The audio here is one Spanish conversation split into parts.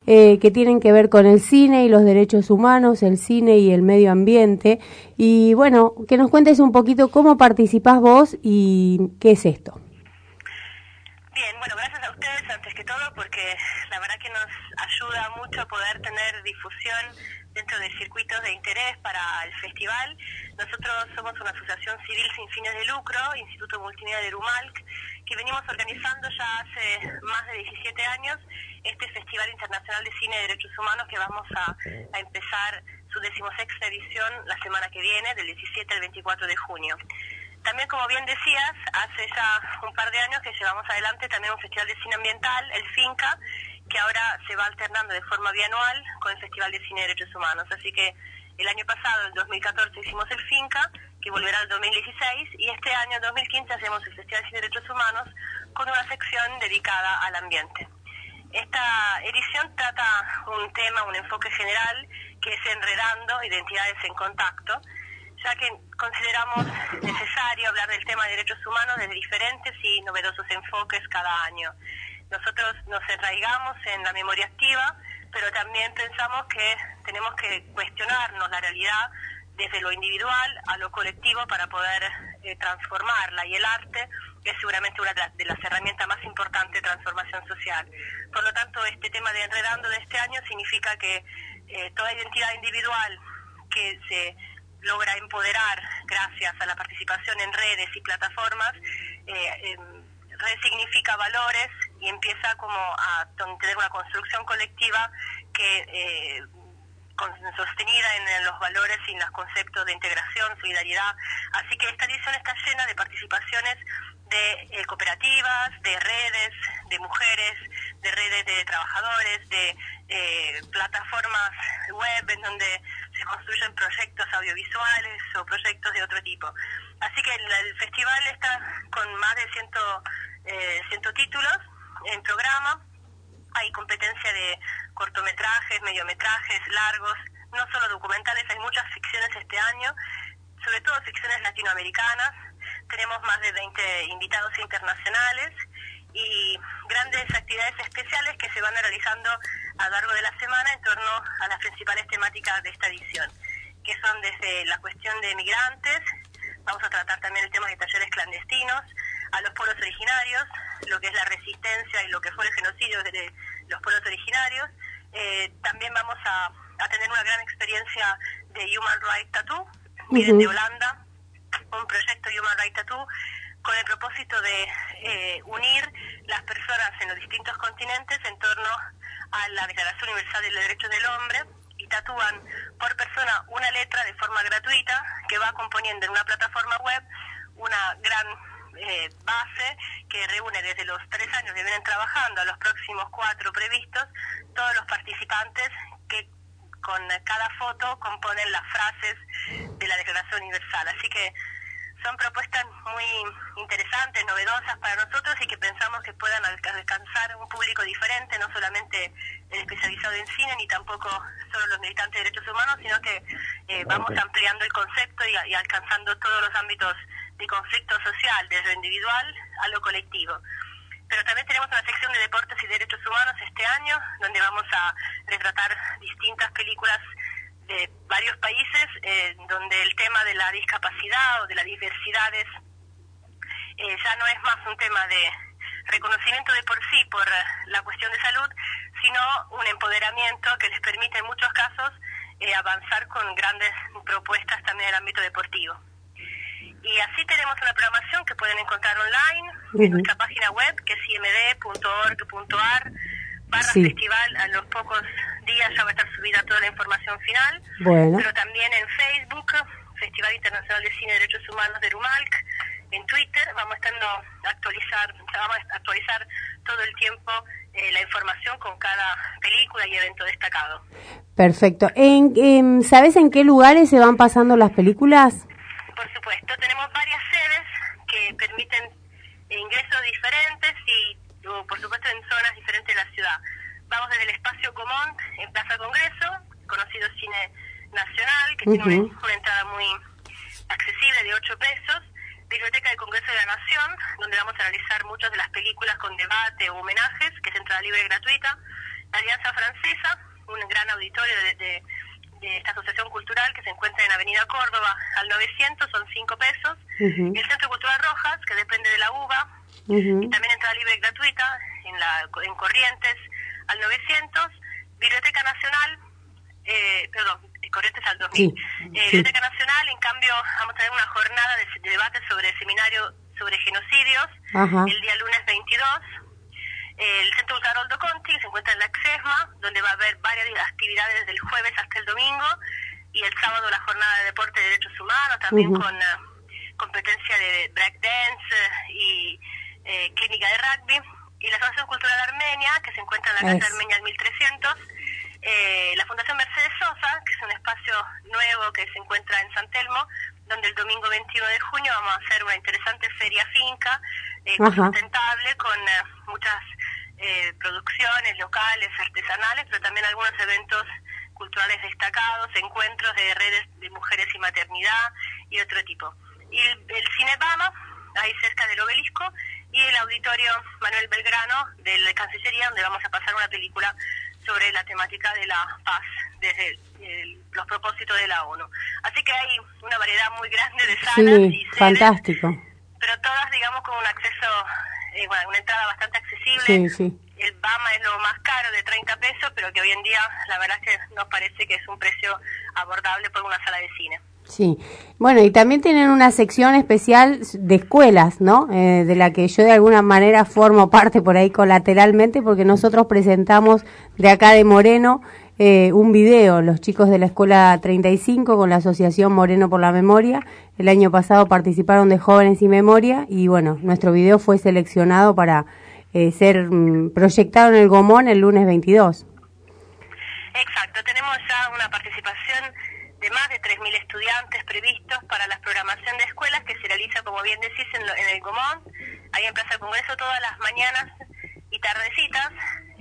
que tienen que ver con el cine y los derechos humanos, el cine y el medio ambiente. Y bueno, que nos cuentes un poquito cómo participás vos y qué es esto. Bien, bueno, gracias a ustedes antes que todo, porque la verdad que nos ayuda mucho a poder tener difusión dentro de circuitos de interés para el festival. Nosotros somos una asociación civil sin fines de lucro, Instituto Multimedia de Rumalk, que venimos organizando ya hace más de 17 años este Festival Internacional de Cine y Derechos Humanos, que vamos a empezar su 16ª edición la semana que viene, del 17 al 24 de junio. También, como bien decías, hace ya un par de años que llevamos adelante también un festival de cine ambiental, el FINCA, que ahora se va alternando de forma bianual con el Festival de Cine y Derechos Humanos. Así que el año pasado, en 2014, hicimos el FINCA, que volverá al 2016, y este año, en 2015, hacemos el Festival de Cine y Derechos Humanos con una sección dedicada al ambiente. Esta edición trata un tema, un enfoque general, que es Enredando Identidades en Contacto, ya que consideramos necesario hablar del tema de derechos humanos desde diferentes y novedosos enfoques cada año. Nosotros nos enraigamos en la memoria activa, pero también pensamos que tenemos que cuestionarnos la realidad desde lo individual a lo colectivo para poder transformarla, y el arte es seguramente una de las herramientas más importantes de transformación social. Por lo tanto, este tema de Enredando de este año significa que toda identidad individual que se logra empoderar gracias a la participación en redes y plataformas, resignifica valores y empieza como a tener una construcción colectiva que sostenida en los valores y en los conceptos de integración, solidaridad. Así que esta edición está llena de participaciones de cooperativas, de redes, de mujeres, de redes de trabajadores, de plataformas web en donde se construyen proyectos audiovisuales o proyectos de otro tipo. Así que el festival está con más de 100 títulos en programa. Hay competencia de cortometrajes, mediometrajes, largos, no solo documentales, hay muchas ficciones este año, sobre todo ficciones latinoamericanas. Tenemos más de 20 invitados internacionales y grandes actividades especiales que se van realizando a lo largo de la semana en torno a las principales temáticas de esta edición, que son desde la cuestión de migrantes, vamos a tratar también el tema de talleres clandestinos, a los pueblos originarios, lo que es la resistencia y lo que fue el genocidio de los pueblos originarios. También vamos a tener una gran experiencia de Human Rights Tattoo, vienen de Holanda, un proyecto Human Rights Tattoo con el propósito de unir las personas en los distintos continentes en torno a la Declaración Universal de los Derechos del Hombre, y tatúan por persona una letra de forma gratuita que va componiendo en una plataforma web una gran base que reúne desde los 3 años que vienen trabajando a los próximos 4 previstos, todos los participantes que con cada foto componen las frases de la Declaración Universal. Así que son propuestas muy interesantes, novedosas para nosotros, y que pensamos que puedan alcanzar un público diferente, no solamente el especializado en cine, ni tampoco solo los militantes de derechos humanos, sino que vamos ampliando el concepto y alcanzando todos los ámbitos de conflicto social, desde lo individual a lo colectivo. Pero también tenemos una sección de deportes y derechos humanos este año, donde vamos a retratar distintas películas de varios países, donde el tema de la discapacidad o de las diversidades ya no es más un tema de reconocimiento de por sí por la cuestión de salud, sino un empoderamiento que les permite en muchos casos avanzar con grandes propuestas también en el ámbito deportivo. Y así tenemos una programación que pueden encontrar online en nuestra página web, que es imd.org.ar/festival. A los pocos días ya va a estar subida toda la información final. Bueno. Pero también en Facebook, Festival Internacional de Cine y Derechos Humanos de Rumalk, en Twitter, vamos a actualizar todo el tiempo la información con cada película y evento destacado. Perfecto. ¿Sabes en qué lugares se van pasando las películas? Por supuesto, tenemos varias sedes que permiten ingresos diferentes y, por supuesto, en zonas diferentes de la ciudad. Vamos desde el Espacio Común, en Plaza Congreso, conocido Cine Nacional, que tiene una entrada muy accesible de 8 pesos. Biblioteca del Congreso de la Nación, donde vamos a realizar muchas de las películas con debate o homenajes, que es entrada libre y gratuita. Alianza Francesa, un gran auditorio de esta asociación cultural que se encuentra en Avenida Córdoba al 900, son 5 pesos. El Centro Cultural Rojas, que depende de la UBA, y también entrada libre y gratuita en Corrientes al 900. Biblioteca Nacional, Corrientes al 2000. Biblioteca Nacional, en cambio, vamos a tener una jornada de debate sobre el seminario sobre genocidios, el día lunes 22. El Centro Cultural Haroldo Conti, que se encuentra en la Exesma, donde va a haber varias actividades desde el jueves hasta el domingo, y el sábado la jornada de deporte de derechos humanos, también con competencia de breakdance y clínica de rugby. Y la Asociación Cultural Armenia, que se encuentra en la Casa Armenia al 1300. La Fundación Mercedes Sosa, que es un espacio nuevo que se encuentra en San Telmo, donde el domingo 21 de junio vamos a hacer una interesante feria finca sustentable con muchas producciones locales, artesanales, pero también algunos eventos culturales destacados, encuentros de redes de mujeres y maternidad y otro tipo. Y el Cinebama, ahí cerca del Obelisco, y el Auditorio Manuel Belgrano de la Cancillería, donde vamos a pasar una película sobre la temática de la paz desde los propósitos de la ONU. Así que hay una variedad muy grande de salas y sedes, fantástico. Pero todas, digamos, con un acceso, una entrada bastante accesible. El BAMA es lo más caro, de 30 pesos, pero que hoy en día la verdad es que nos parece que es un precio abordable por una sala de cine. Sí, bueno, y también tienen una sección especial de escuelas, ¿no? De la que yo de alguna manera formo parte por ahí colateralmente, porque nosotros presentamos de acá de Moreno un video, los chicos de la Escuela 35 con la Asociación Moreno por la Memoria. El año pasado participaron de Jóvenes y Memoria y bueno, nuestro video fue seleccionado para ser proyectado en el Gomón el lunes 22. Exacto, tenemos ya una participación de más de 3.000 estudiantes previstos para la programación de escuelas que se realiza, como bien decís, en el Gomón, ahí en Plaza del Congreso todas las mañanas y tardecitas,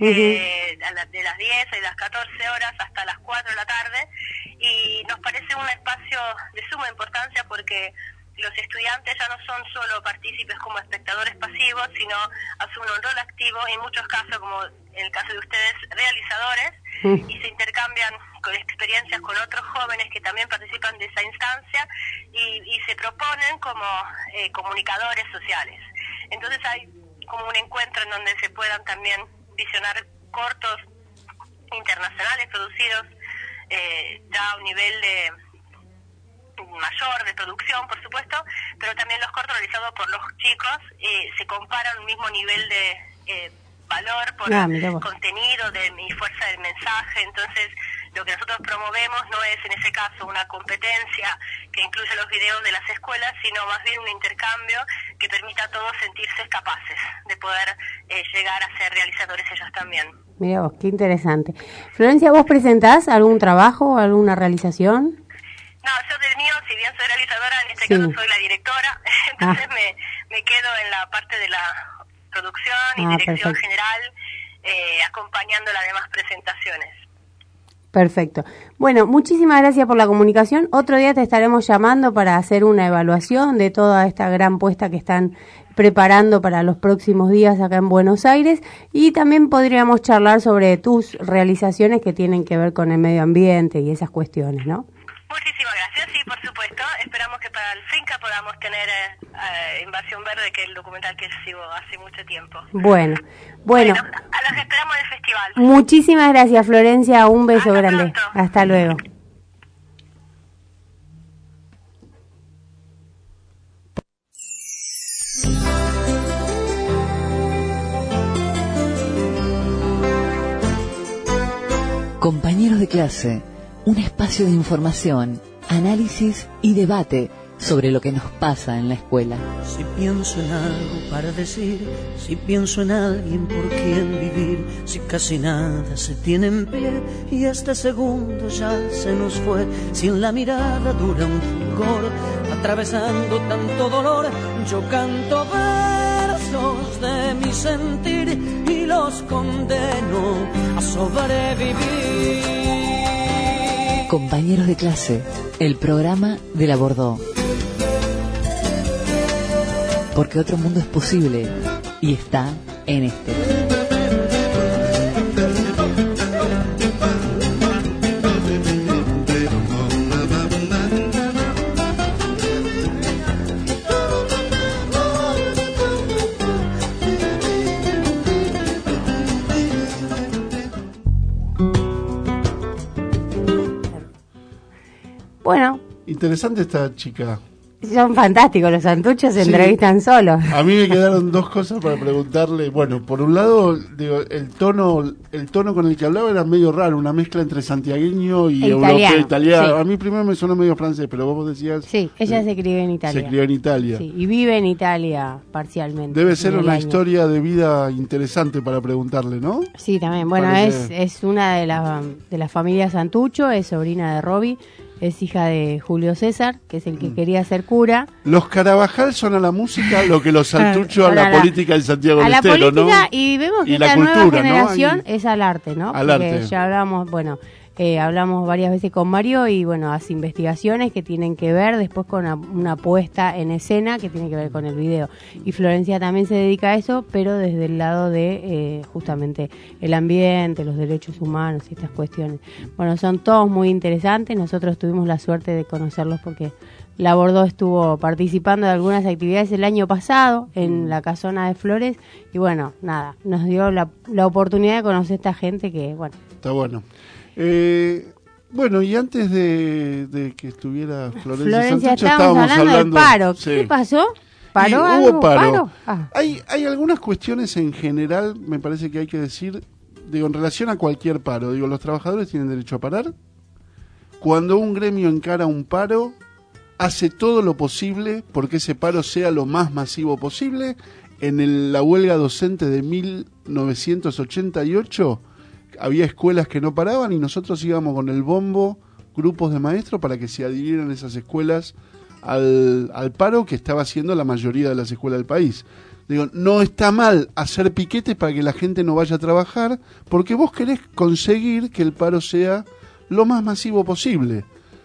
de las 10 y las 14 horas hasta las 4 de la tarde, y nos parece un espacio de suma importancia porque los estudiantes ya no son solo partícipes como espectadores pasivos, sino asumen un rol activo, en muchos casos, como en el caso de ustedes, realizadores, y se intercambian con experiencias con otros jóvenes que también participan de esa instancia y se proponen como comunicadores sociales. Entonces hay como un encuentro en donde se puedan también visionar cortos internacionales producidos ya a un nivel de mayor de producción, por supuesto, pero también los cortos realizados por los chicos se comparan un mismo nivel de valor por contenido de mi fuerza del mensaje. Entonces lo que nosotros promovemos no es en ese caso una competencia que incluye los videos de las escuelas, sino más bien un intercambio que permita a todos sentirse capaces de poder llegar a ser realizadores ellos también. Mira vos, qué interesante. Florencia, ¿vos presentás algún trabajo, alguna realización? No, yo del mío, si bien soy realizadora, en este caso soy la directora, entonces me quedo en la parte de la producción y dirección general, acompañando las demás presentaciones. Perfecto. Bueno, muchísimas gracias por la comunicación. Otro día te estaremos llamando para hacer una evaluación de toda esta gran puesta que están preparando para los próximos días acá en Buenos Aires, y también podríamos charlar sobre tus realizaciones que tienen que ver con el medio ambiente y esas cuestiones, ¿no? Muchísimas gracias, sí, por supuesto. Esperamos que para el FINCA podamos tener Invasión Verde, que es el documental que sigo hace mucho tiempo. Bueno. A los esperamos en el festival. Muchísimas gracias, Florencia. Un beso grande. Pronto. Hasta luego. Compañeros de clase, un espacio de información, análisis y debate sobre lo que nos pasa en la escuela. Si pienso en algo para decir, si pienso en alguien por quien vivir, si casi nada se tiene en pie y este segundo ya se nos fue, si en la mirada dura un fulgor, atravesando tanto dolor, yo canto versos de mi sentir y los condeno a sobrevivir. Compañeros de clase, el programa de la Bordeaux. Porque otro mundo es posible y está en este. Bueno. Interesante esta chica. Son fantásticos, los santuchos se entrevistan solos. A mí me quedaron dos cosas para preguntarle. Bueno, por un lado, digo, el tono con el que hablaba era medio raro, una mezcla entre santiagueño y europeo, italiano. Sí. A mí primero me sonó medio francés, pero vos decías... Sí, ella se crió en Italia. Se crió en Italia. Sí, y vive en Italia parcialmente. Debe ser una historia de vida interesante para preguntarle, ¿no? Sí, también. Bueno, es una de las familias Santucho, es sobrina de Robbie. Es hija de Julio César, que es el que quería ser cura. Los Carabajal son a la música lo que los Santucho a la política en Santiago del Estero, ¿no? A la política, y vemos que esta nueva generación es al arte, ¿no? Al arte. Ya hablamos, hablamos varias veces con Mario y hace investigaciones que tienen que ver después con una puesta en escena que tiene que ver con el video. Y Florencia también se dedica a eso, pero desde el lado de justamente el ambiente, los derechos humanos y estas cuestiones. Bueno, son todos muy interesantes. Nosotros tuvimos la suerte de conocerlos porque la Bordó estuvo participando de algunas actividades el año pasado en la Casona de Flores y nos dio la oportunidad de conocer a esta gente que, Está bueno. Y antes de que estuviera Florencia Santucho, estábamos hablando del paro. Sí. ¿Qué pasó? ¿Paró algo? Hubo paro. Hay algunas cuestiones en general, me parece que hay que decir, en relación a cualquier paro. Los trabajadores tienen derecho a parar. Cuando un gremio encara un paro, hace todo lo posible porque ese paro sea lo más masivo posible. En la huelga docente de 1988... había escuelas que no paraban y nosotros íbamos con el bombo, grupos de maestros, para que se adhirieran esas escuelas al paro que estaba haciendo la mayoría de las escuelas del país. No está mal hacer piquetes para que la gente no vaya a trabajar, porque vos querés conseguir que el paro sea lo más masivo posible.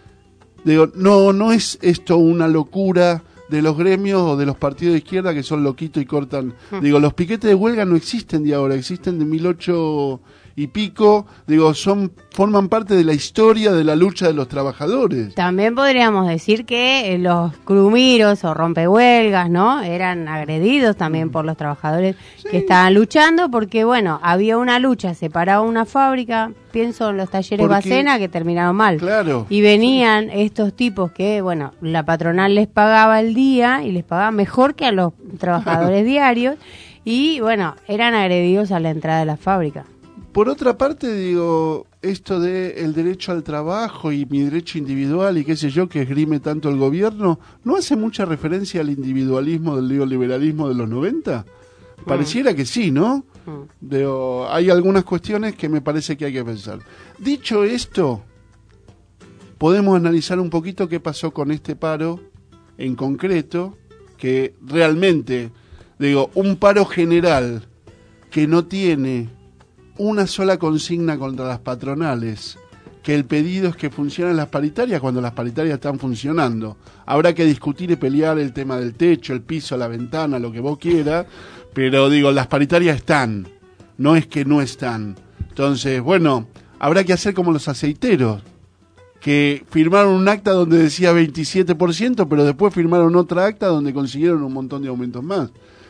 No es esto una locura de los gremios o de los partidos de izquierda que son loquitos y cortan. Los piquetes de huelga no existen de ahora, existen de 1800 y pico, forman parte de la historia de la lucha de los trabajadores. También podríamos decir que los crumiros o rompehuelgas, ¿no? Eran agredidos también por los trabajadores que estaban luchando, porque había una lucha, se paraba una fábrica, pienso en los talleres Bacena, que terminaron mal. Claro. Y venían estos tipos que, la patronal les pagaba el día y les pagaba mejor que a los trabajadores diarios y, eran agredidos a la entrada de la fábrica. Por otra parte, esto de el derecho al trabajo y mi derecho individual y qué sé yo, que esgrime tanto el gobierno, ¿no hace mucha referencia al individualismo del neoliberalismo de los 90? Pareciera que sí, ¿no? Hay algunas cuestiones que me parece que hay que pensar. Dicho esto, podemos analizar un poquito qué pasó con este paro en concreto, que realmente, un paro general que no tiene una sola consigna contra las patronales, que el pedido es que funcionen las paritarias cuando las paritarias están funcionando. Habrá que discutir y pelear el tema del techo, el piso, la ventana, lo que vos quieras, pero las paritarias están, no es que no están. Entonces, habrá que hacer como los aceiteros, que firmaron un acta donde decía 27%, pero después firmaron otra acta donde consiguieron un montón de aumentos más.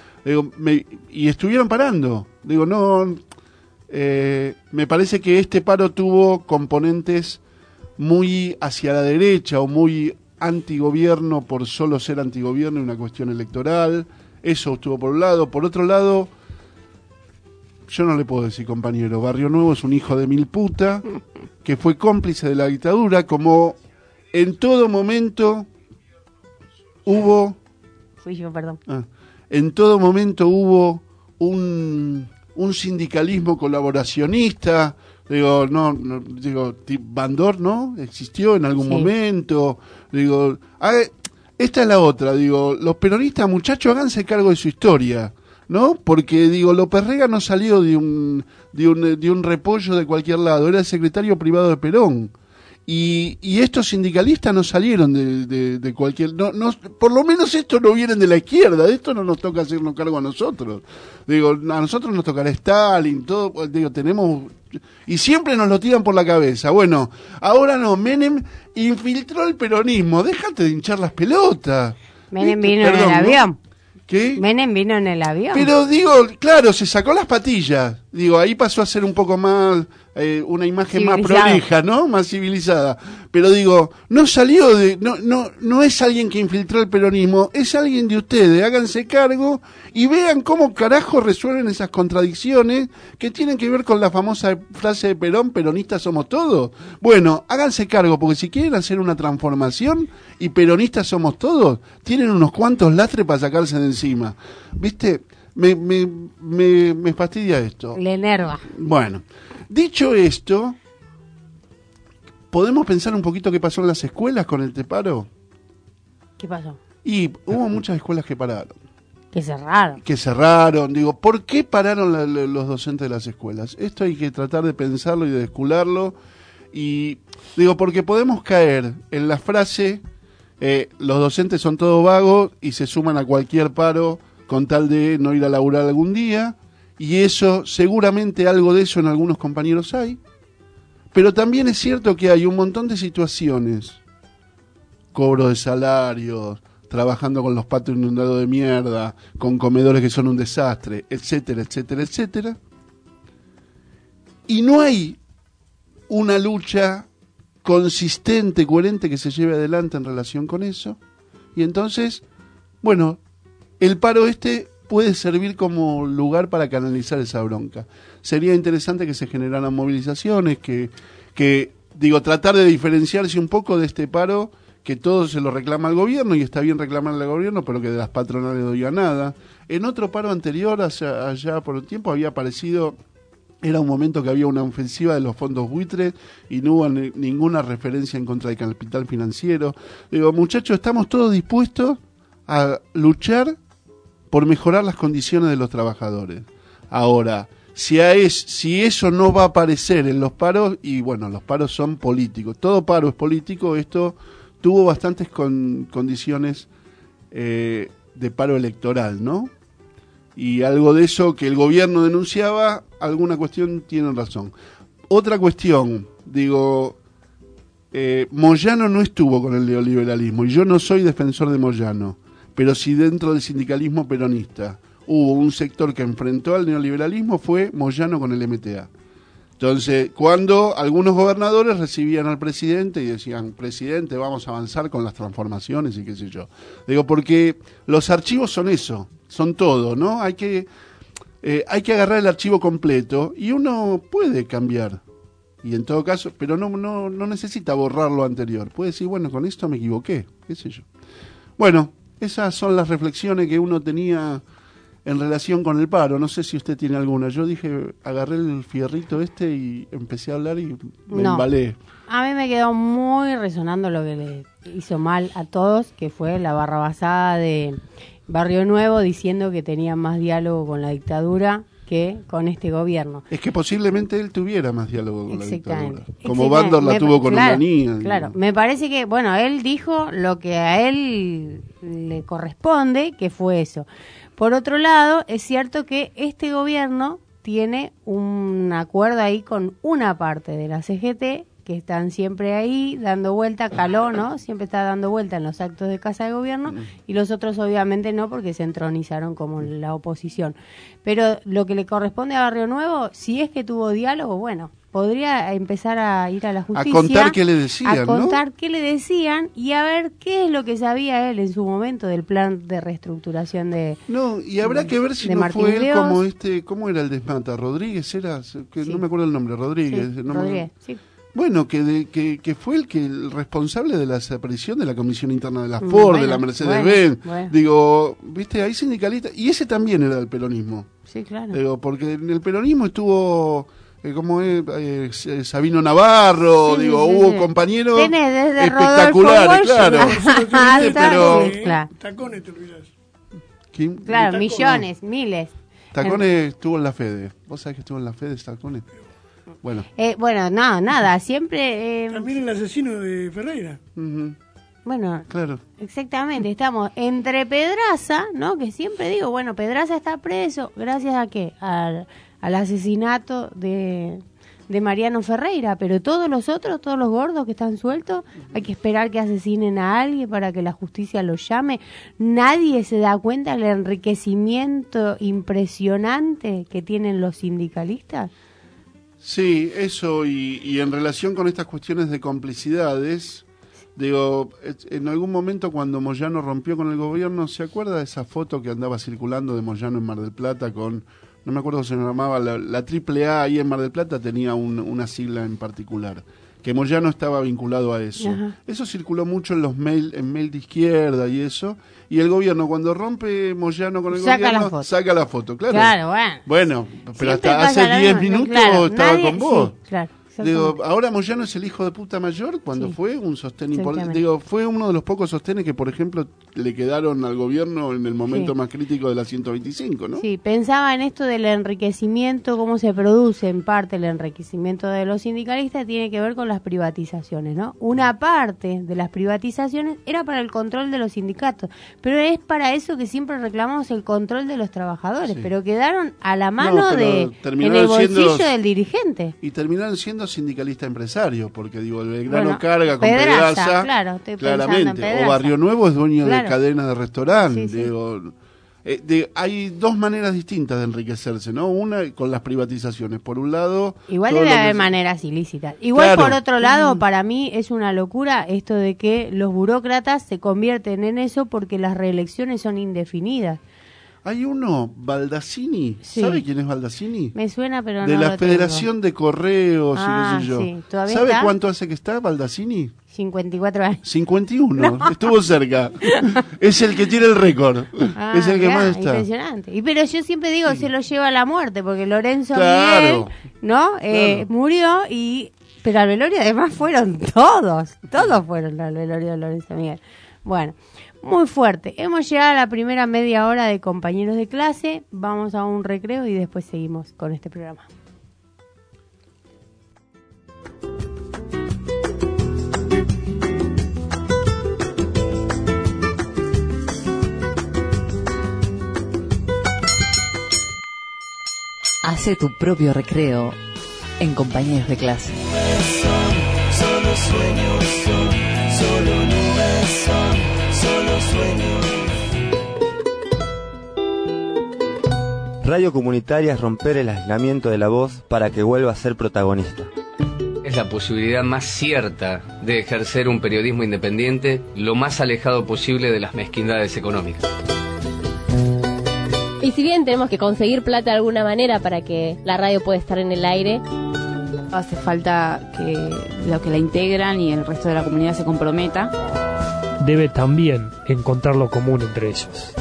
Y estuvieron parando. Me parece que este paro tuvo componentes muy hacia la derecha o muy antigobierno por solo ser antigobierno y una cuestión electoral. Eso estuvo por un lado. Por otro lado, yo no le puedo decir, compañero, Barrio Nuevo es un hijo de mil puta que fue cómplice de la dictadura, como en todo momento hubo... Fui yo, perdón. En todo momento hubo un sindicalismo colaboracionista, Bandor, ¿no? Existió en algún momento, esta es la otra, los peronistas, muchachos, háganse cargo de su historia, ¿no? Porque, López Rega no salió de un repollo de cualquier lado, era el secretario privado de Perón. Y estos sindicalistas no salieron de cualquier... por lo menos estos no vienen de la izquierda, de esto no nos toca hacernos cargo a nosotros. A nosotros nos tocará Stalin, todo, tenemos... Y siempre nos lo tiran por la cabeza. Bueno, ahora no, Menem infiltró el peronismo, déjate de hinchar las pelotas. Menem vino en el avión. ¿Qué? Menem vino en el avión. Pero claro, se sacó las patillas. Ahí pasó a ser un poco más una imagen más prolija, ¿no? Más civilizada. Pero digo, no salió de, no es alguien que infiltró el peronismo, es alguien de ustedes. Háganse cargo y vean cómo carajo resuelven esas contradicciones que tienen que ver con la famosa frase de Perón, peronistas somos todos. Bueno, háganse cargo, porque si quieren hacer una transformación y peronistas somos todos, tienen unos cuantos lastres para sacarse de encima. ¿Viste? Me fastidia esto. Le enerva. Bueno. Dicho esto, ¿podemos pensar un poquito qué pasó en las escuelas con el paro? ¿Qué pasó? Y hubo muchas escuelas que pararon. Que cerraron. Digo, ¿por qué pararon los docentes de las escuelas? Esto hay que tratar de pensarlo y de descularlo. Y digo, porque podemos caer en la frase, los docentes son todos vagos y se suman a cualquier paro con tal de no ir a laburar algún día. Y eso, seguramente algo de eso en algunos compañeros hay, pero también es cierto que hay un montón de situaciones, cobro de salarios, trabajando con los patios inundados de mierda, con comedores que son un desastre, etcétera, etcétera, etcétera, y no hay una lucha consistente, coherente que se lleve adelante en relación con eso, y entonces, bueno, el paro puede servir como lugar para canalizar esa bronca. Sería interesante que se generaran movilizaciones, que tratar de diferenciarse un poco de este paro, que todo se lo reclama al gobierno, y está bien reclamarle al gobierno, pero que de las patronales no diga nada. En otro paro anterior, allá por un tiempo, había aparecido, era un momento que había una ofensiva de los fondos buitres, y no hubo ninguna referencia en contra del capital financiero. Digo, muchachos, estamos todos dispuestos a luchar por mejorar las condiciones de los trabajadores. Ahora, si eso no va a aparecer en los paros, y bueno, los paros son políticos, todo paro es político, esto tuvo bastantes condiciones de paro electoral, ¿no? Y algo de eso que el gobierno denunciaba, alguna cuestión tienen razón. Otra cuestión, Moyano no estuvo con el neoliberalismo, y yo no soy defensor de Moyano, pero si dentro del sindicalismo peronista hubo un sector que enfrentó al neoliberalismo, fue Moyano con el MTA. Entonces, cuando algunos gobernadores recibían al presidente y decían, presidente, vamos a avanzar con las transformaciones y qué sé yo. Porque los archivos son eso, son todo, ¿no? Hay que agarrar el archivo completo y uno puede cambiar. Y en todo caso, pero no necesita borrar lo anterior. Puede decir, bueno, con esto me equivoqué, qué sé yo. Bueno, esas son las reflexiones que uno tenía en relación con el paro. No sé si usted tiene alguna. Yo agarré el fierrito y empecé a hablar y me embalé. A mí me quedó muy resonando lo que le hizo mal a todos, que fue la barrabasada de Barrio Nuevo diciendo que tenía más diálogo con la dictadura que con este gobierno. Es que posiblemente él tuviera más diálogo con la dictadura. Como Bandor la tuvo con Onganía. Claro, me parece que, él dijo lo que a él le corresponde, que fue eso. Por otro lado, es cierto que este gobierno tiene un acuerdo ahí con una parte de la CGT, que están siempre ahí dando vuelta, Caló, ¿no? Siempre está dando vuelta en los actos de Casa de Gobierno, y los otros obviamente no, porque se entronizaron como la oposición. Pero lo que le corresponde a Barrio Nuevo, si es que tuvo diálogo, bueno, podría empezar a ir a la justicia. A contar qué le decían, a contar qué le decían y a ver qué es lo que sabía él en su momento del plan de reestructuración de No, y habrá que ver si no Martín fue él Leos. como ¿cómo era el desmata? Rodríguez era, que Sí. no me acuerdo el nombre, Rodríguez. Sí, no Rodríguez, sí. Bueno, que fue el responsable de la desaparición de la Comisión Interna de la Ford, de la Mercedes-Benz. Bueno. Viste, hay sindicalistas, y ese también era del peronismo. Sí, claro. Porque en el peronismo estuvo Sabino Navarro, hubo compañeros desde espectaculares, claro. Claro. Tacones te olvidás. ¿Quién? Claro, Tacones. millones, miles. Tacones estuvo en la Fede. ¿Vos sabés que estuvo en la Fede Tacones? Bueno. Nada, siempre... También el asesino de Ferreira. Uh-huh. Bueno, claro. Exactamente, estamos entre Pedraza, ¿no? Que siempre digo, bueno, Pedraza está preso, ¿gracias a qué? Al asesinato de Mariano Ferreira, pero todos los otros, todos los gordos que están sueltos, hay que esperar que asesinen a alguien para que la justicia los llame. Nadie se da cuenta del enriquecimiento impresionante que tienen los sindicalistas. Sí, eso, y en relación con estas cuestiones de complicidades, digo, en algún momento cuando Moyano rompió con el gobierno, ¿se acuerda de esa foto que andaba circulando de Moyano en Mar del Plata con, no me acuerdo cómo se llamaba, la AAA ahí en Mar del Plata tenía una sigla en particular, que Moyano estaba vinculado a eso. Ajá. Eso circuló mucho en los mail de izquierda y eso, y el gobierno cuando rompe Moyano con el gobierno saca la foto, claro. Claro, bueno, pero hasta hace 10 minutos claro, estaba con vos. Sí, claro. Digo, ahora Moyano es el hijo de puta mayor cuando fue un sostén importante. Digo, fue uno de los pocos sostenes que, por ejemplo, le quedaron al gobierno en el momento más crítico de la 125, ¿no? Sí, pensaba en esto del enriquecimiento, cómo se produce en parte el enriquecimiento de los sindicalistas, tiene que ver con las privatizaciones, ¿no? Una parte de las privatizaciones era para el control de los sindicatos, pero es para eso que siempre reclamamos el control de los trabajadores, pero quedaron a la mano en el bolsillo del dirigente. Y terminaron siendo sindicalista empresario, porque digo, el Belgrano carga con Pedraza, claro, claramente, o Barrio Nuevo es dueño de cadenas de restaurantes, digo, hay dos maneras distintas de enriquecerse, ¿no? Una con las privatizaciones, por un lado... Igual debe haber maneras ilícitas. Igual por otro lado, para mí es una locura esto de que los burócratas se convierten en eso porque las reelecciones son indefinidas. Hay uno, Baldassini, ¿sabe quién es Baldassini? Me suena, pero de la Federación de Correos y qué sé yo. Sí. ¿Todavía ¿Sabe está? cuánto hace que está Baldassini? 54 años. 51, estuvo cerca. Es el que tiene el récord. Es el que más está. Impresionante. Pero yo siempre digo, se lo lleva a la muerte, porque Lorenzo Miguel, ¿no? Murió pero al velorio además fueron todos fueron al velorio de Lorenzo Miguel. Bueno, muy fuerte. Hemos llegado a la primera media hora de compañeros de clase. Vamos a un recreo y después seguimos con este programa. Hace tu propio recreo en compañeros de clase. Solo sueños son, solo nubes son, solo sueños. Radio comunitaria es romper el aislamiento de la voz para que vuelva a ser protagonista. Es la posibilidad más cierta de ejercer un periodismo independiente lo más alejado posible de las mezquindades económicas. Y si bien tenemos que conseguir plata de alguna manera para que la radio pueda estar en el aire, hace falta que los que la integran y el resto de la comunidad se comprometa. Debe también encontrar lo común entre ellos.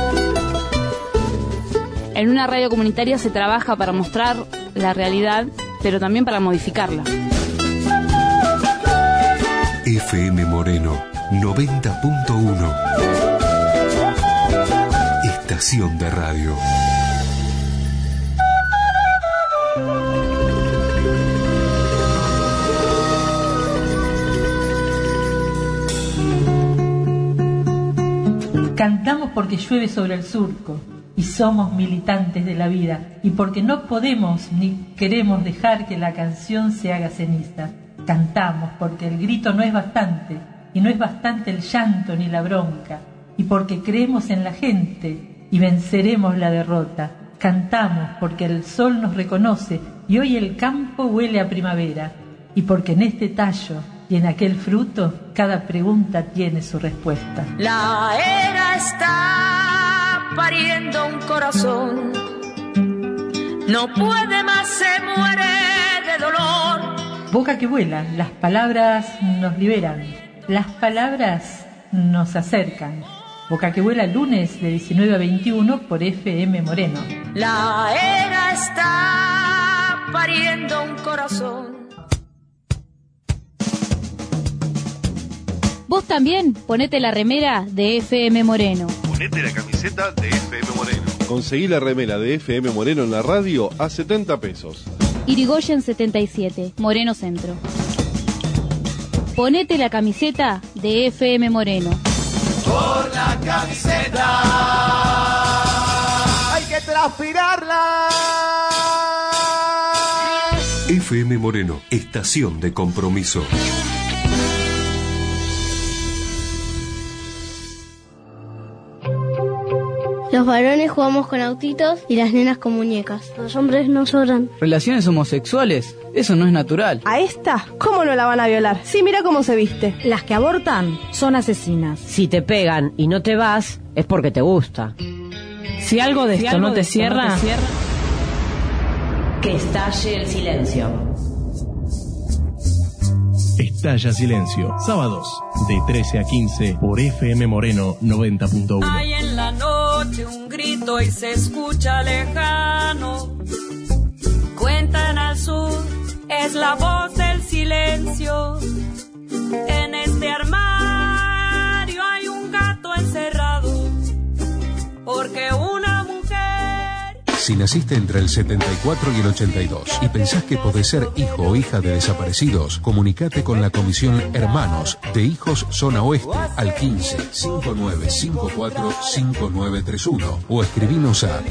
En una radio comunitaria se trabaja para mostrar la realidad, pero también para modificarla. FM Moreno 90.1 Estación de radio. Cantamos porque llueve sobre el surco y somos militantes de la vida y porque no podemos ni queremos dejar que la canción se haga ceniza. Cantamos porque el grito no es bastante y no es bastante el llanto ni la bronca y porque creemos en la gente y venceremos la derrota. Cantamos porque el sol nos reconoce y hoy el campo huele a primavera y porque en este tallo y en aquel fruto cada pregunta tiene su respuesta. La era está pariendo un corazón, no puede más, se muere de dolor. Boca que vuela, las palabras nos liberan, las palabras nos acercan. Boca que vuela, lunes de 19 a 21 por FM Moreno. La era está pariendo un corazón. Vos también ponete la remera de FM Moreno. Ponete la camiseta de FM Moreno. Conseguí la remera de FM Moreno en la radio a 70 pesos. Irigoyen 77, Moreno Centro. Ponete la camiseta de FM Moreno. Por la camiseta hay que transpirarla. FM Moreno, estación de compromiso. Los varones jugamos con autitos y las nenas con muñecas. Los hombres no lloran. Relaciones homosexuales, eso no es natural. ¿A esta? ¿Cómo no la van a violar? Sí, mira cómo se viste. Las que abortan son asesinas. Si te pegan y no te vas, es porque te gusta. Si algo de esto no te cierra, que estalle el silencio. Estalla Silencio, sábados de 13 a 15 por FM Moreno 90.1. Hay en la noche un grito y se escucha lejano. Cuentan al sur, es la voz del silencio. En este armario hay un gato encerrado, porque una mujer... Si naciste entre el 74 y el 82 y pensás que podés ser hijo o hija de desaparecidos, comunicate con la Comisión Hermanos de Hijos Zona Oeste al 15-5954-5931 o escribinos a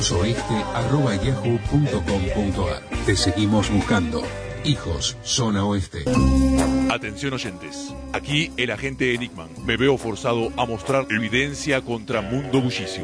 hermanosoeste@yahoo.com.ar. Te seguimos buscando. Hijos Zona Oeste. Atención oyentes, aquí el agente Enigman. Me veo forzado a mostrar evidencia contra Mundo Bullicio.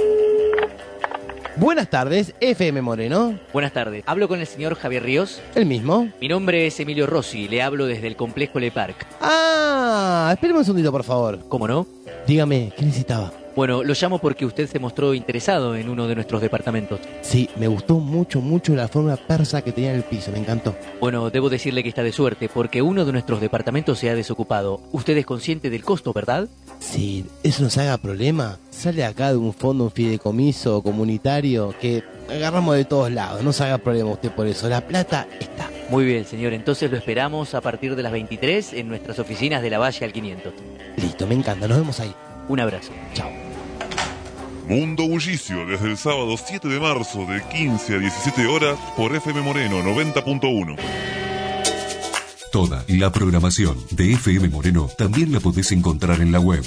Buenas tardes, FM Moreno. Buenas tardes. ¿Hablo con el señor Javier Ríos? ¿El mismo? Mi nombre es Emilio Rossi, le hablo desde el complejo Le Parc. Ah, espérame un segundito, por favor. ¿Cómo no? Dígame, ¿qué necesitaba? Bueno, lo llamo porque usted se mostró interesado en uno de nuestros departamentos. Sí, me gustó mucho la forma persa que tenía en el piso, me encantó. Bueno, debo decirle que está de suerte, porque uno de nuestros departamentos se ha desocupado. Usted es consciente del costo, ¿verdad? Sí, eso nos haga problema. Sale acá de un fondo, un fideicomiso comunitario que agarramos de todos lados. No se haga problema usted por eso, la plata está. Muy bien, señor, entonces lo esperamos a partir de las 23 en nuestras oficinas de la Valle al 500. Listo, me encanta, nos vemos ahí. Un abrazo. Chao. Mundo Bullicio desde el sábado 7 de marzo de 15 a 17 horas por FM Moreno 90.1. Toda la programación de FM Moreno también la podés encontrar en la web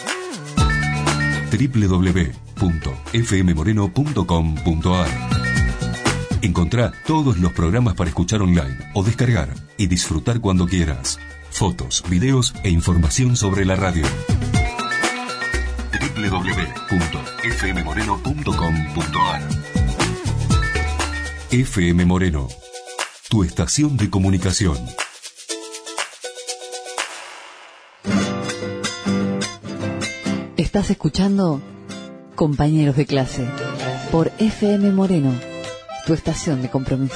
www.fmmoreno.com.ar. Encontrá todos los programas para escuchar online o descargar y disfrutar cuando quieras. Fotos, videos e información sobre la radio. www.fmmoreno.com.ar. FM Moreno, tu estación de comunicación. Estás escuchando Compañeros de Clase por FM Moreno, tu estación de compromiso.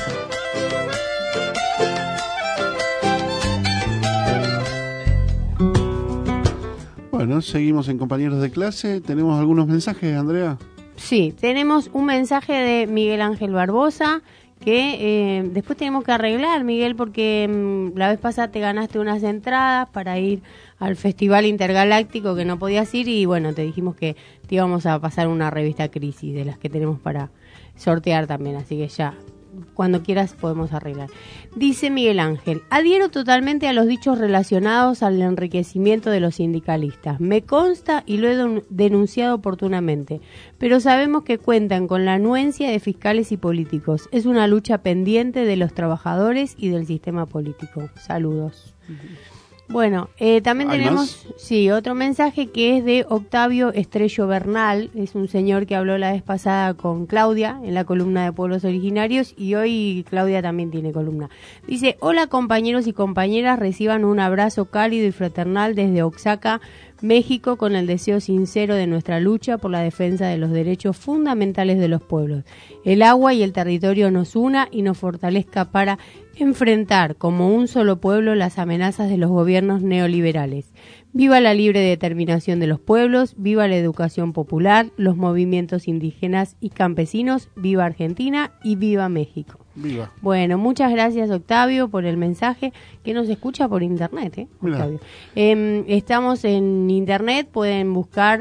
Bueno, seguimos en Compañeros de Clase. ¿Tenemos algunos mensajes, Andrea? Sí, tenemos un mensaje de Miguel Ángel Barbosa que después tenemos que arreglar, Miguel, porque la vez pasada te ganaste unas entradas para ir al Festival Intergaláctico que no podías ir y bueno, te dijimos que te íbamos a pasar una revista Crisis de las que tenemos para sortear también, así que ya cuando quieras podemos arreglar. Dice Miguel Ángel: adhiero totalmente a los dichos relacionados al enriquecimiento de los sindicalistas. Me consta y lo he denunciado oportunamente, pero sabemos que cuentan con la anuencia de fiscales y políticos. Es una lucha pendiente de los trabajadores y del sistema político. Saludos. Bueno, también tenemos otro mensaje que es de Octavio Estrello Bernal. Es un señor que habló la vez pasada con Claudia en la columna de Pueblos Originarios y hoy Claudia también tiene columna. Dice: hola compañeros y compañeras, reciban un abrazo cálido y fraternal desde Oaxaca, México, con el deseo sincero de nuestra lucha por la defensa de los derechos fundamentales de los pueblos. El agua y el territorio nos una y nos fortalezca para enfrentar como un solo pueblo las amenazas de los gobiernos neoliberales. Viva la libre determinación de los pueblos, viva la educación popular, los movimientos indígenas y campesinos, viva Argentina y viva México. Viva. Bueno, muchas gracias Octavio por el mensaje, que nos escucha por internet, Octavio. Estamos en internet, pueden buscar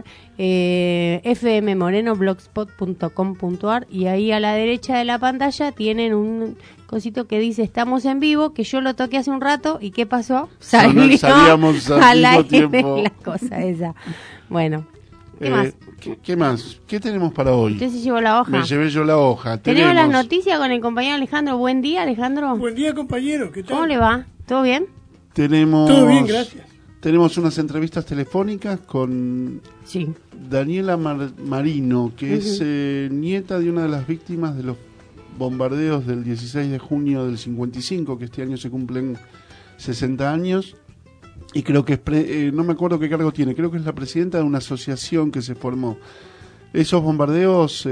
fmmorenoblogspot.com.ar y ahí a la derecha de la pantalla tienen un cosito que dice estamos en vivo, que yo lo toqué hace un rato y ¿qué pasó? Salíamos al mismo tiempo. La cosa esa. Bueno, ¿qué más? ¿Qué más? ¿Qué tenemos para hoy? ¿Usted se llevó la hoja? Me llevé yo la hoja. Tenemos las noticias con el compañero Alejandro. Buen día, Alejandro. Buen día, compañero. ¿Qué tal? ¿Cómo le va? ¿Todo bien? Tenemos... Todo bien, gracias. Tenemos unas entrevistas telefónicas con Daniela Marino, que es nieta de una de las víctimas de los bombardeos del 16 de junio del 55, que este año se cumplen 60 años. Y creo que es no me acuerdo qué cargo tiene, creo que es la presidenta de una asociación que se formó. Esos bombardeos,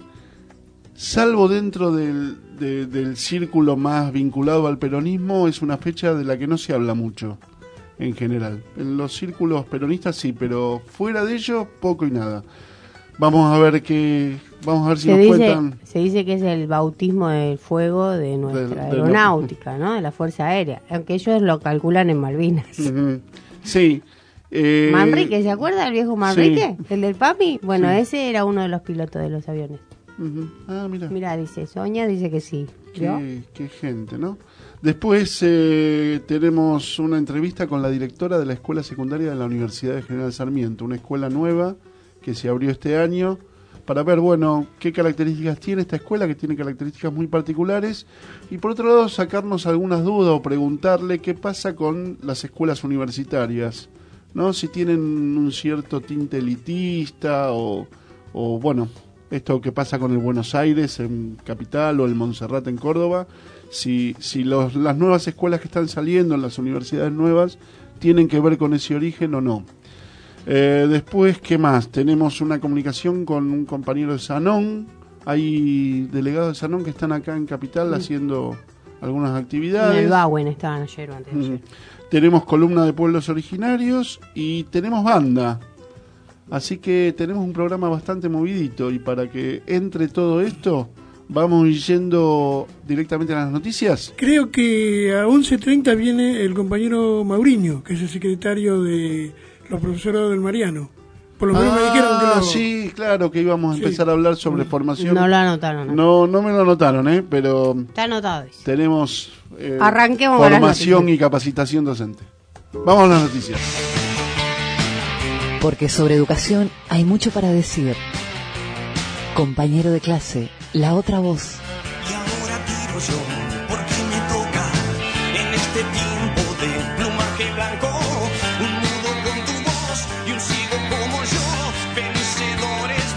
salvo dentro del círculo más vinculado al peronismo, es una fecha de la que no se habla mucho en general. En los círculos peronistas sí, pero fuera de ellos poco y nada. Vamos a ver si nos cuentan. Se dice que es el bautismo del fuego de nuestra aeronáutica, ¿no? De la Fuerza Aérea, aunque ellos lo calculan en Malvinas. Sí. Manrique, ¿se acuerda del viejo Manrique? Sí. El del papi. Bueno, ese era uno de los pilotos de los aviones. Ah, mira. Mira, dice Sonia, dice que sí. Qué gente, ¿no? Después tenemos una entrevista con la directora de la escuela secundaria de la Universidad de General Sarmiento, una escuela nueva que se abrió este año, para ver, bueno, qué características tiene esta escuela, que tiene características muy particulares, y por otro lado sacarnos algunas dudas o preguntarle qué pasa con las escuelas universitarias, ¿no? Si tienen un cierto tinte elitista o bueno, esto que pasa con el Buenos Aires en Capital o el Montserrat en Córdoba, si las nuevas escuelas que están saliendo en las universidades nuevas tienen que ver con ese origen o no. Después, ¿qué más? Tenemos una comunicación con un compañero de Sanón. Hay delegados de Sanón que están acá en Capital haciendo algunas actividades. En el Bauen estaban ayer o antes de ayer. Tenemos columna de pueblos originarios y tenemos banda. Así que tenemos un programa bastante movidito, y para que entre todo esto vamos yendo directamente a las noticias. Creo que a 11:30 viene el compañero Mauriño, que es el secretario de los profesores del Mariano. Por lo menos me dijeron que lo... Sí, claro, que íbamos a empezar a hablar sobre formación. No lo anotaron. No me lo anotaron, pero... Está anotado. Tenemos arranquemos formación y capacitación docente. Vamos a las noticias. Porque sobre educación hay mucho para decir. Compañero de clase, la otra voz. Y ahora tiro yo, porque me toca en este tiempo de plumaje blanco. Un nudo con tu voz y un sigo como yo, vencedores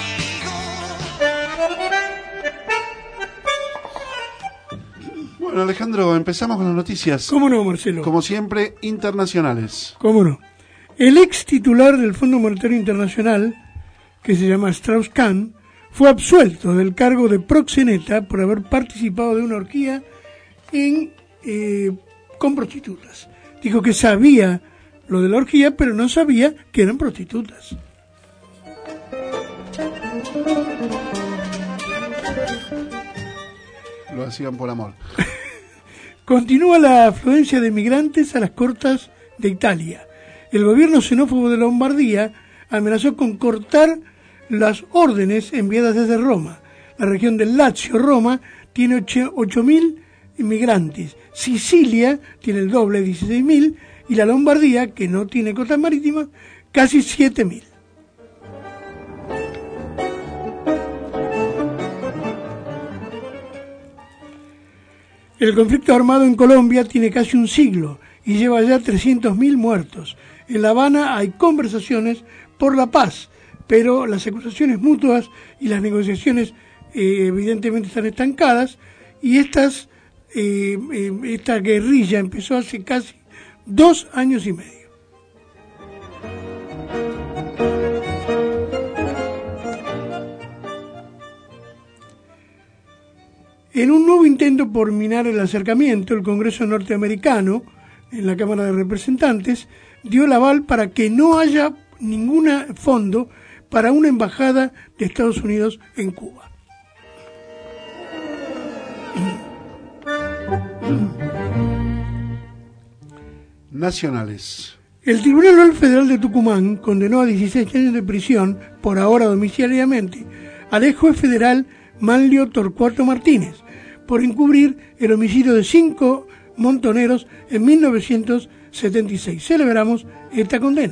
vencidos. Bueno, Alejandro, empezamos con las noticias. ¿Cómo no, Marcelo? Como siempre, internacionales. ¿Cómo no? El ex titular del Fondo Monetario Internacional, que se llama Strauss-Kahn, fue absuelto del cargo de proxeneta por haber participado de una orgía con prostitutas. Dijo que sabía lo de la orgía, pero no sabía que eran prostitutas. Lo hacían por amor. Continúa la afluencia de migrantes a las costas de Italia. El gobierno xenófobo de Lombardía amenazó con cortar las órdenes enviadas desde Roma. La región del Lazio-Roma tiene 8.000 inmigrantes. Sicilia tiene el doble, 16.000. Y la Lombardía, que no tiene costas marítimas, casi 7.000. El conflicto armado en Colombia tiene casi un siglo y lleva ya 300.000 muertos. En La Habana hay conversaciones por la paz, pero las acusaciones mutuas y las negociaciones evidentemente están estancadas, y esta guerrilla empezó hace casi 2 años y medio. En un nuevo intento por minar el acercamiento, el Congreso norteamericano, en la Cámara de Representantes, dio el aval para que no haya ningún fondo para una embajada de Estados Unidos en Cuba. Nacionales. El Tribunal Federal de Tucumán condenó a 16 años de prisión, por ahora domiciliariamente, al ex juez federal Manlio Torcuato Martínez, por encubrir el homicidio de 5 montoneros en 1976. Celebramos esta condena.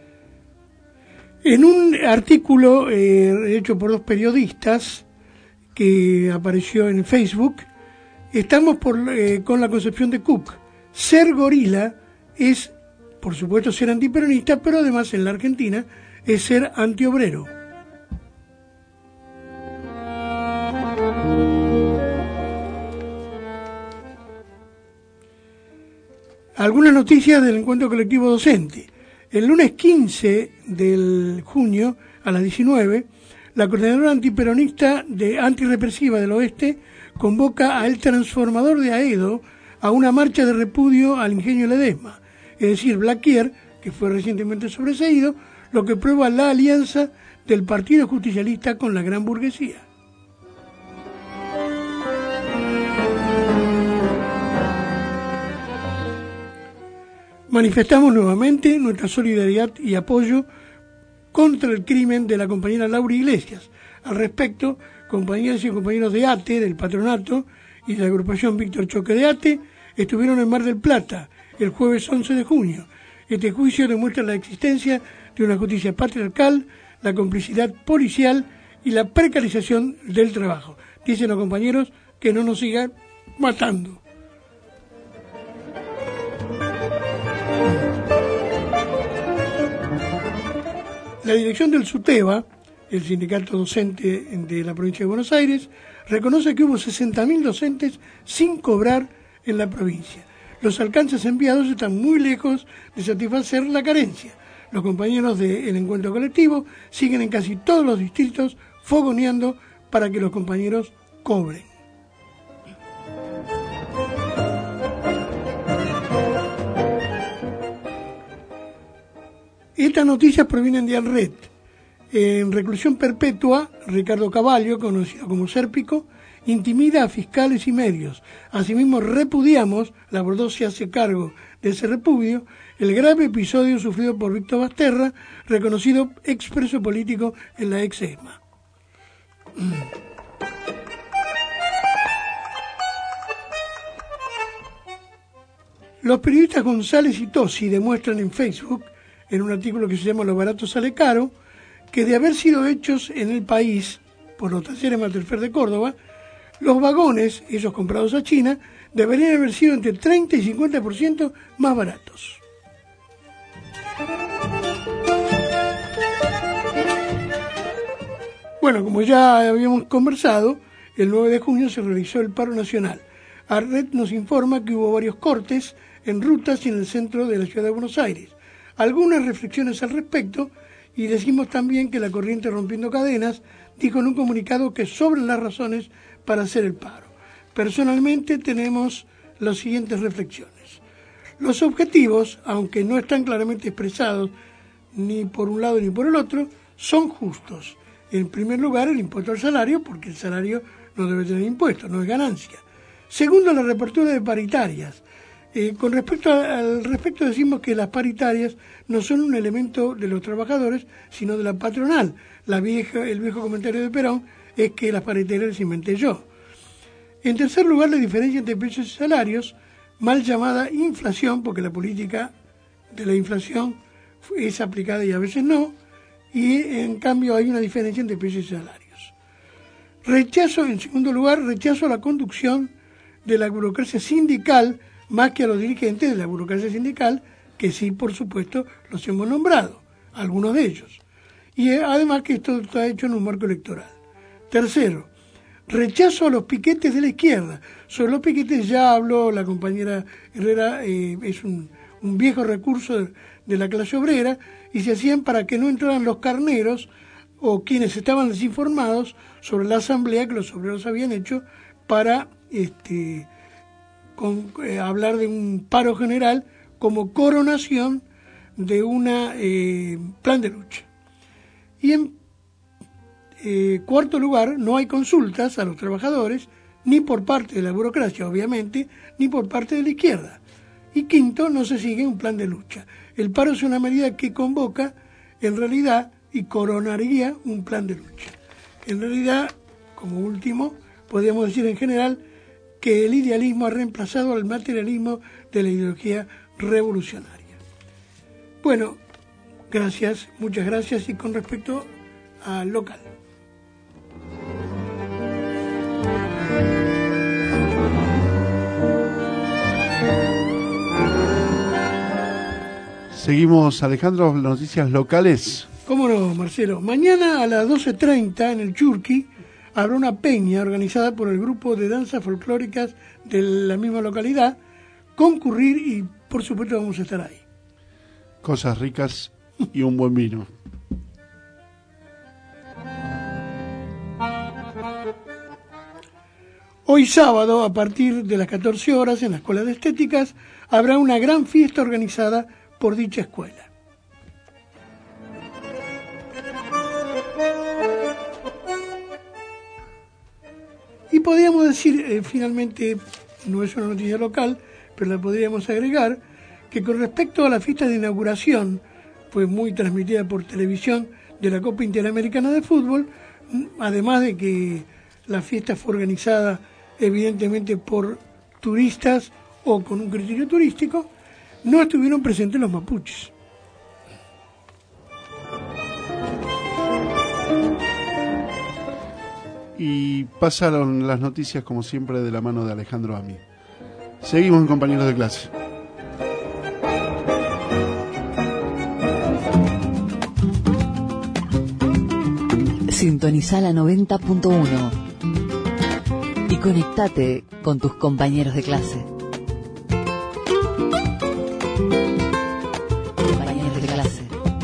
En un artículo hecho por 2 periodistas que apareció en Facebook. Estamos con la concepción de Cook. Ser gorila es, por supuesto, ser antiperonista, pero además en la Argentina es ser antiobrero. Algunas noticias del encuentro colectivo docente. El lunes 15 de junio a las 19, la coordinadora antiperonista antirrepresiva del Oeste convoca al transformador de Aedo a una marcha de repudio al ingenio Ledesma, es decir, Blaquier, que fue recientemente sobreseído, lo que prueba la alianza del Partido Justicialista con la gran burguesía. Manifestamos nuevamente nuestra solidaridad y apoyo contra el crimen de la compañera Laura Iglesias. Al respecto, compañeras y compañeros de ATE, del patronato, y de la agrupación Víctor Choque de ATE, estuvieron en Mar del Plata el jueves 11 de junio. Este juicio demuestra la existencia de una justicia patriarcal, la complicidad policial y la precarización del trabajo. Dicen los compañeros que no nos sigan matando. La dirección del SUTEBA, el sindicato docente de la provincia de Buenos Aires, reconoce que hubo 60.000 docentes sin cobrar en la provincia. Los alcances enviados están muy lejos de satisfacer la carencia. Los compañeros del encuentro colectivo siguen en casi todos los distritos fogoneando para que los compañeros cobren. Estas noticias provienen de Alred. En reclusión perpetua, Ricardo Cavallo, conocido como Sérpico, intimida a fiscales y medios. Asimismo, repudiamos, la Bordó se hace cargo de ese repudio, el grave episodio sufrido por Víctor Basterra, reconocido expreso político en la ex ESMA. Los periodistas González y Tosi demuestran en Facebook, en un artículo que se llama Lo barato sale caro, que de haber sido hechos en el país por los talleres Materfer de Córdoba, los vagones, esos comprados a China, deberían haber sido entre 30 y 50% más baratos. Bueno, como ya habíamos conversado, el 9 de junio se realizó el paro nacional. Arred nos informa que hubo varios cortes en rutas y en el centro de la ciudad de Buenos Aires. Algunas reflexiones al respecto, y decimos también que la corriente Rompiendo Cadenas dijo en un comunicado que sobran las razones para hacer el paro. Personalmente tenemos las siguientes reflexiones. Los objetivos, aunque no están claramente expresados ni por un lado ni por el otro, son justos. En primer lugar, el impuesto al salario, porque el salario no debe tener impuestos, no es ganancia. Segundo, la reapertura de paritarias. Con respecto al respecto decimos que las paritarias no son un elemento de los trabajadores, sino de la patronal. El viejo comentario de Perón es que las paritarias las inventé yo. En tercer lugar, la diferencia entre precios y salarios, mal llamada inflación, porque la política de la inflación es aplicada y a veces no, y en cambio hay una diferencia entre precios y salarios. En segundo lugar, rechazo a la conducción de la burocracia sindical, más que a los dirigentes de la burocracia sindical, que sí, por supuesto, los hemos nombrado, algunos de ellos. Y además que esto está hecho en un marco electoral. Tercero, rechazo a los piquetes de la izquierda. Sobre los piquetes ya habló la compañera Herrera, es un viejo recurso de la clase obrera, y se hacían para que no entraran los carneros o quienes estaban desinformados sobre la asamblea que los obreros habían hecho para hablar de un paro general como coronación de un plan de lucha. Y en cuarto lugar, no hay consultas a los trabajadores, ni por parte de la burocracia, obviamente, ni por parte de la izquierda. Y quinto, no se sigue un plan de lucha. El paro es una medida que convoca, en realidad, y coronaría un plan de lucha. En realidad, como último, podríamos decir en general que el idealismo ha reemplazado al materialismo de la ideología revolucionaria. Bueno, gracias, muchas gracias. Y con respecto al local. Seguimos, Alejandro, noticias locales. ¿Cómo no, Marcelo? Mañana a las 12:30 en el Churqui habrá una peña organizada por el grupo de danzas folclóricas de la misma localidad. Concurrir y, por supuesto, vamos a estar ahí. Cosas ricas y un buen vino. Hoy sábado, a partir de las 14 horas, en la Escuela de Estéticas, habrá una gran fiesta organizada por dicha escuela. Y podríamos decir, finalmente, no es una noticia local, pero la podríamos agregar, que con respecto a la fiesta de inauguración, fue muy transmitida por televisión, de la Copa Interamericana de Fútbol, además de que la fiesta fue organizada evidentemente por turistas o con un criterio turístico, no estuvieron presentes los mapuches. Y pasaron las noticias como siempre de la mano de Alejandro Ami. Seguimos en Compañeros de Clase. Sintoniza la 90.1 y conectate con tus compañeros de clase. Compañeros de clase.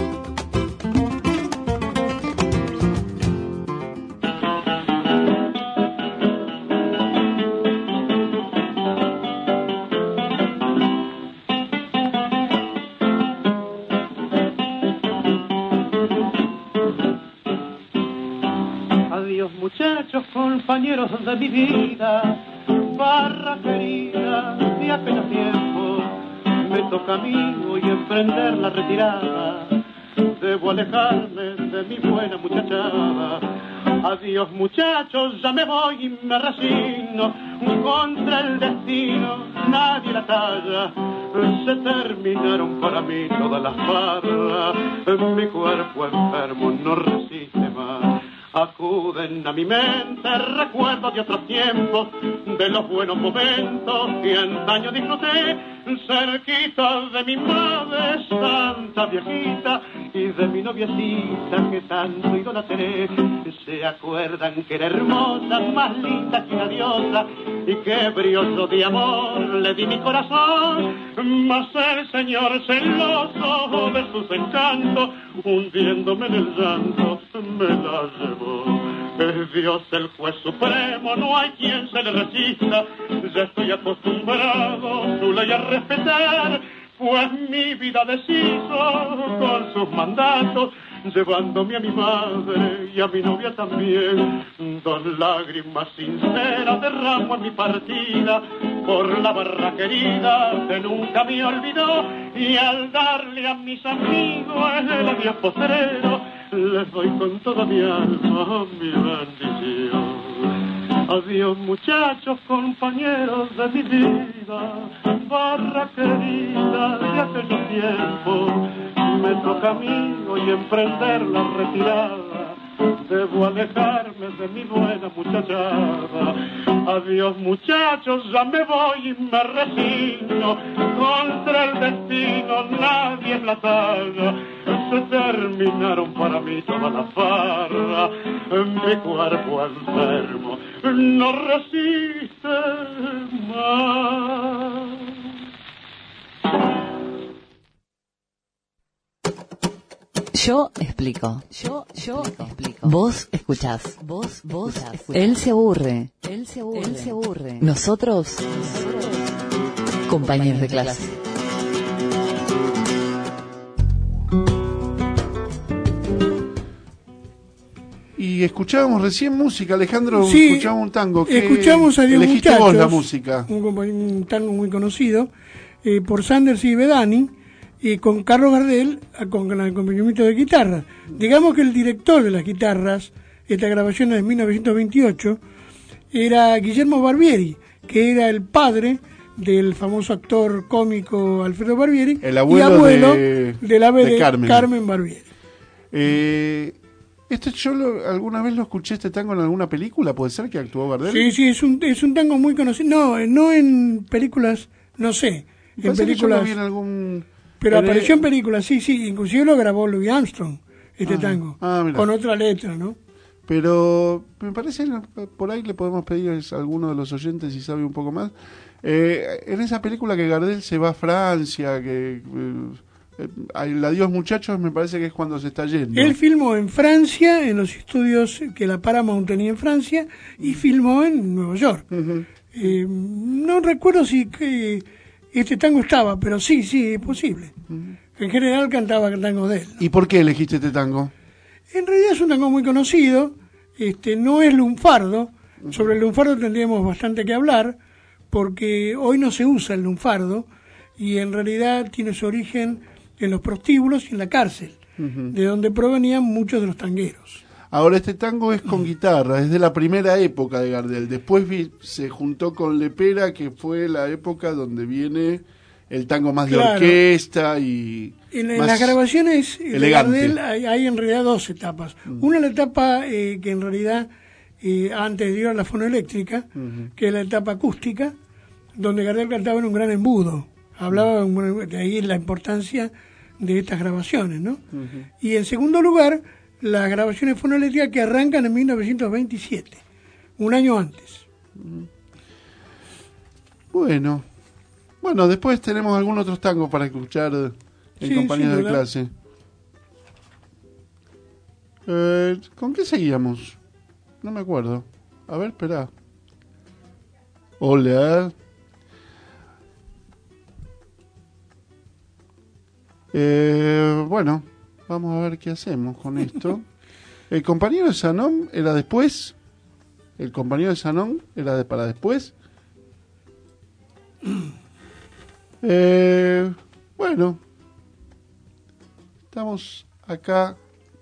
Compañeros de mi vida, barra querida de aquellos tiempos, me toca a mí hoy emprender la retirada, debo alejarme de mi buena muchachada. Adiós muchachos, ya me voy y me resigno, contra el destino nadie la talla, se terminaron para mí todas las barras, mi cuerpo enfermo no resiste más. Acuden a mi mente recuerdos de otros tiempos, de los buenos momentos que antaño disfruté, cerquita de mi madre santa viejita y de mi noviecita que tanto idolatré. Se acuerdan que era hermosa, más linda que una diosa, y que brioso de amor le di mi corazón, mas el señor celoso de sus encantos, hundiéndome en el llanto, me la llevó. Es Dios el juez supremo, no hay quien se le resista, ya estoy acostumbrado su ley a respetar, pues mi vida deshizo con sus mandatos, llevándome a mi madre y a mi novia también. Dos lágrimas sinceras derramo en mi partida por la barra querida que nunca me olvidó, y al darle a mis amigos el adiós postrero, les doy con toda mi alma mi bendición. Adiós muchachos, compañeros de mi vida, barra querida de aquellos tiempos, me toca a mí hoy emprender la retirada, debo alejarme de mi buena muchachada. Adiós muchachos, ya me voy y me resigno, contra el destino nadie es la talla, se terminaron para mí todas las farras, mi cuerpo enfermo no resiste más. Yo explico. Yo explico. Vos escuchás. Vos escuchás. Él se aburre. Nosotros compañeros de clase. Y escuchábamos recién música, Alejandro, sí, escuchábamos un tango. Escuchamos a Dios elegiste Muchachos, vos la música. Un tango muy conocido, por Sanders y Bedani, y con Carlos Gardel, con el acompañamiento de guitarra. Digamos que el director de las guitarras, esta grabación es de 1928, era Guillermo Barbieri, que era el padre del famoso actor cómico Alfredo Barbieri, el abuelo, y abuelo de la de Carmen Barbieri. Yo alguna vez lo escuché este tango en alguna película, ¿puede ser que actuó Gardel? Sí, es un tango muy conocido. No en películas, no sé. En películas. Yo lo vi en algún Pero apareció en películas, sí, inclusive lo grabó Louis Armstrong, tango, con otra letra, ¿no? Pero me parece, por ahí le podemos pedir a alguno de los oyentes si sabe un poco más. En esa película que Gardel se va a Francia, que el Adiós Muchachos, me parece que es cuando se está yendo. Él filmó en Francia, en los estudios que la Paramount tenía en Francia, y filmó en Nueva York. No recuerdo si este tango estaba, pero sí, es posible. En general cantaba tango de él, ¿no? ¿Y por qué elegiste este tango? En realidad es un tango muy conocido, no es lunfardo. Sobre el lunfardo tendríamos bastante que hablar, porque hoy no se usa el lunfardo, y en realidad tiene su origen en los prostíbulos y en la cárcel, de donde provenían muchos de los tangueros. Ahora, este tango es con guitarra, es de la primera época de Gardel. Después se juntó con Lepera, que fue la época donde viene el tango más de orquesta y en más las grabaciones de elegante. Gardel hay en realidad dos etapas. Una, la etapa que en realidad antes dio a la fonoeléctrica, que es la etapa acústica, donde Gardel cantaba en un gran embudo. Hablaba de ahí la importancia de estas grabaciones, ¿no? Y en segundo lugar, las grabaciones fonoeléctricas que arrancan en 1927, un año antes. Bueno, después tenemos algunos otros tangos para escuchar en compañía de clase. ¿Con qué seguíamos? No me acuerdo. A ver, espera. Hola. Bueno, vamos a ver qué hacemos con esto. ¿El compañero de Sanón era después? ¿El compañero de Sanón era para después? Bueno, estamos acá.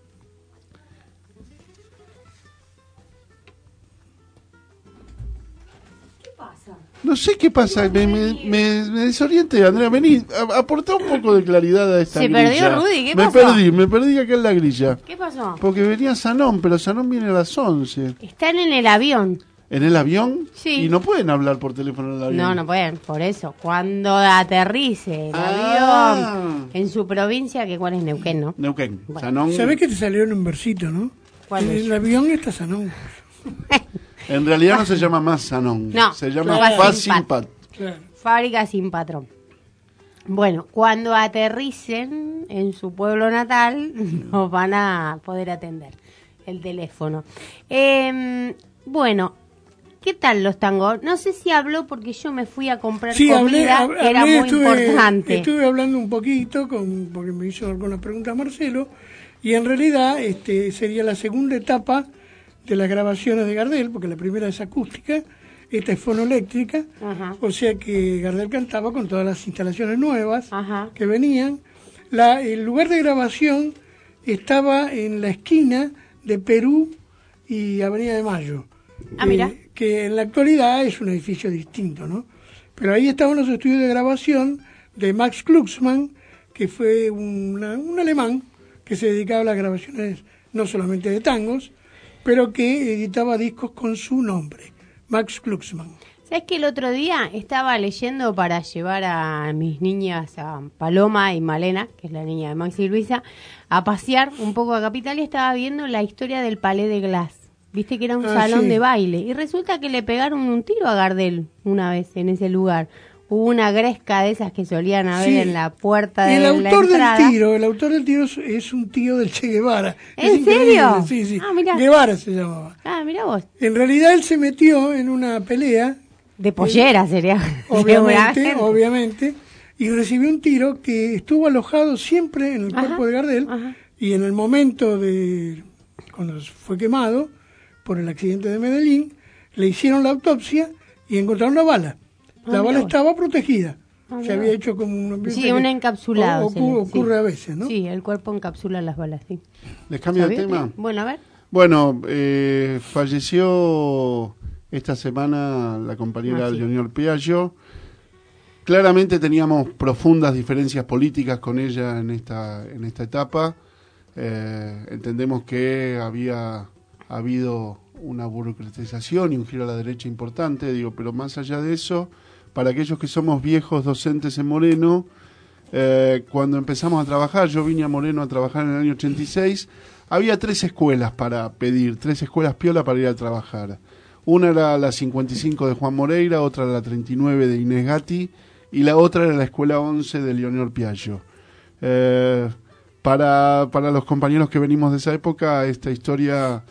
No sé qué pasa, me desorienté, Andrea, vení, aportá un poco de claridad a esta grilla. Se perdió Rudy, ¿qué pasó? Me perdí acá en la grilla. ¿Qué pasó? Porque venía Sanón, pero Sanón viene a las 11. Están en el avión. ¿En el avión? Sí. Y no pueden hablar por teléfono en el avión. No pueden, por eso. Cuando aterrice el avión en su provincia, que cuál es Neuquén, ¿no? Neuquén. Bueno. Sanón. ¿Sabés que te salió en un versito, no? ¿Cuál en es? el avión está Sanón. En realidad no se llama más Sanón. No, se llama Facimpat. Claro. Fábrica sin patrón. Bueno, cuando aterricen en su pueblo natal, nos van a poder atender el teléfono. Bueno, ¿qué tal los tangos? No sé si habló porque yo me fui a comprar comida, que era muy importante. Estuve hablando un poquito, porque me hizo algunas preguntas Marcelo, y en realidad sería la segunda etapa de las grabaciones de Gardel, porque la primera es acústica, esta es fonoeléctrica, o sea que Gardel cantaba con todas las instalaciones nuevas que venían. El lugar de grabación estaba en la esquina de Perú y Avenida de Mayo. Mira. Que en la actualidad es un edificio distinto, ¿no? Pero ahí estaban los estudios de grabación de Max Glucksmann, que fue un alemán que se dedicaba a las grabaciones no solamente de tangos, pero que editaba discos con su nombre, Max Glucksmann. ¿Sabes que el otro día estaba leyendo para llevar a mis niñas, a Paloma y Malena, que es la niña de Maxi y Luisa, a pasear un poco a Capital y estaba viendo la historia del Palais de Glace? Viste que era un salón de baile. Y resulta que le pegaron un tiro a Gardel una vez en ese lugar. Hubo una gresca de esas que solían haber en la puerta de la entrada. El autor del tiro es un tío del Che Guevara. ¿En serio? Sí. Mirá. Guevara se llamaba. Mirá vos. En realidad él se metió en una pelea. De pollera sería. Obviamente. Y recibió un tiro que estuvo alojado siempre en el cuerpo de Gardel. Y en el momento cuando fue quemado por el accidente de Medellín, le hicieron la autopsia y encontraron la bala. La bala estaba protegida. Se había hecho como un ambiente. Sí, un encapsulado. Ocurre a veces, ¿no? Sí, el cuerpo encapsula las balas, sí. ¿Les cambio de tema? Bueno, a ver. Bueno, falleció esta semana la compañera Junior Piaggio. Claramente teníamos profundas diferencias políticas con ella en esta etapa. Entendemos que había habido una burocratización y un giro a la derecha importante, pero más allá de eso, para aquellos que somos viejos docentes en Moreno, Cuando empezamos a trabajar, yo vine a Moreno a trabajar en el año 86, había 3 escuelas para pedir, 3 escuelas piola para ir a trabajar. Una era la 55 de Juan Moreira, otra era la 39 de Inés Gatti y la otra era la escuela 11 de Leonor Piaggio. Para los compañeros que venimos de esa época, esta historia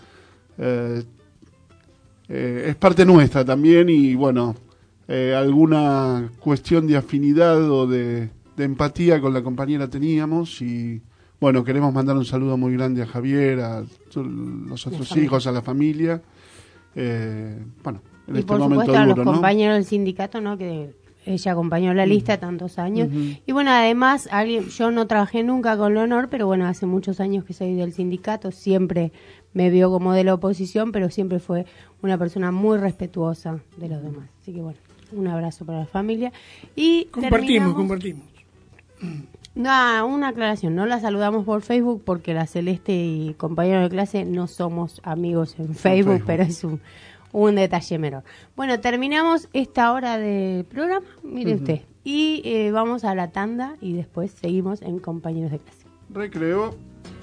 es parte nuestra también y bueno, alguna cuestión de afinidad o de empatía con la compañera teníamos y bueno, queremos mandar un saludo muy grande a Javier, a los otros hijos, a la familia. Bueno, en y este por momento supuesto duro, a los compañeros del sindicato, ¿no? Que ella acompañó la lista tantos años. Y bueno, además, yo no trabajé nunca con Leonor, pero bueno, hace muchos años que soy del sindicato, siempre me vio como de la oposición, pero siempre fue una persona muy respetuosa de los demás. Así que bueno, un abrazo para la familia. Y Compartimos. Una aclaración, no la saludamos por Facebook porque la Celeste y compañeros de clase no somos amigos en Facebook. Pero es un detalle menor. Bueno, terminamos esta hora de programa, mire usted, y vamos a la tanda y después seguimos en compañeros de clase. Recreo.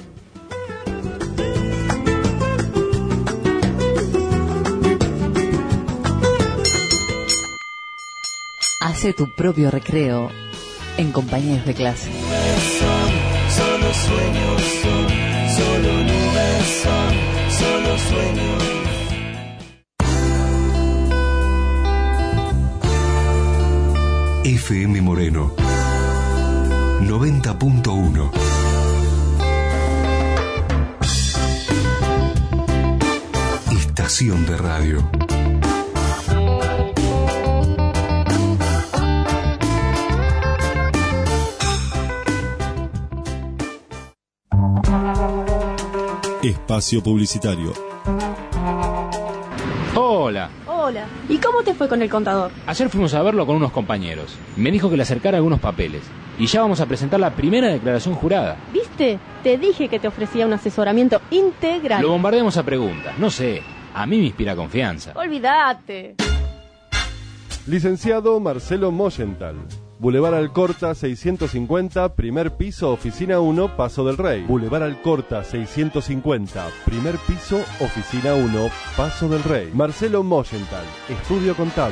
Hace tu propio recreo en compañeros de clase. Solo sueños son, solo nubes son, solo sueños. FM Moreno 90.1. Estación de radio. Espacio publicitario. Hola. Hola. ¿Y cómo te fue con el contador? Ayer fuimos a verlo con unos compañeros. Me dijo que le acercara algunos papeles. Y ya vamos a presentar la primera declaración jurada. ¿Viste? Te dije que te ofrecía un asesoramiento integral. Lo bombardeamos a preguntas. No sé. A mí me inspira confianza. Olvídate. Licenciado Marcelo Moyenthal. Boulevard Alcorta 650, primer piso, oficina 1, Paso del Rey. Boulevard Alcorta 650, primer piso, oficina 1, Paso del Rey. Marcelo Moyenthal, estudio contable.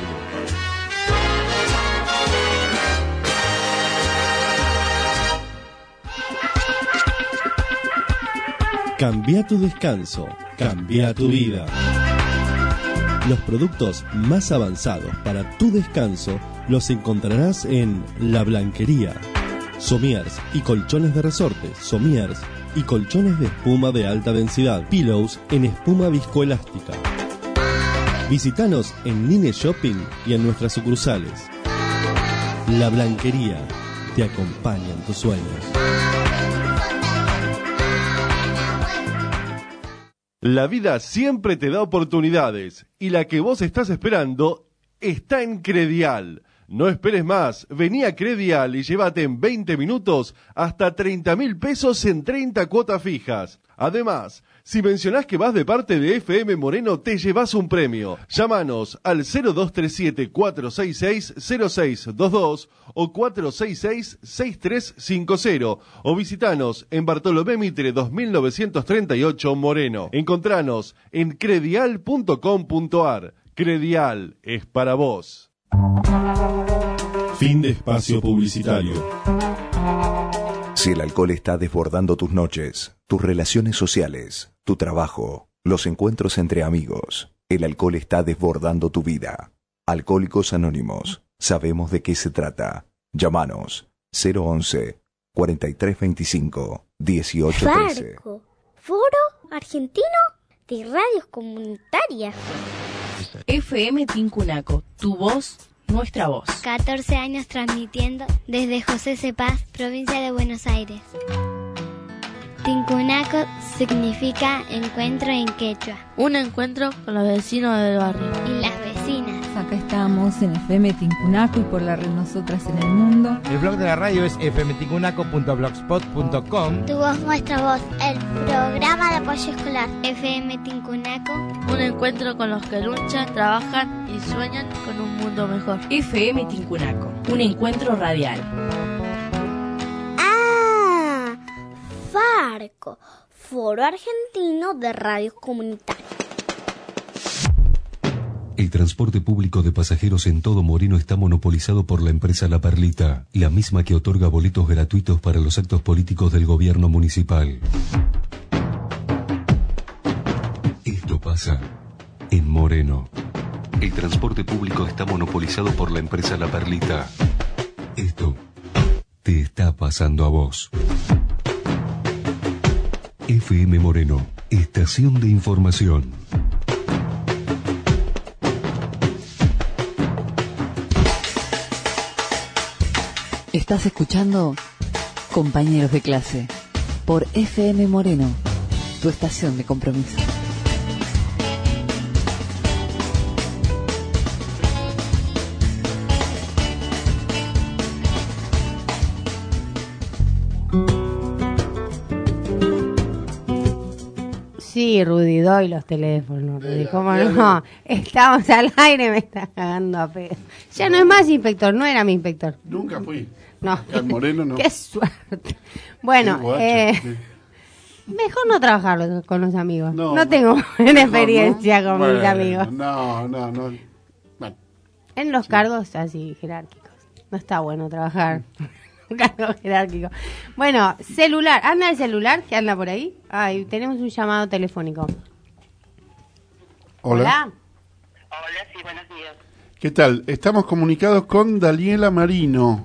Cambia tu descanso, cambia tu vida. Los productos más avanzados para tu descanso los encontrarás en La Blanquería. Somiers y colchones de resortes, somiers y colchones de espuma de alta densidad, pillows en espuma viscoelástica. Visítanos en Nine Shopping y en nuestras sucursales. La Blanquería te acompaña en tus sueños. La vida siempre te da oportunidades y la que vos estás esperando está en Credial. No esperes más, vení a Credial y llévate en 20 minutos hasta 30.000 pesos en 30 cuotas fijas. Además, si mencionás que vas de parte de FM Moreno, te llevas un premio. Llámanos al 0237-466-0622 o 466-6350 o visitanos en Bartolomé Mitre 2938 Moreno. Encontranos en credial.com.ar. Credial es para vos. Fin de espacio publicitario. Si el alcohol está desbordando tus noches, tus relaciones sociales, tu trabajo, los encuentros entre amigos, el alcohol está desbordando tu vida. Alcohólicos Anónimos, sabemos de qué se trata. Llámanos 011-4325-1813. Farco, Foro Argentino de Radios Comunitarias. FM Tincunaco, tu voz, nuestra voz. 14 años transmitiendo desde José C. Paz, provincia de Buenos Aires. Tincunaco significa encuentro en quechua. Un encuentro con los vecinos del barrio. Y las vecinas. Acá estamos en FM Tincunaco y por la red Nosotras en el Mundo. El blog de la radio es fmtincunaco.blogspot.com. Tu voz, nuestra voz. El programa de apoyo escolar. FM Tincunaco. Un encuentro con los que luchan, trabajan y sueñan con un mundo mejor. FM Tincunaco. Un encuentro radial. ARCO, Foro Argentino de Radios Comunitarias. El transporte público de pasajeros en todo Moreno está monopolizado por la empresa La Perlita, la misma que otorga boletos gratuitos para los actos políticos del gobierno municipal. Esto pasa en Moreno. El transporte público está monopolizado por la empresa La Perlita. Esto te está pasando a vos. FM Moreno, estación de información. Estás escuchando Compañeros de Clase por FM Moreno, tu estación de compromiso. Sí, Rudy, doy los teléfonos, Rudy, ¿cómo no? Estamos al aire, me estás cagando a pedo. Ya no es más inspector, no era mi inspector. Nunca fui. No. Acá en Moreno no. Qué suerte. Bueno, Sí. mejor no trabajar con los amigos. No, No tengo buena mejor, experiencia ¿no? con mis Bueno, amigos. No. Bueno, En los cargos así jerárquicos. No está bueno trabajar en cargos jerárquicos. Bueno, celular. ¿Anda el celular que anda por ahí? Ay, tenemos un llamado telefónico. Hola. Hola, sí, buenos días. ¿Qué tal? Estamos comunicados con Daniela Marino,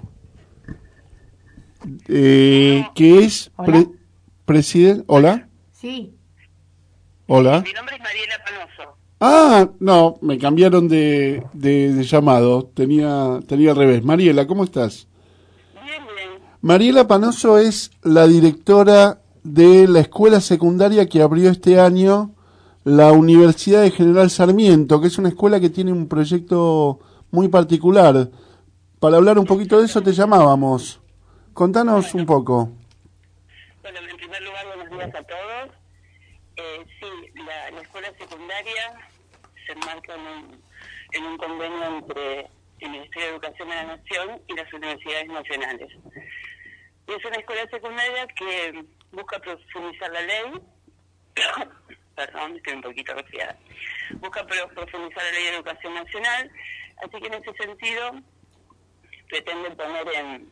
que es presidente. ¿Hola? Sí. Hola. Mi nombre es Mariela Panoso. Ah, no, me cambiaron de llamado. Tenía al revés. Mariela, ¿cómo estás? Bien. Mariela Panoso es la directora de la escuela secundaria que abrió este año la Universidad de General Sarmiento, que es una escuela que tiene un proyecto muy particular. Para hablar un poquito de eso te llamábamos. Contanos un poco. Bueno, en primer lugar, buenos días a todos. Sí, la escuela secundaria se enmarca en un convenio entre el Ministerio de Educación de la Nación y las universidades nacionales. Y es una escuela secundaria que busca profundizar la ley. Perdón, estoy un poquito resfriada. Busca profundizar la ley de educación nacional, así que en ese sentido pretende poner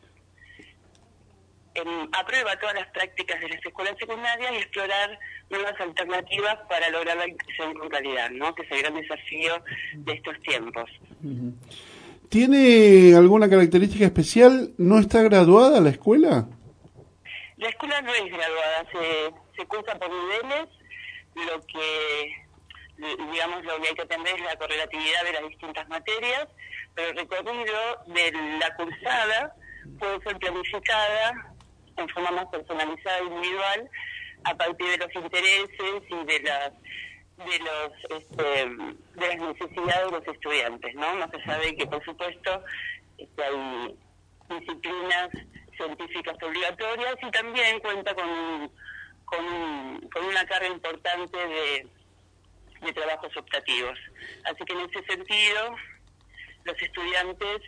a prueba todas las prácticas de las escuelas secundarias y explorar nuevas alternativas para lograr la inclusión con calidad, ¿no? Que es el gran desafío de estos tiempos. ¿Tiene alguna característica especial? ¿No está graduada la escuela? La escuela no es graduada, se cursa por niveles. Lo que hay que atender es la correlatividad de las distintas materias, pero el recorrido de la cursada puede ser planificada en forma más personalizada e individual a partir de los intereses y de las necesidades de los estudiantes, ¿no? Más allá de que, por supuesto, hay disciplinas científicas obligatorias y también cuenta con una carga importante de trabajos optativos. Así que en ese sentido, los estudiantes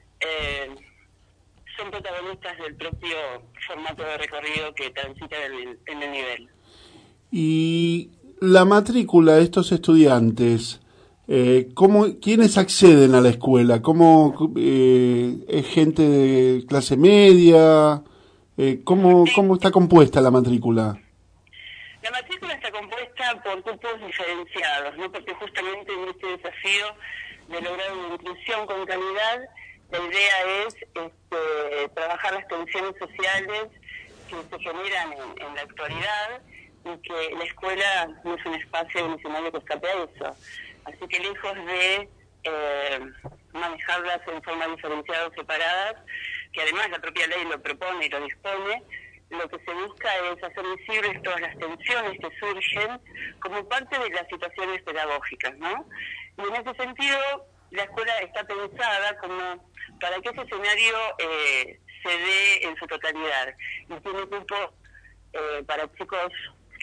son protagonistas del propio formato de recorrido que transitan en el nivel. Y la matrícula de estos estudiantes, ¿quiénes acceden a la escuela? ¿Es gente de clase media? ¿Cómo está compuesta la matrícula? La matrícula está compuesta por grupos diferenciados, ¿no? Porque justamente en este desafío de lograr una inclusión con calidad, la idea es trabajar las tensiones sociales que se generan en la actualidad y que la escuela no es un espacio ni escenario que escape a eso. Así que lejos de manejarlas en forma diferenciada o separadas, que además la propia ley lo propone y lo dispone, lo que se busca es hacer visibles todas las tensiones que surgen como parte de las situaciones pedagógicas, ¿no? Y en ese sentido, la escuela está pensada como para que ese escenario se dé en su totalidad. Y tiene cupo para chicos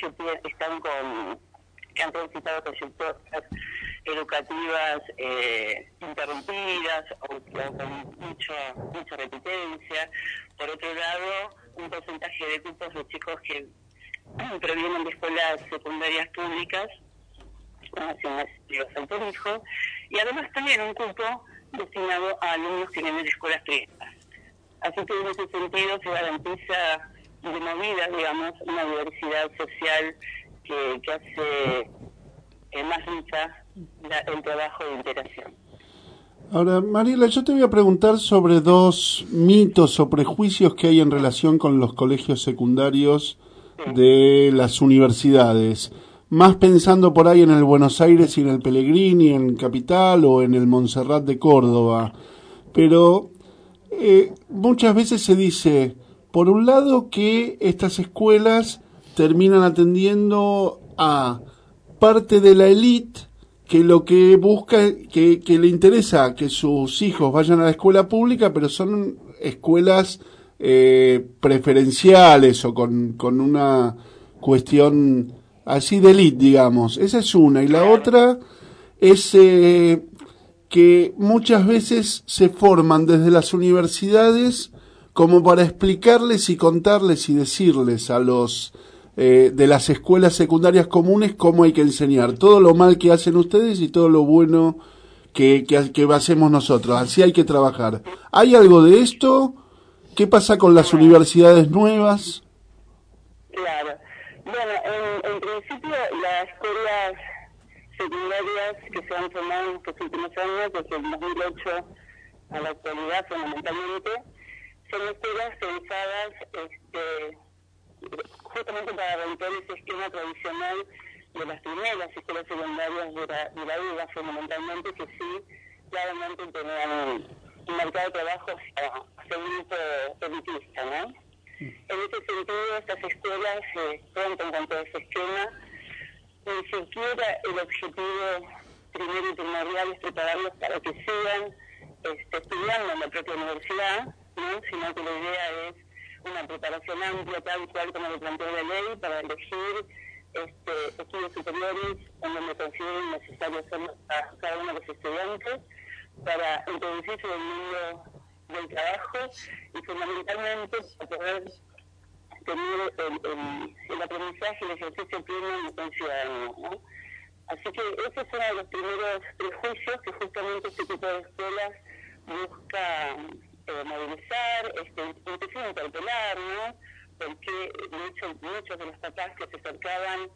que han transitado trayectorias educativas interrumpidas o con mucha repitencia. Por otro lado, un porcentaje de grupos de chicos que provienen de escuelas secundarias públicas, nacionales Santo Hijo, y además también un cupo destinado a alumnos que vienen de escuelas privadas. Así que en ese sentido se garantiza de movida, digamos, una diversidad social que hace más rica el trabajo de integración. Ahora, Mariela, yo te voy a preguntar sobre dos mitos o prejuicios que hay en relación con los colegios secundarios de las universidades. Más pensando por ahí en el Buenos Aires y en el Pellegrini, en Capital o en el Montserrat de Córdoba. Pero muchas veces se dice, por un lado, que estas escuelas terminan atendiendo a parte de la élite que lo que busca, que le interesa que sus hijos vayan a la escuela pública, pero son escuelas preferenciales o con una cuestión así de élite, digamos. Esa es una. Y la otra es que muchas veces se forman desde las universidades como para explicarles y contarles y decirles a los de las escuelas secundarias comunes cómo hay que enseñar. Todo lo mal que hacen ustedes y todo lo bueno que hacemos nosotros. Así hay que trabajar. ¿Hay algo de esto? ¿Qué pasa con las universidades nuevas? Claro. Bueno, en principio las escuelas secundarias que se han formado en estos últimos años, desde el 2008 a la actualidad fundamentalmente, son escuelas pensadas justamente para romper ese esquema tradicional de las primeras escuelas secundarias de la vida, fundamentalmente, que sí claramente tenían un mercado de trabajo hacia un grupo elitista, ¿no? En ese sentido, estas escuelas rompen con todo ese esquema. Ni siquiera el objetivo primero y primordial es prepararlos para que sigan estudiando en la propia universidad, ¿no? Sino que la idea es una preparación amplia, tal cual como lo plantea la ley, para elegir estudios superiores en donde consideren necesario hacerlo a cada uno de los estudiantes para introducirse en el mundo del trabajo y fundamentalmente para poder tener el aprendizaje y el ejercicio pleno de un ciudadano, ¿no? Así que ese es uno de los primeros prejuicios que justamente este tipo de escuelas busca movilizar, inclusive interpelar, ¿no? Porque muchos de los papás que se acercaban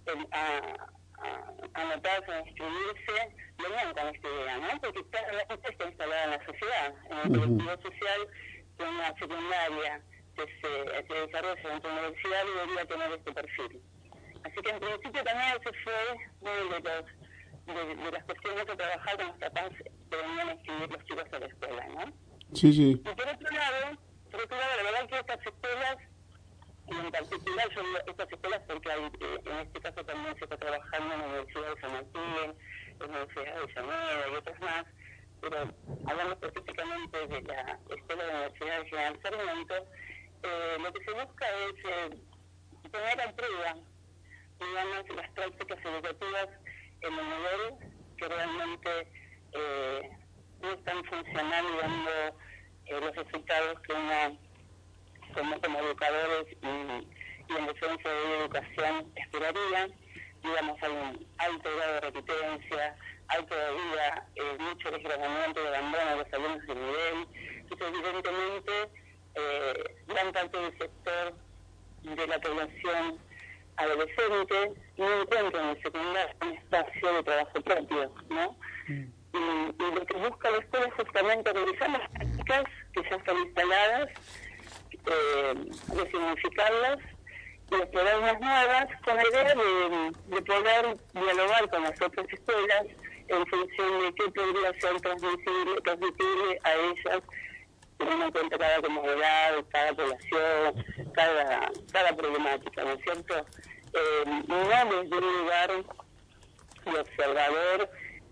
a anotarse, a inscribirse, venían con esta idea, ¿no? Porque claramente está instalada en la sociedad, en el colectivo social, que una secundaria que se desarrolla en tu universidad debería tener este perfil. Así que en principio también ese fue uno de las cuestiones de trabajar con los papás que venían a inscribir los chicos a la escuela, ¿no? Sí, sí. Y por otro lado, la verdad que estas escuelas, y en particular yo digo estas escuelas porque en este caso también se está trabajando en la Universidad de San Martín, en la Universidad de Llanera y otras más, pero hablando específicamente de la Escuela de la Universidad de General Sarmiento, lo que se busca es poner a prueba, digamos, las prácticas educativas en un nivel que realmente no están funcionando y dando los resultados que uno como educadores y en defensa de la educación esperaría. Digamos, hay un alto grado de repitencia, hay todavía mucho desgranamiento y abandono de los alumnos de nivel. Entonces, evidentemente, gran parte del sector de la población adolescente no encuentra en el secundario un espacio de trabajo propio, ¿no? Y lo que busca la escuela es justamente realizar las prácticas que ya están instaladas, resignificarlas y explorar unas nuevas con la idea de poder dialogar con las otras escuelas en función de qué podría ser transmitible a ellas, teniendo en cuenta cada comunidad, cada población, cada problemática, ¿no es cierto? No desde un lugar de observador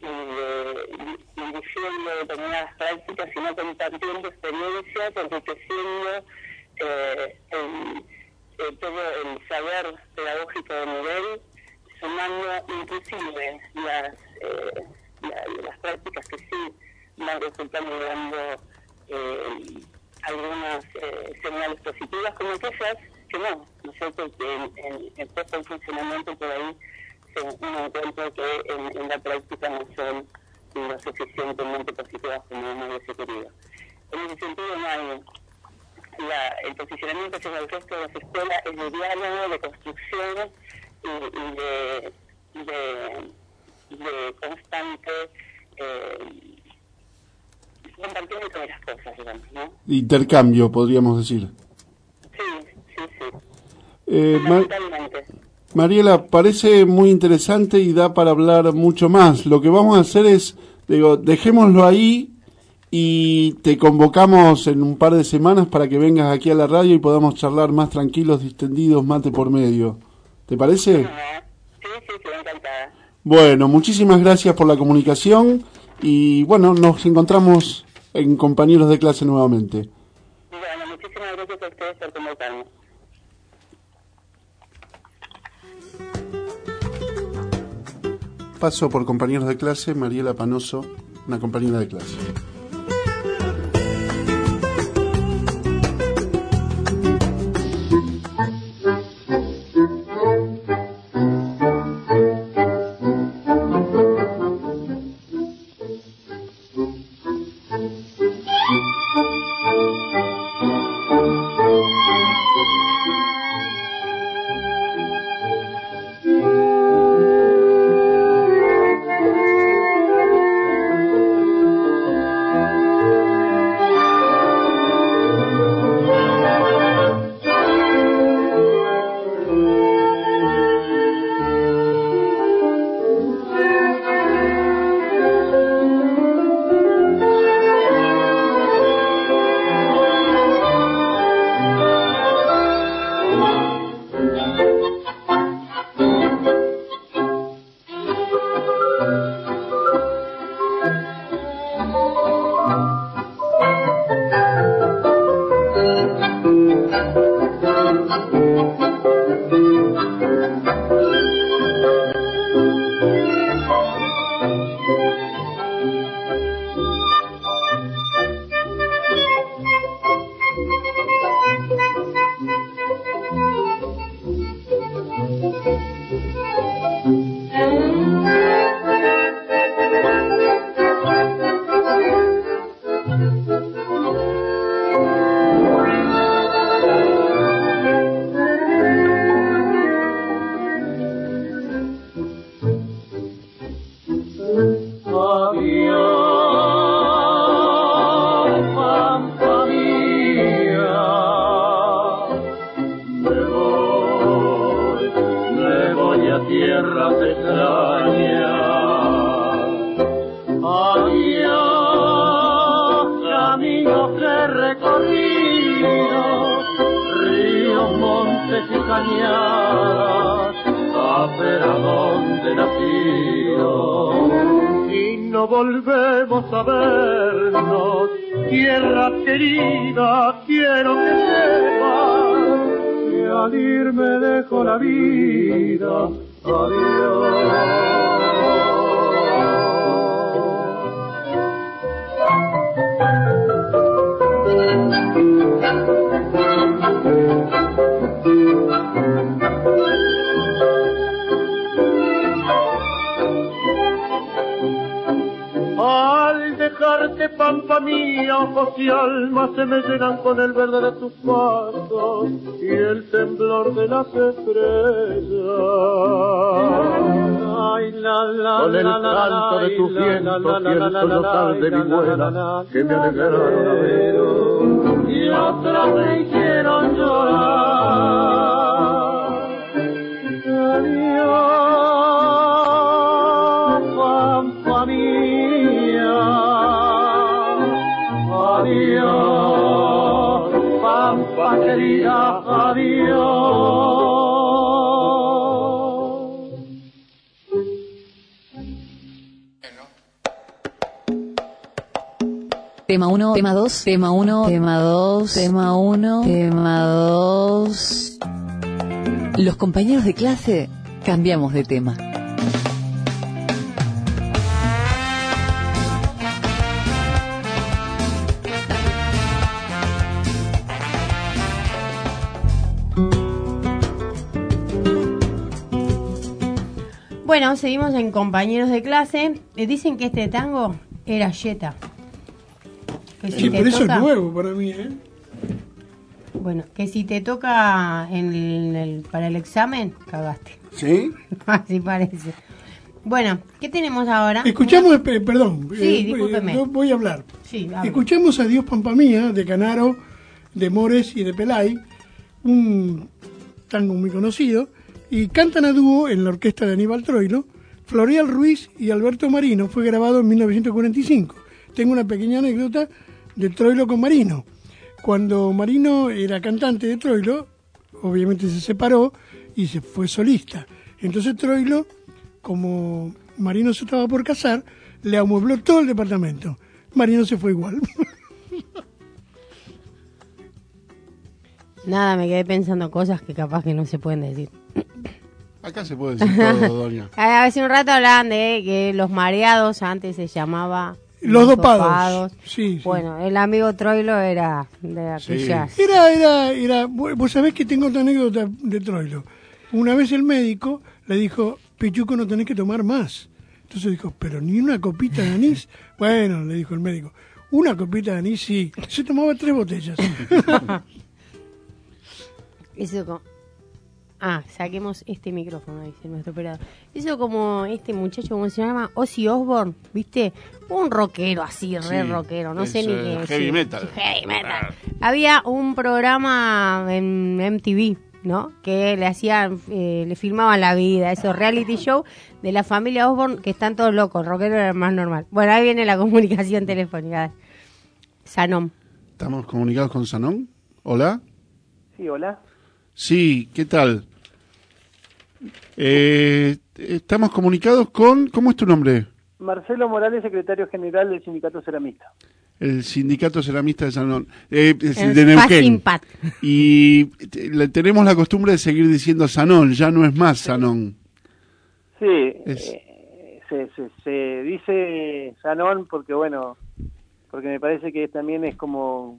y diciendo determinadas prácticas, sino compartiendo experiencias, enriqueciendo todo el saber pedagógico de nivel, sumando inclusive las prácticas que sí van resultando dando algunas señales positivas, como aquellas que no, ¿no es cierto? Que en puesto en funcionamiento por ahí uno encuentra que en la práctica no son lo suficientemente positivas como uno hubiese querido. En ese sentido, no hay el posicionamiento hacia el resto de las escuelas es de diálogo, de construcción y de constante compartiendo todas las cosas, digamos, ¿no? Intercambio, podríamos decir. Sí. Mariela, parece muy interesante y da para hablar mucho más. Lo que vamos a hacer es, dejémoslo ahí y te convocamos en un par de semanas para que vengas aquí a la radio y podamos charlar más tranquilos, distendidos, mate por medio. ¿Te parece? Sí, encantada. Bueno, muchísimas gracias por la comunicación y bueno, nos encontramos en Compañeros de Clase nuevamente. Bueno, muchísimas gracias a ustedes por convocarme. Paso por Compañeros de Clase, Mariela Panoso, una compañera de clase. Se me llenan con el verde de tus pasos y el temblor de las estrellas. Ay, con el canto de tus vientos y el sollozar de mi vuela que me alegraron y otras me hicieron llorar. Adiós, pampa mía. Adiós, pampa querida, adiós. Tema 1, tema 2, tema 1, tema 2, tema 1, tema 2. Los compañeros de clase cambiamos de tema. Bueno, seguimos en compañeros de clase. Dicen que este tango era Jetta. Que Sí, pero eso es nuevo para mí, ¿eh? Bueno, que si te toca para el examen, cagaste. ¿Sí? Así parece. Bueno, ¿qué tenemos ahora? Escuchamos, perdón, Sí, discúlpeme. yo voy a hablar. Sí, hable. Escuchamos a Dios Pampa Mía, de Canaro, de Mores y de Pelay, un tango muy conocido, y cantan a dúo en la orquesta de Aníbal Troilo, Florial Ruiz y Alberto Marino. Fue grabado en 1945. Tengo una pequeña anécdota de Troilo con Marino. Cuando Marino era cantante de Troilo, obviamente se separó y se fue solista. Entonces Troilo, como Marino se estaba por casar, le amuebló todo el departamento. Marino se fue igual. Nada, me quedé pensando cosas que capaz que no se pueden decir. Acá se puede decir todo, doña. Hace un rato hablaban de que los mareados antes se llamaba... Los dopados. Sí. Bueno, el amigo Troilo era de aquellas... Sí. Era... Vos sabés que tengo otra anécdota de Troilo. Una vez el médico le dijo, Pichuco, no tenés que tomar más. Entonces dijo, pero ni una copita de anís. Bueno, le dijo el médico, una copita de anís sí. Se tomaba 3 botellas. Eso como... saquemos este micrófono, dice nuestro operador. Eso como este muchacho, ¿cómo se llama? Ozzy Osbourne, ¿viste? Un rockero así, re rockero, no sé ni qué. Heavy metal. Heavy metal. Había un programa en MTV, ¿no? Que le hacían, le filmaban la vida, esos reality show de la familia Osbourne, que están todos locos, rockero era más normal. Bueno, ahí viene la comunicación telefónica. Sanón. ¿Estamos comunicados con Sanón? ¿Hola? Sí, hola. Sí, ¿qué tal? Estamos comunicados con... ¿Cómo es tu nombre? Marcelo Morales, secretario general del Sindicato Ceramista. El Sindicato Ceramista de Sanón, de Neuquén. Y tenemos la costumbre de seguir diciendo Sanón, ya no es más Sanón. Sí, se dice Sanón porque, bueno, porque me parece que también es como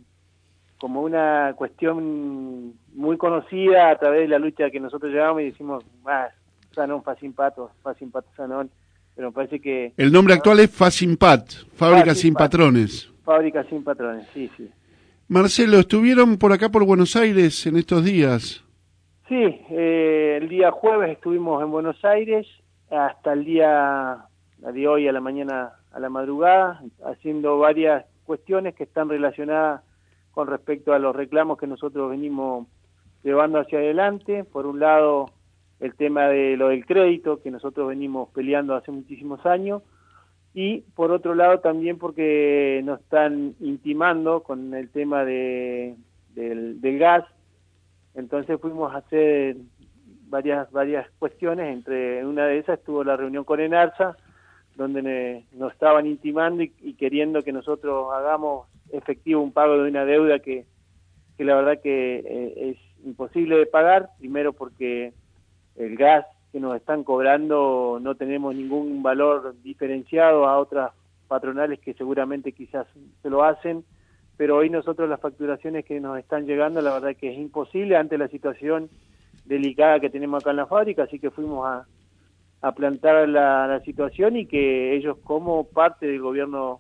una cuestión muy conocida a través de la lucha que nosotros llevamos y decimos, Sanón, Facin Pato, Sanón, pero me parece que... El nombre actual es Facimpat, Fábrica Sin Patrones. Fábrica Sin Patrones, sí. Marcelo, ¿estuvieron por acá por Buenos Aires en estos días? Sí, el día jueves estuvimos en Buenos Aires, hasta el día de hoy a la mañana, a la madrugada, haciendo varias cuestiones que están relacionadas con respecto a los reclamos que nosotros venimos llevando hacia adelante. Por un lado, el tema de lo del crédito, que nosotros venimos peleando hace muchísimos años, y por otro lado también porque nos están intimando con el tema del gas. Entonces fuimos a hacer varias cuestiones, entre una de esas estuvo la reunión con ENARSA, donde nos estaban intimando y queriendo que nosotros hagamos efectivo un pago de una deuda que la verdad que es imposible de pagar, primero porque el gas que nos están cobrando no tenemos ningún valor diferenciado a otras patronales que seguramente quizás se lo hacen, pero hoy nosotros las facturaciones que nos están llegando la verdad que es imposible ante la situación delicada que tenemos acá en la fábrica, así que fuimos a plantar la situación y que ellos como parte del gobierno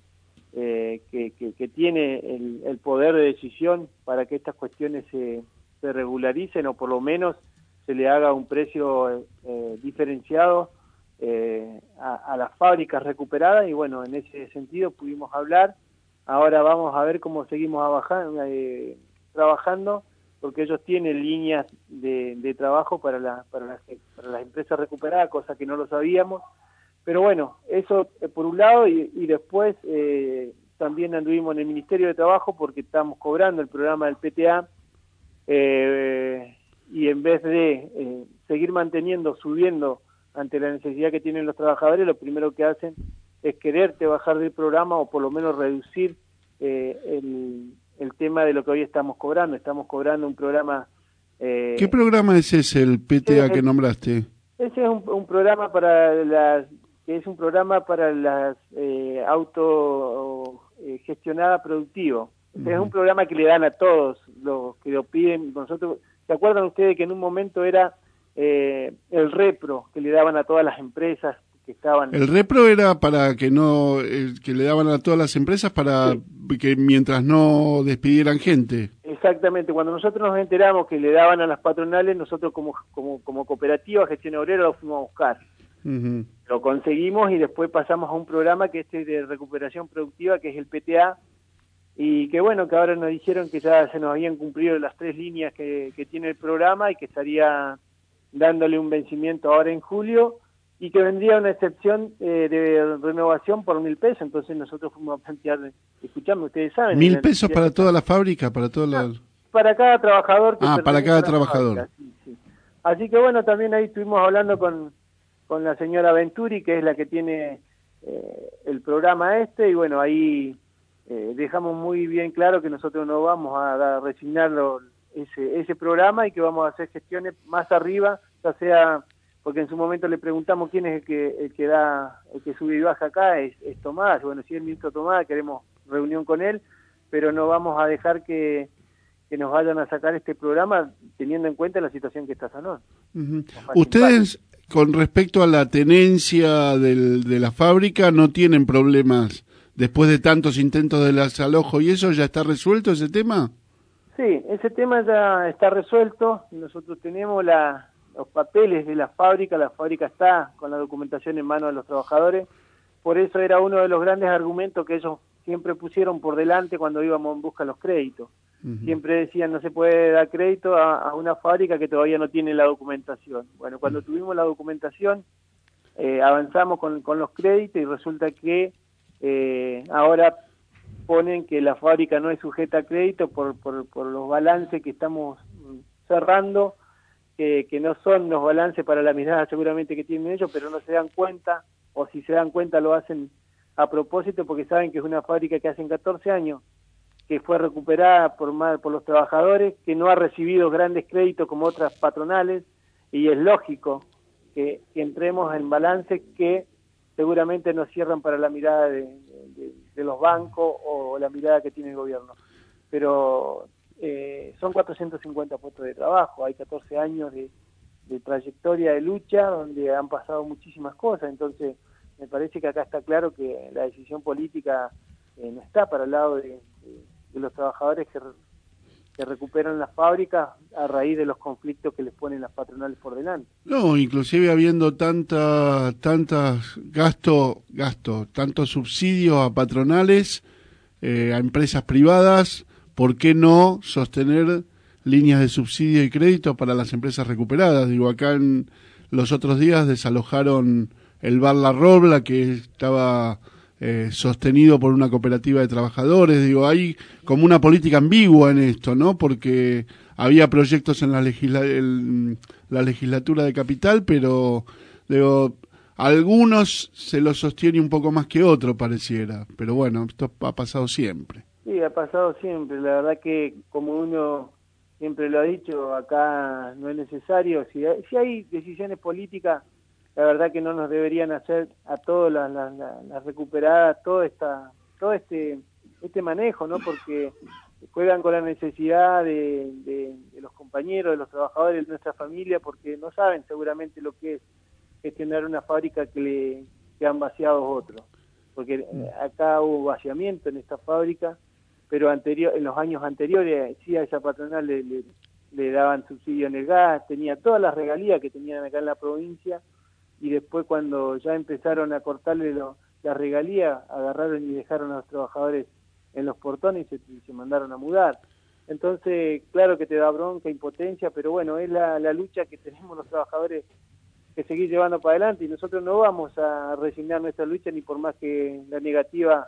que tiene el poder de decisión para que estas cuestiones se regularicen o por lo menos se le haga un precio diferenciado a las fábricas recuperadas y bueno, en ese sentido pudimos hablar. Ahora vamos a ver cómo seguimos trabajando porque ellos tienen líneas de trabajo para las empresas recuperadas, cosa que no lo sabíamos. Pero bueno, eso por un lado y después también anduvimos en el Ministerio de Trabajo porque estamos cobrando el programa del PTA y en vez de seguir subiendo ante la necesidad que tienen los trabajadores, lo primero que hacen es quererte bajar del programa o por lo menos reducir el tema de lo que hoy estamos cobrando. Estamos cobrando un programa... ¿Qué programa es ese, el PTA que nombraste? Ese es un programa para las autogestionada productivo. Es un programa que le dan a todos los que lo piden. Nosotros, ¿se acuerdan ustedes que en un momento era el repro que le daban a todas las empresas que estaban... El repro era para que no, que le daban a todas las empresas para que mientras no despidieran gente. Exactamente, cuando nosotros nos enteramos que le daban a las patronales, nosotros como cooperativa Gestión Obrera lo fuimos a buscar. Uh-huh. Lo conseguimos y después pasamos a un programa que es de recuperación productiva, que es el PTA, y que bueno, que ahora nos dijeron que ya se nos habían cumplido las 3 líneas que tiene el programa y que estaría dándole un vencimiento ahora en julio, y que vendría una excepción de renovación por 1.000 pesos. Entonces nosotros fuimos a plantear, escuchame, ustedes saben... 1.000 pesos para toda la fábrica, para toda la... Para cada trabajador. Para cada trabajador. Fábrica, sí. Así que bueno, también ahí estuvimos hablando con la señora Venturi, que es la que tiene el programa y bueno, ahí dejamos muy bien claro que nosotros no vamos a resignarlo ese programa y que vamos a hacer gestiones más arriba, ya sea... Porque en su momento le preguntamos quién es el que sube y baja acá, es Tomás. Bueno, si es el ministro Tomás, queremos reunión con él, pero no vamos a dejar que nos vayan a sacar este programa teniendo en cuenta la situación que está Sanón. Uh-huh. Ustedes, con respecto a la tenencia de la fábrica, no tienen problemas después de tantos intentos de desalojo y eso, ¿ya está resuelto ese tema? Sí, ese tema ya está resuelto. Nosotros tenemos los papeles de la fábrica está con la documentación en manos de los trabajadores, por eso era uno de los grandes argumentos que ellos siempre pusieron por delante cuando íbamos en busca de los créditos. Uh-huh. Siempre decían, no se puede dar crédito a una fábrica que todavía no tiene la documentación. Bueno, cuando tuvimos la documentación, avanzamos con los créditos y resulta que ahora ponen que la fábrica no es sujeta a crédito por los balances que estamos cerrando, que no son los balances para la mirada seguramente que tienen ellos, pero no se dan cuenta, o si se dan cuenta lo hacen a propósito porque saben que es una fábrica que hace 14 años, que fue recuperada por los trabajadores, que no ha recibido grandes créditos como otras patronales, y es lógico que entremos en balances que seguramente no cierran para la mirada de los bancos o la mirada que tiene el gobierno. Pero... son 450 puestos de trabajo, hay 14 años de trayectoria de lucha donde han pasado muchísimas cosas, entonces me parece que acá está claro que la decisión política no está para el lado de los trabajadores que recuperan las fábricas a raíz de los conflictos que les ponen las patronales por delante. No, inclusive habiendo tantos subsidios a patronales, a empresas privadas, ¿por qué no sostener líneas de subsidio y crédito para las empresas recuperadas? Digo, acá en los otros días desalojaron el bar La Robla, que estaba sostenido por una cooperativa de trabajadores. Digo, hay como una política ambigua en esto, ¿no? Porque había proyectos en la legislatura de Capital, pero digo, algunos se los sostiene un poco más que otro, pareciera. Pero bueno, esto ha pasado siempre. Sí, ha pasado siempre. La verdad que, como uno siempre lo ha dicho, acá no es necesario. Si hay decisiones políticas, la verdad que no nos deberían hacer a todas las recuperadas todo este manejo, ¿no? Porque juegan con la necesidad de los compañeros, de los trabajadores de nuestra familia, porque no saben seguramente lo que es gestionar una fábrica que han vaciado otros. Porque acá hubo vaciamiento en esta fábrica, pero en los años anteriores sí a esa patronal le daban subsidio en el gas, tenía todas las regalías que tenían acá en la provincia, y después cuando ya empezaron a cortarle las regalías, agarraron y dejaron a los trabajadores en los portones y se mandaron a mudar. Entonces, claro que te da bronca, impotencia, pero bueno, es la lucha que tenemos los trabajadores que seguir llevando para adelante, y nosotros no vamos a resignar nuestra lucha ni por más que la negativa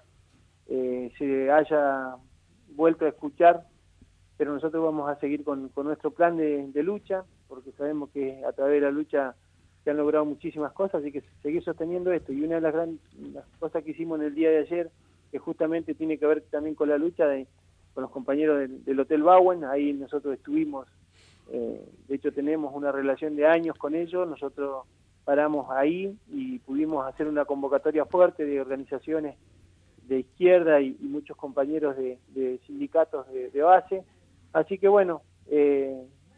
se haya vuelto a escuchar, pero nosotros vamos a seguir con nuestro plan de lucha, porque sabemos que a través de la lucha se han logrado muchísimas cosas, así que seguir sosteniendo esto. Y una de las cosas que hicimos en el día de ayer, que justamente tiene que ver también con la lucha con los compañeros del Hotel Bauen, ahí nosotros estuvimos, de hecho tenemos una relación de años con ellos, nosotros paramos ahí y pudimos hacer una convocatoria fuerte de organizaciones de izquierda y muchos compañeros de sindicatos de base, así que bueno,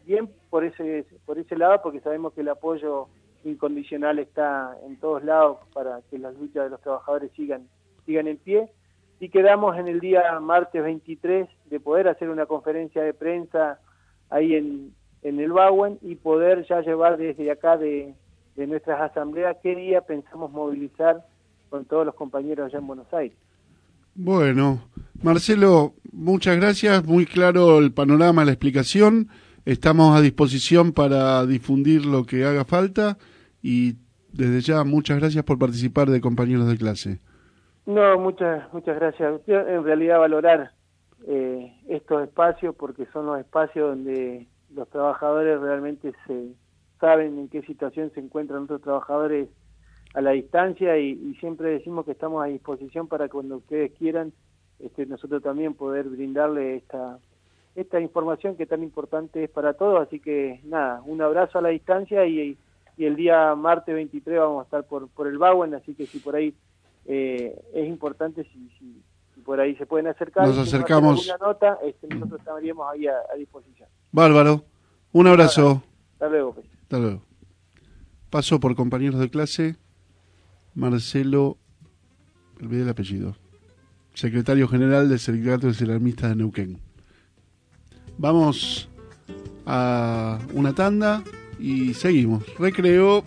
bien por ese lado, porque sabemos que el apoyo incondicional está en todos lados para que las luchas de los trabajadores sigan en pie. Y quedamos en el día martes 23 de poder hacer una conferencia de prensa ahí en el Bauen y poder ya llevar desde acá de nuestras asambleas qué día pensamos movilizar con todos los compañeros allá en Buenos Aires. Bueno, Marcelo, muchas gracias, muy claro el panorama, la explicación. Estamos a disposición para difundir lo que haga falta y desde ya muchas gracias por participar de Compañeros de Clase. No, muchas gracias. En realidad valorar estos espacios porque son los espacios donde los trabajadores realmente saben en qué situación se encuentran otros trabajadores a la distancia y siempre decimos que estamos a disposición para cuando ustedes quieran nosotros también poder brindarle esta información que tan importante es para todos. Así que nada, un abrazo a la distancia y el día martes 23 vamos a estar por el Bauen, así que si por ahí es importante si por ahí se pueden acercar. Nos acercamos. Si alguna nota, nosotros estaríamos ahí a disposición. Bárbaro, un abrazo. Hasta luego. Pues. Hasta luego. Paso por Compañeros de Clase, Marcelo, olvidé el apellido, secretario general del Sindicato de Ceramistas de Neuquén. Vamos a una tanda y seguimos. Recreo.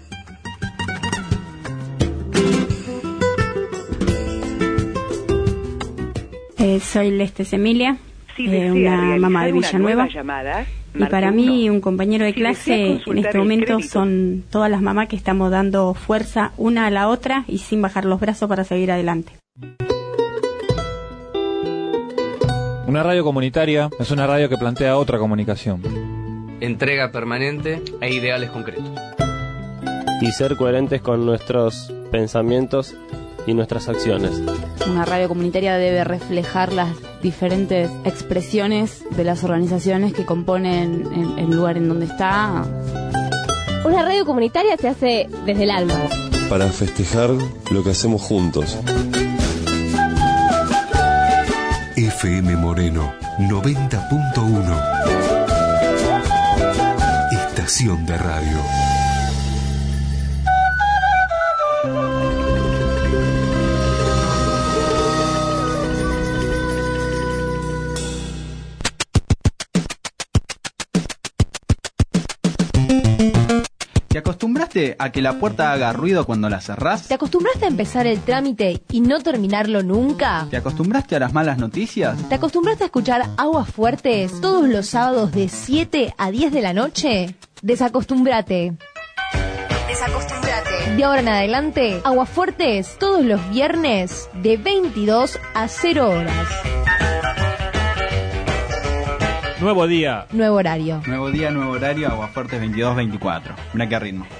Soy Lestes Emilia, una mamá de Villanueva. Y para mí, un compañero de clase en este momento son todas las mamás que estamos dando fuerza una a la otra y sin bajar los brazos para seguir adelante. Una radio comunitaria es una radio que plantea otra comunicación. Entrega permanente e ideales concretos. Y ser coherentes con nuestros pensamientos y nuestras acciones. Una radio comunitaria debe reflejar las diferentes expresiones de las organizaciones que componen el lugar en donde está. Una radio comunitaria se hace desde el alma. Para festejar lo que hacemos juntos. FM Moreno 90.1. Estación de radio. ¿Te acostumbraste a que la puerta haga ruido cuando la cerrás? ¿Te acostumbraste a empezar el trámite y no terminarlo nunca? ¿Te acostumbraste a las malas noticias? ¿Te acostumbraste a escuchar Aguas Fuertes todos los sábados de 7 a 10 de la noche? Desacostúmbrate. Desacostúmbrate. De ahora en adelante, Aguas Fuertes todos los viernes de 22 a 0 horas. Nuevo día. Nuevo horario. Nuevo día, nuevo horario, Aguafuertes 22-24. Mira qué ritmo.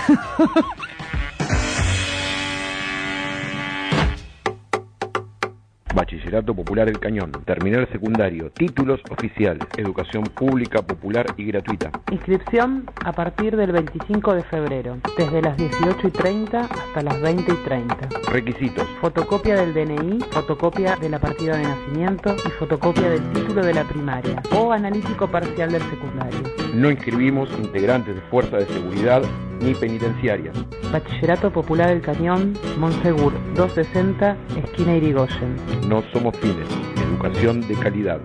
Bachillerato Popular El Cañón, terminal secundario, títulos oficiales, educación pública, popular y gratuita. Inscripción a partir del 25 de febrero, desde las 18:30 hasta las 20:30. Requisitos: fotocopia del DNI, fotocopia de la partida de nacimiento y fotocopia del título de la primaria o analítico parcial del secundario. No inscribimos integrantes de fuerza de seguridad ni penitenciarias. Bachillerato Popular El Cañón, Monsegur 260, esquina Irigoyen. No somos fines, educación de calidad.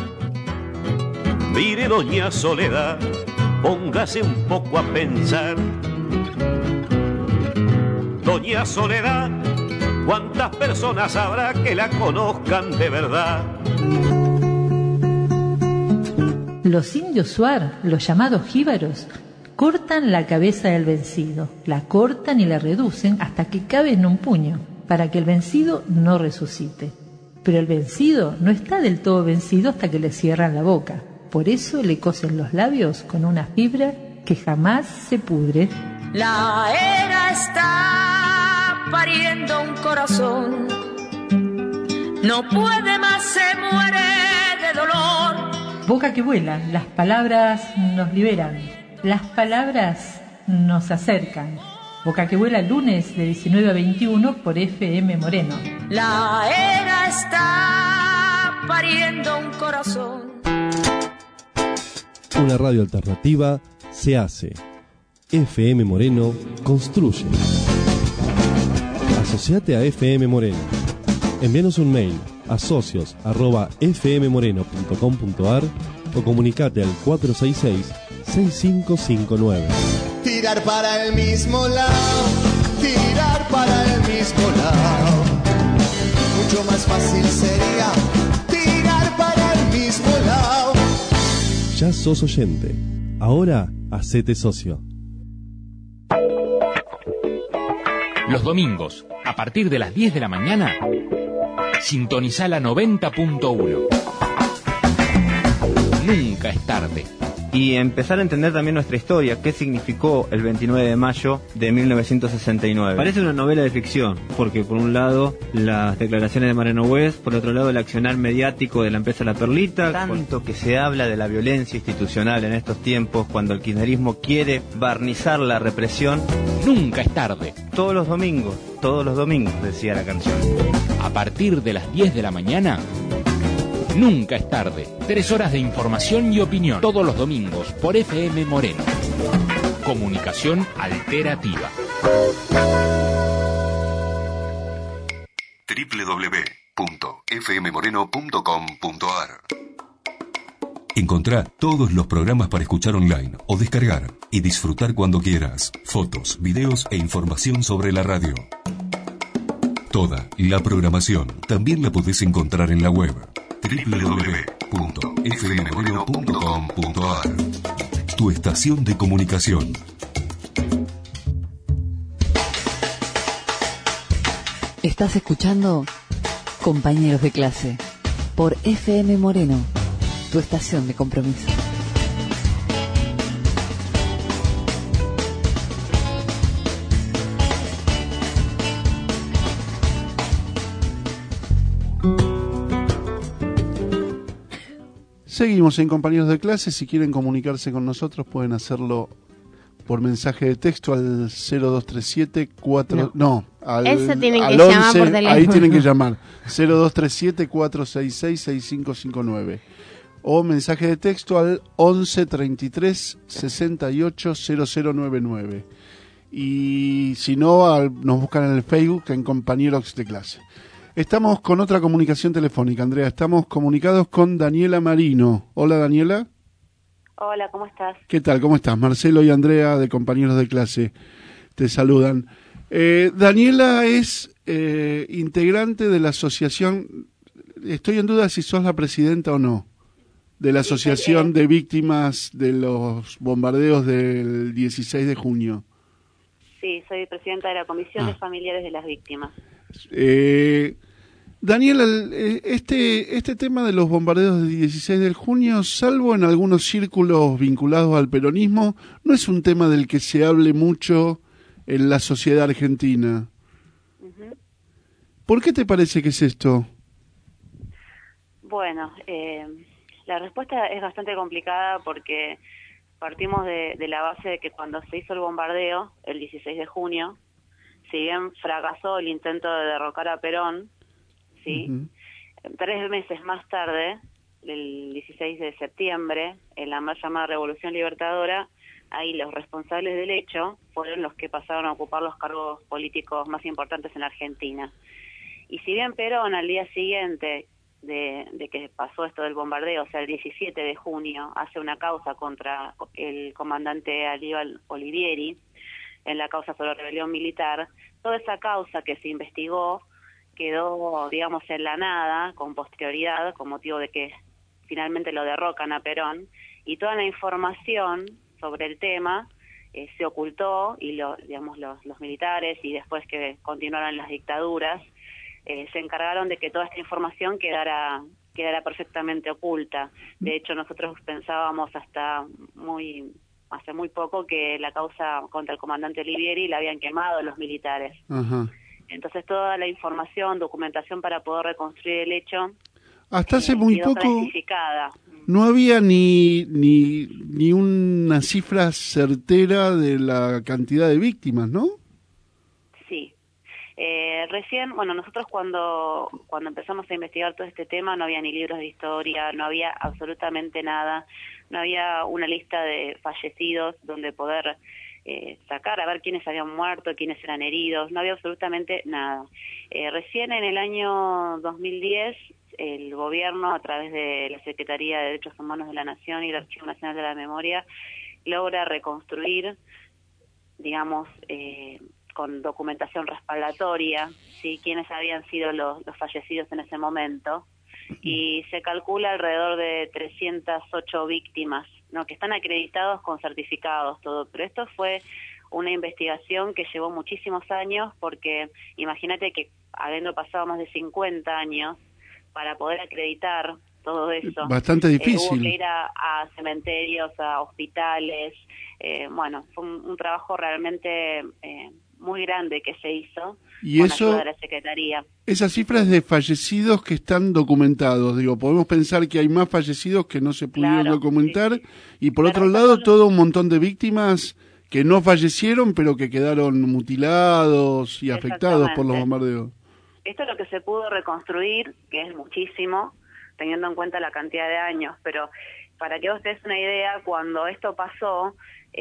Mire, doña Soledad, póngase un poco a pensar. Doña Soledad, ¿cuántas personas habrá que la conozcan de verdad? Los indios Suar, los llamados jíbaros, cortan la cabeza del vencido, la cortan y la reducen hasta que cabe en un puño, para que el vencido no resucite. Pero el vencido no está del todo vencido hasta que le cierran la boca. Por eso le cosen los labios con una fibra que jamás se pudre. La era está pariendo un corazón, no puede más, se muere de dolor. Boca que vuela, las palabras nos liberan, las palabras nos acercan. Boca que vuela, lunes de 19 a 21 por FM Moreno. La era está pariendo un corazón. una radio alternativa se hace. FM Moreno construye. Asociate a FM Moreno. Envíanos un mail a socios@fmmoreno.com.ar o comunicate al 466-6559. Tirar para el mismo lado, tirar para el mismo lado. Mucho más fácil sería tirar para el mismo lado. Ya sos oyente. Ahora hacete socio. Los domingos, a partir de las 10 de la mañana, sintoniza la 90.1. Nunca es tarde. Y empezar a entender también nuestra historia, qué significó el 29 de mayo de 1969. Parece una novela de ficción, porque por un lado las declaraciones de Mariano West, por otro lado el accionar mediático de la empresa La Perlita. Tanto que se habla de la violencia institucional en estos tiempos, cuando el kirchnerismo quiere barnizar la represión. Nunca es tarde. Todos los domingos, decía la canción. A partir de las 10 de la mañana, nunca es tarde. 3 horas de información y opinión. Todos los domingos por FM Moreno. Comunicación alternativa. www.fmmoreno.com.ar. Encontrá todos los programas para escuchar online o descargar y disfrutar cuando quieras. Fotos, videos e información sobre la radio. Toda la programación también la podés encontrar en la web www.fmmoreno.com.ar. Tu estación de comunicación. Estás escuchando Compañeros de Clase por FM Moreno, tu estación de compromiso. Seguimos en Compañeros de Clase. Si quieren comunicarse con nosotros pueden hacerlo por mensaje de texto al 0237 Eso tienen al que 11, llamar por teléfono. ahí tienen que llamar 0237 466 6559 o mensaje de texto al 11 33 68 0099 y si no nos buscan en el Facebook en Compañeros de Clase. Estamos con otra comunicación telefónica, Andrea. Estamos comunicados con Daniela Marino. Hola, Daniela. Hola, ¿cómo estás? ¿Qué tal? ¿Cómo estás? Marcelo y Andrea de Compañeros de Clase te saludan. Daniela es integrante de la asociación, estoy en duda si sos la presidenta o no, de la Asociación de Víctimas de los Bombardeos del 16 de junio. Sí, soy presidenta de la Comisión de Familiares de las Víctimas. Daniela, este tema de los bombardeos del 16 de junio, salvo en algunos círculos vinculados al peronismo, no es un tema del que se hable mucho en la sociedad argentina. ¿Por qué te parece que es esto? Bueno, la respuesta es bastante complicada porque partimos de la base de que cuando se hizo el bombardeo, el 16 de junio, si bien fracasó el intento de derrocar a Perón, ¿sí? 3 meses más tarde, el 16 de septiembre, en la mal llamada Revolución Libertadora, ahí los responsables del hecho fueron los que pasaron a ocupar los cargos políticos más importantes en la Argentina. Y si bien Perón al día siguiente de que pasó esto del bombardeo, o sea, el 17 de junio, hace una causa contra el comandante Aníbal Olivieri, en la causa sobre rebelión militar, toda esa causa que se investigó quedó, digamos, en la nada, con posterioridad, con motivo de que finalmente lo derrocan a Perón, y toda la información sobre el tema se ocultó, y los militares, y después que continuaron las dictaduras, se encargaron de que toda esta información quedara perfectamente oculta. De hecho, nosotros pensábamos hasta hace muy poco que la causa contra el comandante Olivieri la habían quemado los militares. Ajá. Entonces toda la información, documentación para poder reconstruir el hecho hasta hace muy quedó poco clasificada. no había ni una cifra certera de la cantidad de víctimas, ¿no? Sí. Recién, bueno, nosotros cuando empezamos a investigar todo este tema no había ni libros de historia, no había absolutamente nada, no había una lista de fallecidos donde poder sacar a ver quiénes habían muerto, quiénes eran heridos, no había absolutamente nada. Recién en el año 2010 el gobierno, a través de la Secretaría de Derechos Humanos de la Nación y el Archivo Nacional de la Memoria, logra reconstruir, digamos, con documentación respaldatoria, ¿sí?, quiénes habían sido los fallecidos en ese momento, y se calcula alrededor de 308 víctimas, ¿no?, que están acreditados con certificados, todo, pero esto fue una investigación que llevó muchísimos años, porque imagínate que habiendo pasado más de 50 años, para poder acreditar todo eso. Bastante difícil. Hubo que ir a cementerios, a hospitales. Bueno, fue un trabajo realmente muy grande que se hizo y con eso, ayuda de la Secretaría. Esas cifras de fallecidos que están documentados, digo, podemos pensar que hay más fallecidos que no se pudieron documentar, sí. Y por otro lado, todo un montón de víctimas que no fallecieron, pero que quedaron mutilados y afectados por los bombardeos. Esto es lo que se pudo reconstruir, que es muchísimo, teniendo en cuenta la cantidad de años, pero para que vos te des una idea, cuando esto pasó,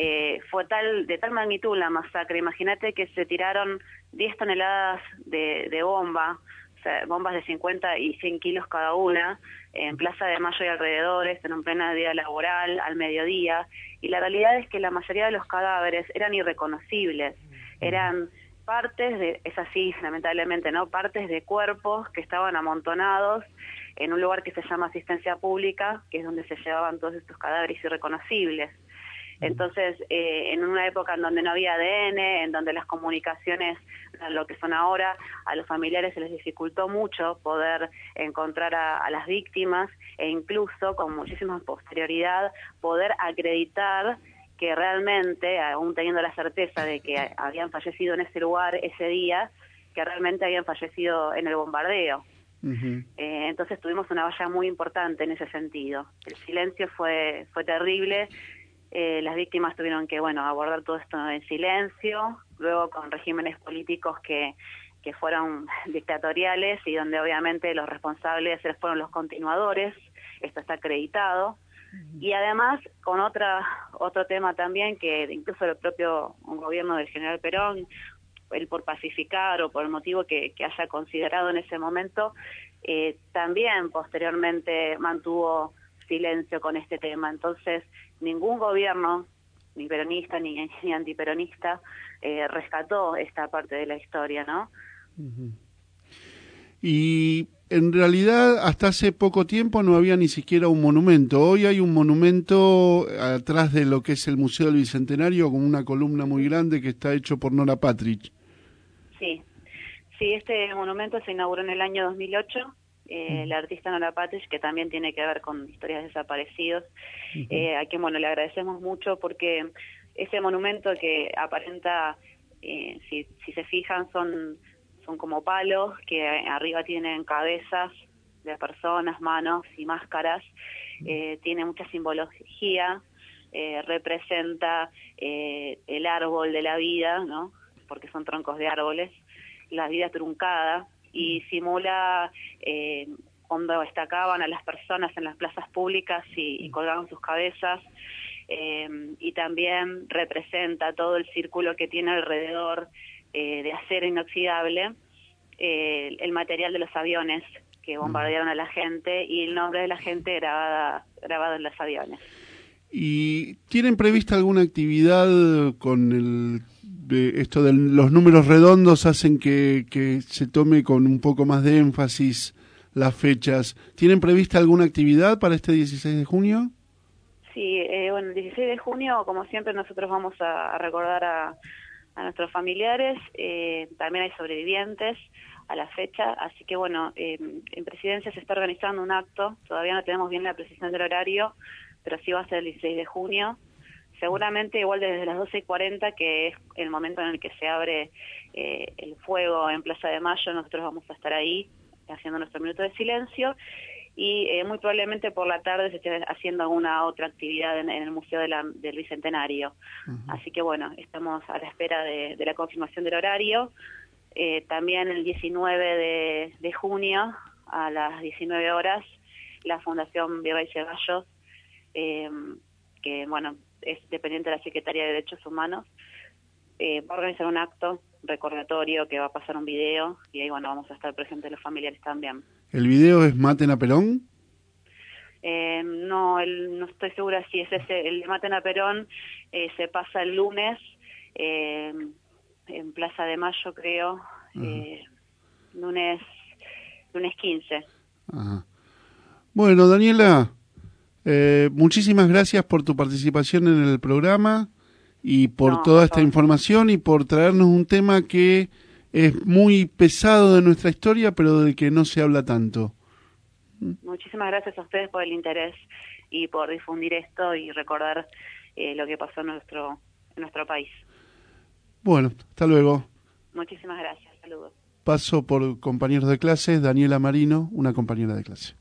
fue de tal magnitud la masacre. Imagínate que se tiraron 10 toneladas de bomba, o sea, bombas de 50 y 100 kilos cada una, en Plaza de Mayo y alrededores, en un pleno día laboral, al mediodía, y la realidad es que la mayoría de los cadáveres eran irreconocibles, eran partes de, es así lamentablemente, ¿no?, partes de cuerpos que estaban amontonados en un lugar que se llama Asistencia Pública, que es donde se llevaban todos estos cadáveres irreconocibles. Entonces, en una época en donde no había ADN, en donde las comunicaciones, lo que son ahora, a los familiares se les dificultó mucho poder encontrar a las víctimas, e incluso, con muchísima posterioridad, poder acreditar que realmente, aún teniendo la certeza de que habían fallecido en ese lugar ese día, que realmente habían fallecido en el bombardeo. Entonces tuvimos una valla muy importante en ese sentido. El silencio fue terrible. Las víctimas tuvieron que, abordar todo esto en silencio, luego con regímenes políticos que fueron dictatoriales y donde obviamente los responsables fueron los continuadores. Esto está acreditado. Y además con otro tema también, que incluso el propio gobierno del general Perón, él por pacificar o por el motivo que haya considerado en ese momento, también posteriormente mantuvo silencio con este tema. Entonces ningún gobierno, ni peronista ni antiperonista, rescató esta parte de la historia, ¿no? Y en realidad hasta hace poco tiempo no había ni siquiera un monumento. Hoy hay un monumento atrás de lo que es el Museo del Bicentenario, con una columna muy grande que está hecho por Nora Patrick. Sí, este monumento se inauguró en el año 2008. La artista Nora Patrick, que también tiene que ver con historias de desaparecidos, a quien le agradecemos mucho, porque ese monumento que aparenta, si se fijan, son como palos que arriba tienen cabezas de personas, manos y máscaras. Tiene mucha simbología, representa el árbol de la vida, ¿no?, porque son troncos de árboles, la vida truncada, y simula cuando estacaban a las personas en las plazas públicas y colgaban sus cabezas, y también representa todo el círculo que tiene alrededor de acero inoxidable, el material de los aviones que bombardearon a la gente y el nombre de la gente grabado en los aviones. ¿Y tienen prevista alguna actividad con esto de los números redondos hacen que se tome con un poco más de énfasis las fechas? ¿Tienen prevista alguna actividad para este 16 de junio? Sí, el 16 de junio, como siempre, nosotros vamos a recordar a nuestros familiares. También hay sobrevivientes a la fecha, así que en Presidencia se está organizando un acto, todavía no tenemos bien la precisión del horario, pero sí va a ser el 16 de junio, seguramente igual desde las 12:40, que es el momento en el que se abre el fuego en Plaza de Mayo. Nosotros vamos a estar ahí haciendo nuestro minuto de silencio, y muy probablemente por la tarde se esté haciendo alguna otra actividad en el Museo del Bicentenario. Así que estamos a la espera de la confirmación del horario. También el 19 de junio, a las 19 horas, la Fundación Virrey Ceballos, que bueno, es dependiente de la Secretaría de Derechos Humanos, va a organizar un acto recordatorio que va a pasar un video y ahí bueno, vamos a estar presentes los familiares también. ¿El video es Maten a Perón? No estoy segura si es ese. El de Maten a Perón se pasa el lunes en Plaza de Mayo, creo, lunes 15. Ajá. Bueno, Daniela, muchísimas gracias por tu participación en el programa y por toda esta información y por traernos un tema que es muy pesado de nuestra historia, pero del que no se habla tanto. Muchísimas gracias a ustedes por el interés y por difundir esto y recordar lo que pasó en nuestro país. Bueno, hasta luego. Muchísimas gracias, saludos. Paso por compañeros de clase, Daniela Marino, una compañera de clase.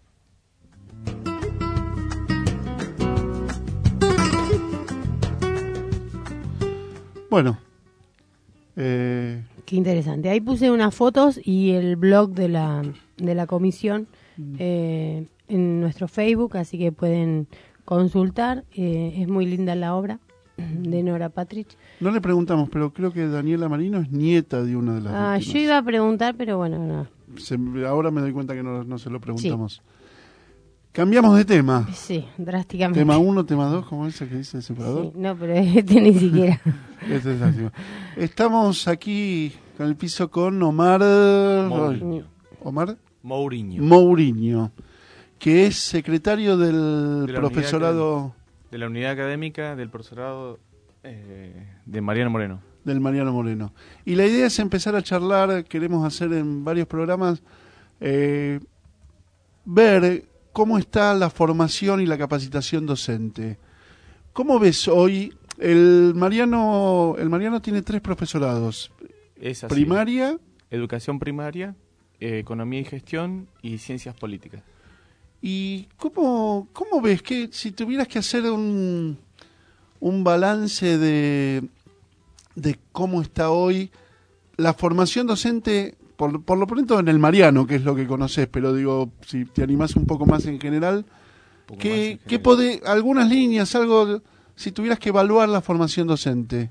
Bueno. Qué interesante. Ahí puse unas fotos y el blog de la comisión en nuestro Facebook, así que pueden consultar. Es muy linda la obra de Nora Patrick. No le preguntamos, pero creo que Daniela Marino es nieta de una de las víctimas. Yo iba a preguntar, pero bueno, no. Ahora me doy cuenta que no se lo preguntamos. Sí. Cambiamos de tema. Sí, drásticamente. Tema 1, tema 2, ¿cómo es el que dice el separador? Sí, no, pero este ni siquiera. Este es así. Estamos aquí con el piso con Omar Mourinho, que es secretario del profesorado... De la unidad académica del profesorado de Mariano Moreno. Del Mariano Moreno. Y la idea es empezar a charlar, queremos hacer en varios programas, ver cómo está la formación y la capacitación docente. ¿Cómo ves hoy? El Mariano tiene 3 profesorados. Es así. Primaria. Educación primaria, economía y gestión y ciencias políticas. ¿Y cómo ves que si tuvieras que hacer un balance de cómo está hoy la formación docente, por lo pronto en el Mariano, que es lo que conoces, pero digo, si te animás un poco más en general, algunas líneas, algo, si tuvieras que evaluar la formación docente?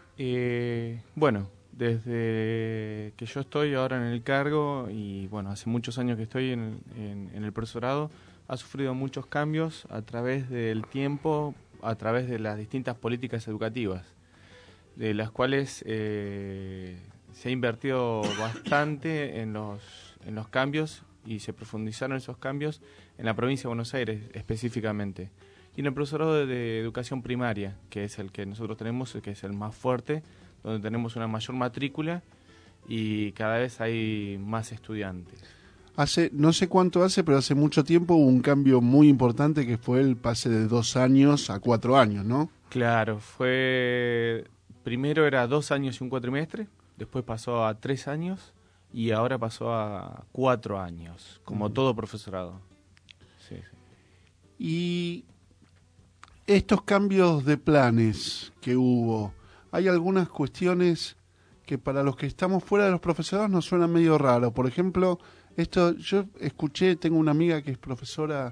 Bueno, desde que yo estoy ahora en el cargo y bueno, hace muchos años que estoy en el profesorado, ha sufrido muchos cambios a través del tiempo, a través de las distintas políticas educativas, de las cuales se ha invertido bastante en los cambios y se profundizaron esos cambios en la provincia de Buenos Aires específicamente. Y en el profesorado de educación primaria, que es el que nosotros tenemos, que es el más fuerte, donde tenemos una mayor matrícula y cada vez hay más estudiantes. No sé cuánto hace, pero hace mucho tiempo hubo un cambio muy importante que fue el pase de 2 años a 4 años, ¿no? Claro, primero era 2 años y un cuatrimestre, después pasó a 3 años y ahora pasó a 4 años, como todo profesorado. Sí. Y estos cambios de planes que hubo, hay algunas cuestiones que para los que estamos fuera de los profesorados nos suenan medio raro. Por ejemplo, yo escuché, tengo una amiga que es profesora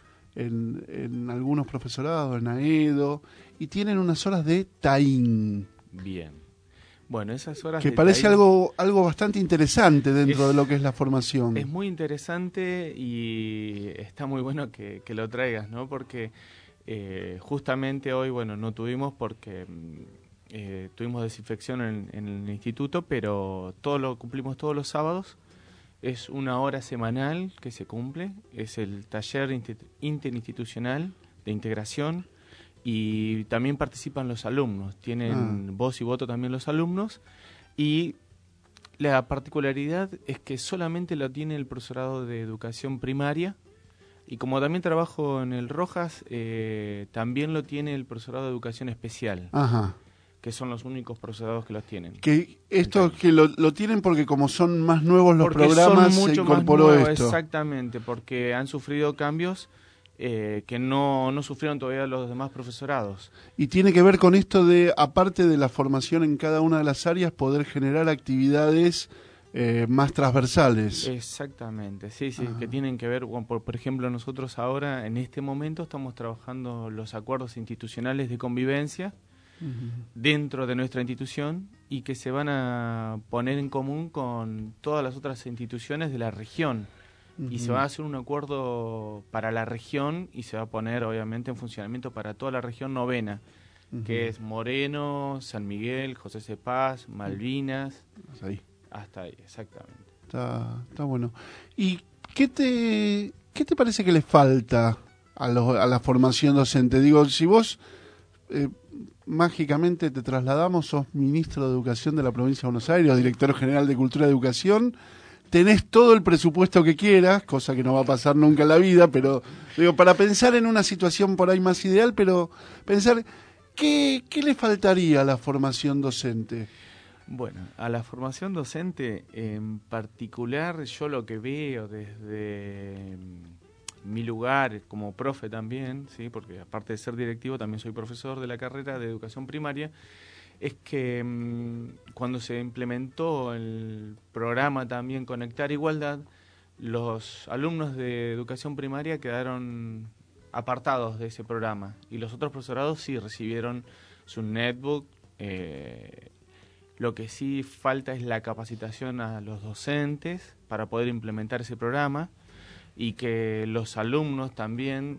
en algunos profesorados, en AEDO, y tienen unas horas de TAIN. Bien. Bueno, esas horas que parece algo bastante interesante dentro de lo que es la formación. Es muy interesante y está muy bueno que lo traigas, ¿no? Porque justamente hoy, bueno, no tuvimos porque tuvimos desinfección en el instituto, pero cumplimos todos los sábados. Es 1 hora semanal que se cumple, es el taller interinstitucional de integración y también participan los alumnos, tienen voz y voto también los alumnos y la particularidad es que solamente lo tiene el profesorado de educación primaria y como también trabajo en el Rojas, también lo tiene el profesorado de educación especial. Ajá. Que son los únicos profesorados que los tienen. Que lo tienen porque como son más nuevos los programas, se incorporó esto. Exactamente, porque han sufrido cambios que no sufrieron todavía los demás profesorados. Y tiene que ver con esto de, aparte de la formación en cada una de las áreas, poder generar actividades más transversales. Exactamente, sí, que tienen que ver, por ejemplo, nosotros ahora, en este momento, estamos trabajando los acuerdos institucionales de convivencia dentro de nuestra institución y que se van a poner en común con todas las otras instituciones de la región. Y se va a hacer un acuerdo para la región y se va a poner, obviamente, en funcionamiento para toda la región novena, que es Moreno, San Miguel, José C. Paz, Malvinas. Hasta ahí, exactamente. Está bueno. ¿Y qué te parece que le falta a la formación docente? Digo, si vos mágicamente te trasladamos, sos ministro de Educación de la provincia de Buenos Aires, director general de Cultura y Educación, tenés todo el presupuesto que quieras, cosa que no va a pasar nunca en la vida, pero digo, para pensar en una situación por ahí más ideal, pero pensar, ¿qué le faltaría a la formación docente? Bueno, a la formación docente en particular, yo lo que veo desde mi lugar como profe también, ¿sí? Porque aparte de ser directivo también soy profesor de la carrera de educación primaria, es que cuando se implementó el programa también Conectar Igualdad, los alumnos de educación primaria quedaron apartados de ese programa y los otros profesorados sí recibieron su netbook. Lo que sí falta es la capacitación a los docentes para poder implementar ese programa y que los alumnos también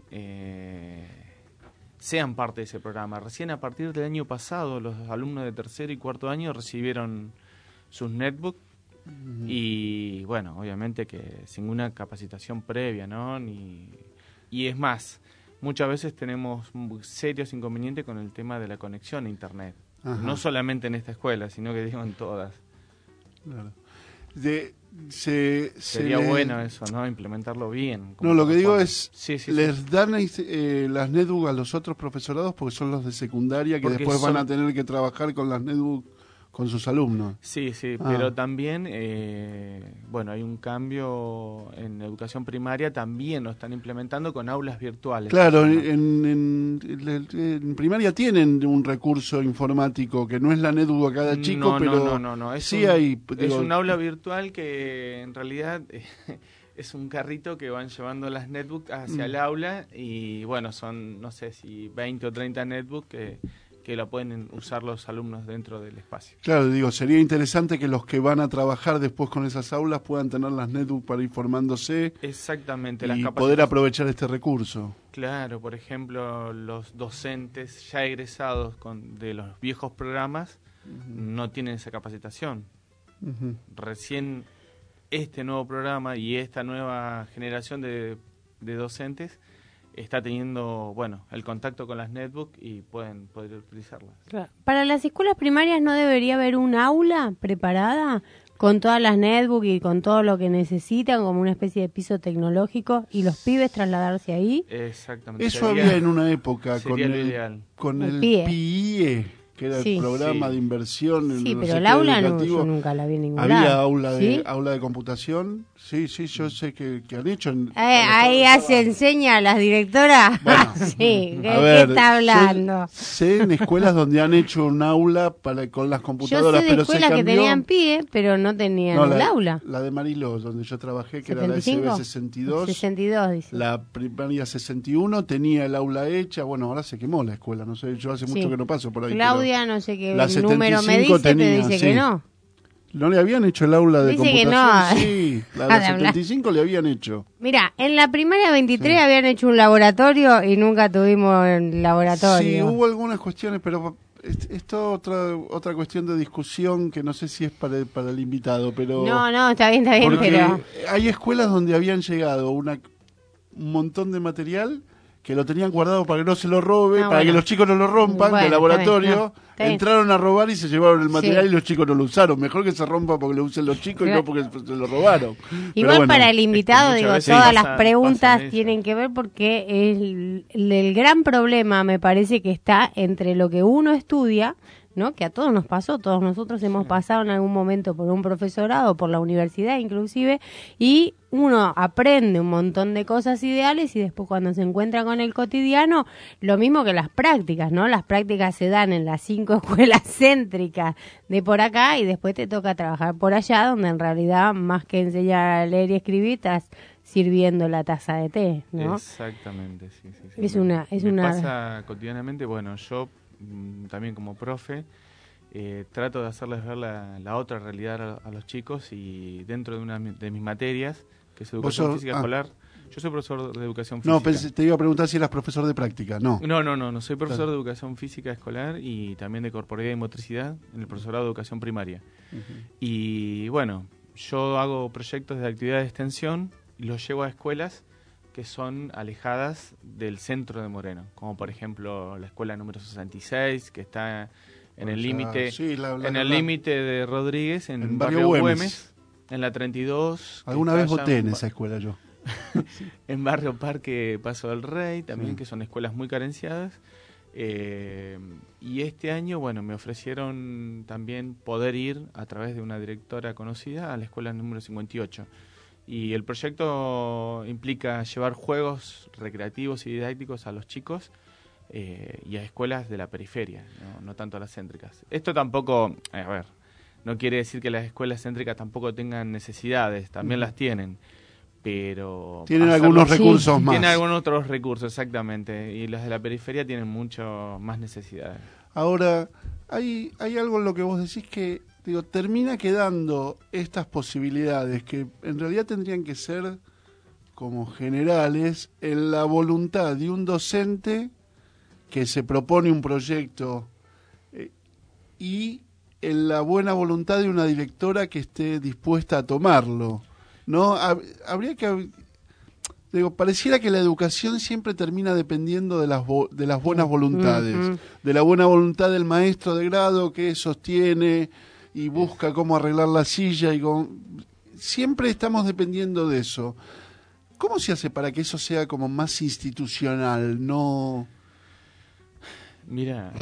sean parte de ese programa. Recién a partir del año pasado los alumnos de tercer y cuarto año recibieron sus netbooks y bueno, obviamente que sin una capacitación previa, ¿no? Y es más, muchas veces tenemos serios inconvenientes con el tema de la conexión a internet. No solamente en esta escuela, sino que digo en todas. Claro. Sería bueno eso, ¿no? Implementarlo bien. No, lo que digo es, les dan las netbooks a los otros profesorados porque son los de secundaria que porque después van a tener que trabajar con las netbooks con sus alumnos. Sí, pero también, bueno, hay un cambio en educación primaria, también lo están implementando con aulas virtuales. Claro, en primaria tienen un recurso informático que no es la netbook a cada chico, pero no. Es sí es un aula virtual que en realidad es un carrito que van llevando las netbooks hacia el aula y bueno, son, no sé si 20 o 30 netbooks que la pueden usar los alumnos dentro del espacio. Claro, digo, sería interesante que los que van a trabajar después con esas aulas puedan tener las netbooks para ir formándose. Exactamente. Y poder aprovechar este recurso. Claro, por ejemplo, los docentes ya egresados de los viejos programas no tienen esa capacitación. Recién este nuevo programa y esta nueva generación de docentes está teniendo, bueno, el contacto con las netbooks y pueden poder utilizarlas. Claro. Para las escuelas primarias no debería haber un aula preparada con todas las netbooks y con todo lo que necesitan, como una especie de piso tecnológico, y los pibes trasladarse ahí. Exactamente. Eso había en una época con el PIE, que era el programa de inversión en pero el aula yo nunca la vi en ningún había lado. Aula de computación. Sí, yo sé que han hecho. Ahí se enseña a las directoras. Bueno, ¿qué está hablando? Sé en escuelas donde han hecho un aula con las computadoras. Yo sé de escuelas que tenían PIE, pero no tenían el aula. La de Mariló, donde yo trabajé, que 75? Era la SB 62. 62, dice. La primaria 61 tenía el aula hecha. Bueno, ahora se quemó la escuela. No sé, yo hace mucho que no paso por ahí. Claudia, no sé qué número me dice, te dice que no. ¿No le habían hecho el aula de dice computación? Que no. Sí, la de 75 le habían hecho. Mira, en la primaria 23 habían hecho un laboratorio y nunca tuvimos el laboratorio. Sí, hubo algunas cuestiones, pero esto otra cuestión de discusión que no sé si es para el invitado, pero... No, está bien, porque pero... hay escuelas donde habían llegado un montón de material que lo tenían guardado para que no se lo robe, para que los chicos no lo rompan del laboratorio. Entraron a robar y se llevaron el material y los chicos no lo usaron. Mejor que se rompa porque lo usen los chicos y no porque se lo robaron. Igual para el invitado, todas las preguntas tienen que ver porque el gran problema me parece que está entre lo que uno estudia, ¿no? Que a todos nos pasó, todos nosotros hemos pasado en algún momento por un profesorado, por la universidad inclusive, y uno aprende un montón de cosas ideales y después cuando se encuentra con el cotidiano, lo mismo que las prácticas, ¿no? Las prácticas se dan en las 5 escuelas céntricas de por acá y después te toca trabajar por allá, donde en realidad más que enseñar a leer y escribir, estás sirviendo la taza de té, ¿no? Exactamente, sí. Me pasa cotidianamente, bueno, yo también como profe, trato de hacerles ver la otra realidad a los chicos y dentro de una de mis materias, que es educación física escolar, yo soy profesor de educación física. No, te iba a preguntar si eras profesor de práctica, no. No, soy profesor de educación física escolar y también de corporalidad y motricidad en el profesorado de educación primaria. Y bueno, yo hago proyectos de actividad de extensión y los llevo a escuelas que son alejadas del centro de Moreno, como por ejemplo la escuela número 66, que está en el límite límite de Rodríguez, en barrio Güemes, en la 32. Alguna vez voté en esa escuela yo. En barrio Parque Paso del Rey, también, que son escuelas muy carenciadas. Y este año, bueno, me ofrecieron también poder ir a través de una directora conocida a la escuela número 58. Y el proyecto implica llevar juegos recreativos y didácticos a los chicos y a escuelas de la periferia, no tanto a las céntricas. Esto tampoco, no quiere decir que las escuelas céntricas tampoco tengan necesidades, también las tienen, pero... Tienen algunos recursos más. Tienen algunos otros recursos, exactamente, y las de la periferia tienen mucho más necesidades. Ahora, hay algo en lo que vos decís que... termina quedando estas posibilidades que en realidad tendrían que ser como generales en la voluntad de un docente que se propone un proyecto y en la buena voluntad de una directora que esté dispuesta a tomarlo, ¿no? Habría que... pareciera que la educación siempre termina dependiendo de las buenas voluntades, de la buena voluntad del maestro de grado que sostiene... y busca cómo arreglar la silla siempre estamos dependiendo de eso. ¿Cómo se hace para que eso sea como más institucional? No. Mira,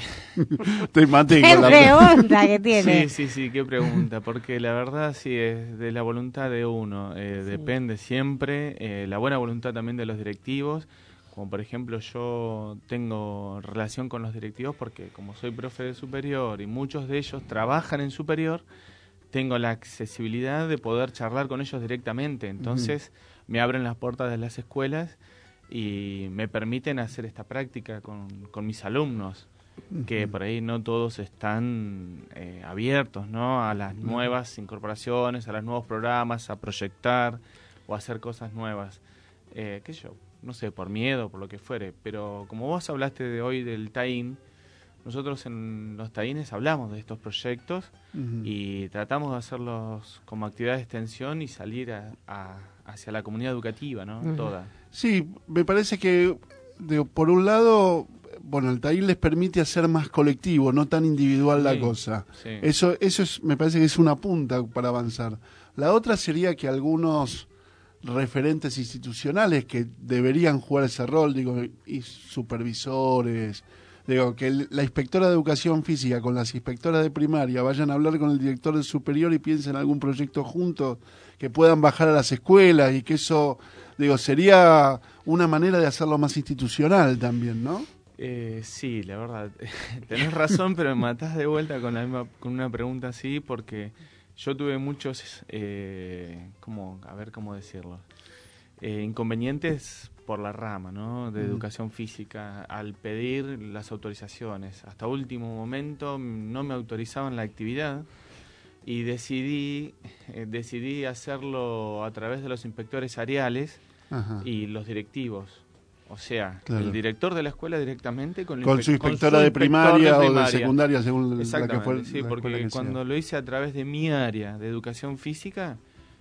te maté con la pregunta que tiene. Sí, qué pregunta, porque la verdad sí es de la voluntad de uno, depende siempre, la buena voluntad también de los directivos. Como por ejemplo yo tengo relación con los directivos porque como soy profe de superior y muchos de ellos trabajan en superior, tengo la accesibilidad de poder charlar con ellos directamente. Entonces me abren las puertas de las escuelas y me permiten hacer esta práctica con mis alumnos, que por ahí no todos están abiertos, ¿no? A las nuevas incorporaciones, a los nuevos programas, a proyectar o a hacer cosas nuevas. ¿Qué sé yo? No sé, por miedo, por lo que fuere, pero como vos hablaste de hoy del TAIN, nosotros en los TAINes hablamos de estos proyectos y tratamos de hacerlos como actividad de extensión y salir hacia la comunidad educativa, ¿no? Toda. Sí, me parece que, por un lado, bueno, el TAIN les permite hacer más colectivo, no tan individual la cosa. Sí. Eso me parece que es una punta para avanzar. La otra sería que algunos referentes institucionales que deberían jugar ese rol, y supervisores, que la inspectora de educación física con las inspectoras de primaria vayan a hablar con el director de superior y piensen en algún proyecto juntos, que puedan bajar a las escuelas y que eso, sería una manera de hacerlo más institucional también, ¿no? Sí, la verdad, tenés razón, pero me matás de vuelta con una pregunta así, porque yo tuve muchos, ¿cómo decirlo? Inconvenientes por la rama, ¿no? De educación física, al pedir las autorizaciones. Hasta último momento no me autorizaban la actividad y decidí hacerlo a través de los inspectores áreales y los directivos. O sea, el director de la escuela directamente con su inspectora de primaria o de secundaria, según la que fue. Sí, la porque que cuando lo hice a través de mi área de educación física,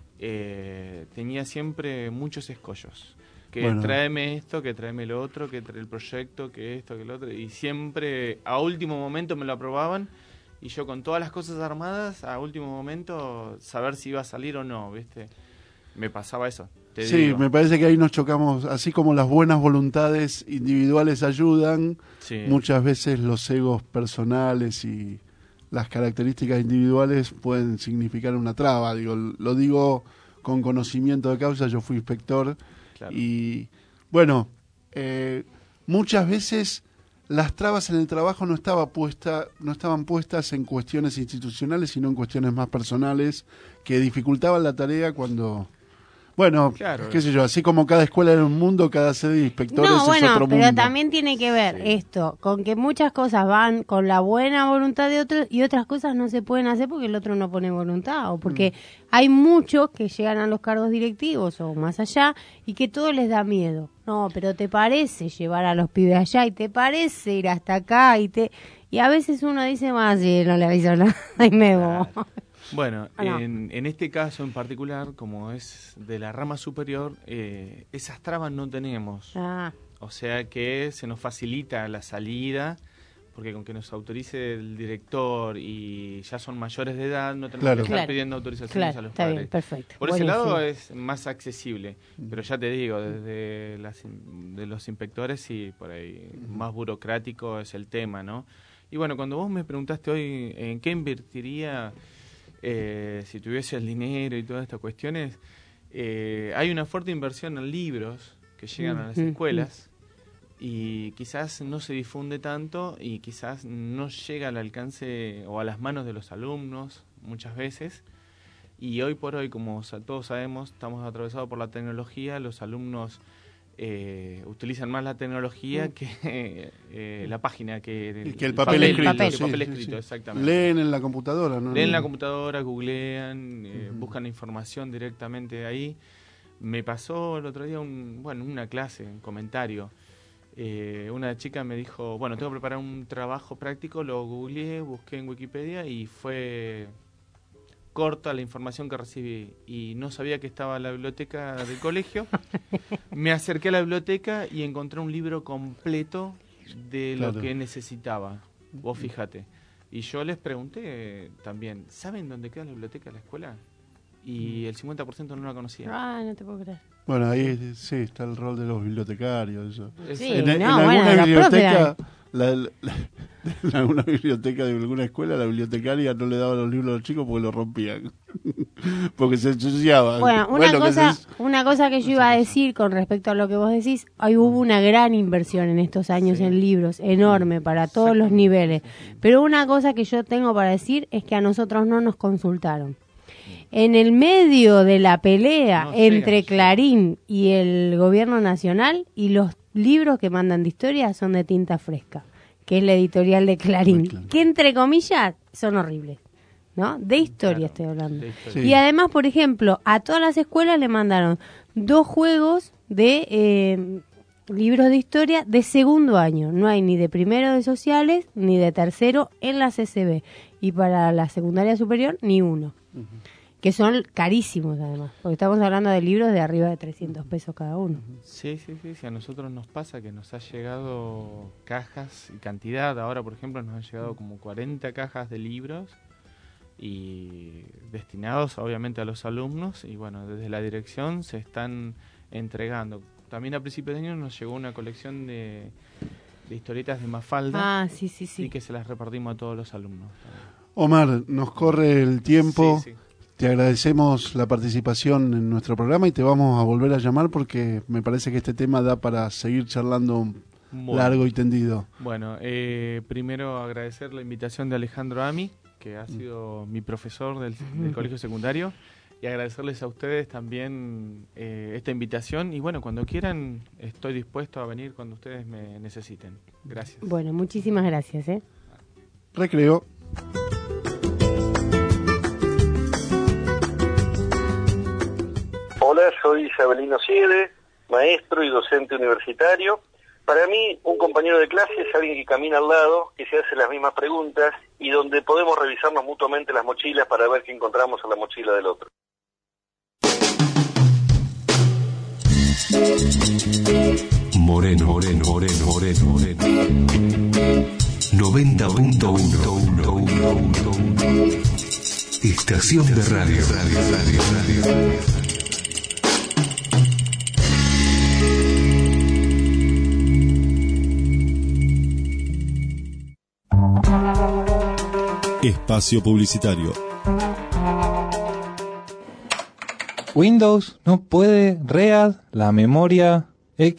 tenía siempre muchos escollos. Tráeme esto, que tráeme lo otro, que trae el proyecto, que esto, que lo otro. Y siempre a último momento me lo aprobaban. Y yo con todas las cosas armadas, a último momento, saber si iba a salir o no, ¿viste? Me pasaba eso. Sí, digo. me parece que ahí nos chocamos, así como las buenas voluntades individuales ayudan, Sí. muchas veces los egos personales y las características individuales pueden significar una traba. Lo digo con conocimiento de causa, yo fui inspector. Claro. Y bueno, muchas veces las trabas en el trabajo no estaban puestas en cuestiones institucionales, sino en cuestiones más personales que dificultaban la tarea cuando... Bueno, Claro. qué sé yo, así como cada escuela era un mundo, cada sede de inspectores No, bueno, es otro pero mundo. también tiene que ver esto, con que muchas cosas van con la buena voluntad de otros y otras cosas no se pueden hacer porque el otro no pone voluntad o porque hay muchos que llegan a los cargos directivos o más allá y que todo les da miedo. No, pero te parece llevar a los pibes allá y te parece ir hasta acá y a veces uno dice más, sí, no le aviso nada y me voy. Bueno, ¿O no? en este caso en particular, como es de la rama superior, esas trabas no tenemos. Ah. O sea que se nos facilita la salida, porque con que nos autorice el director y ya son mayores de edad, no tenemos Claro. que estar Claro. pidiendo autorizaciones Claro, a los está padres. bien, perfecto. Por ese Buenísimo. lado es más accesible, pero ya te digo, desde de los inspectores sí, por ahí más burocrático es el tema, ¿no? Y bueno, cuando vos me preguntaste hoy en qué invertiría si tuviese el dinero y todas estas cuestiones, hay una fuerte inversión en libros que llegan a las escuelas y quizás no se difunde tanto y quizás no llega al alcance o a las manos de los alumnos muchas veces. Y hoy por hoy, como todos sabemos, estamos atravesados por la tecnología, los alumnos utilizan más la tecnología que la página, que el papel escrito. el papel escrito, exactamente. Leen en la computadora, ¿no? Leen en la computadora, googlean, buscan información directamente ahí. Me pasó el otro día una clase, un comentario. Una chica me dijo, bueno, tengo que preparar un trabajo práctico, lo googleé, busqué en Wikipedia y fue corta la información que recibí y no sabía que estaba en la biblioteca del colegio. Me acerqué a la biblioteca y encontré un libro completo de Claro. lo que necesitaba. Vos fíjate. Y yo les pregunté también, ¿saben dónde queda la biblioteca de la escuela? Y el 50% no la conocía. Ah, no te puedo creer. Bueno, ahí sí está el rol de los bibliotecarios. Eso. Sí, en no, alguna bueno, la biblioteca, en alguna biblioteca de alguna escuela, la bibliotecaria no le daba los libros a los chicos porque los rompían. Porque se ensuciaban. Bueno, una cosa que yo iba a decir con respecto a lo que vos decís, ahí hubo una gran inversión en estos años en libros, enorme para todos los niveles. Pero una cosa que yo tengo para decir es que a nosotros no nos consultaron. En el medio de la pelea entre Clarín y el gobierno nacional, y los libros que mandan de historia son de Tinta Fresca, que es la editorial de Clarín, que entre comillas son horribles, ¿no? De historia estoy hablando. Y además, por ejemplo, a todas las escuelas le mandaron 2 juegos de libros de historia de segundo año. No hay ni de primero de sociales ni de tercero en la CCB. Y para la secundaria superior, ni uno. Que son carísimos además, porque estamos hablando de libros de arriba de 300 pesos cada uno. Sí, a nosotros nos pasa que nos ha llegado cajas y cantidad. Ahora, por ejemplo, nos han llegado como 40 cajas de libros y destinados obviamente a los alumnos y bueno, desde la dirección se están entregando. También a principios de año nos llegó una colección de historietas de Mafalda. Ah, sí. Y que se las repartimos a todos los alumnos. Omar, nos corre el tiempo. Sí. Te agradecemos la participación en nuestro programa y te vamos a volver a llamar porque me parece que este tema da para seguir charlando largo y tendido. Bueno, primero agradecer la invitación de Alejandro Ami, que ha sido mi profesor del colegio secundario, y agradecerles a ustedes también esta invitación. Y bueno, cuando quieran, estoy dispuesto a venir cuando ustedes me necesiten. Gracias. Bueno, muchísimas gracias. Recreo. Hola, soy Isabelino Siede, maestro y docente universitario. Para mí, un compañero de clase es alguien que camina al lado, que se hace las mismas preguntas y donde podemos revisarnos mutuamente las mochilas para ver qué encontramos en la mochila del otro. Moreno. 90.1. Estación de radio. Espacio publicitario. Windows no puede read la memoria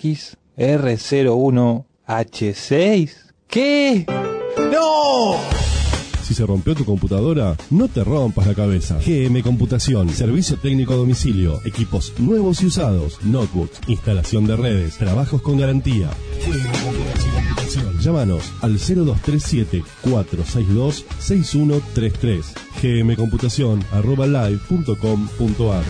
XR01H6. ¿Qué? ¡No! Si se rompió tu computadora, no te rompas la cabeza. GM Computación, servicio técnico a domicilio, equipos nuevos y usados, notebooks, instalación de redes, trabajos con garantía. GM Computación. Llámanos al 0237-462-6133. gmcomputación@live.com.ar.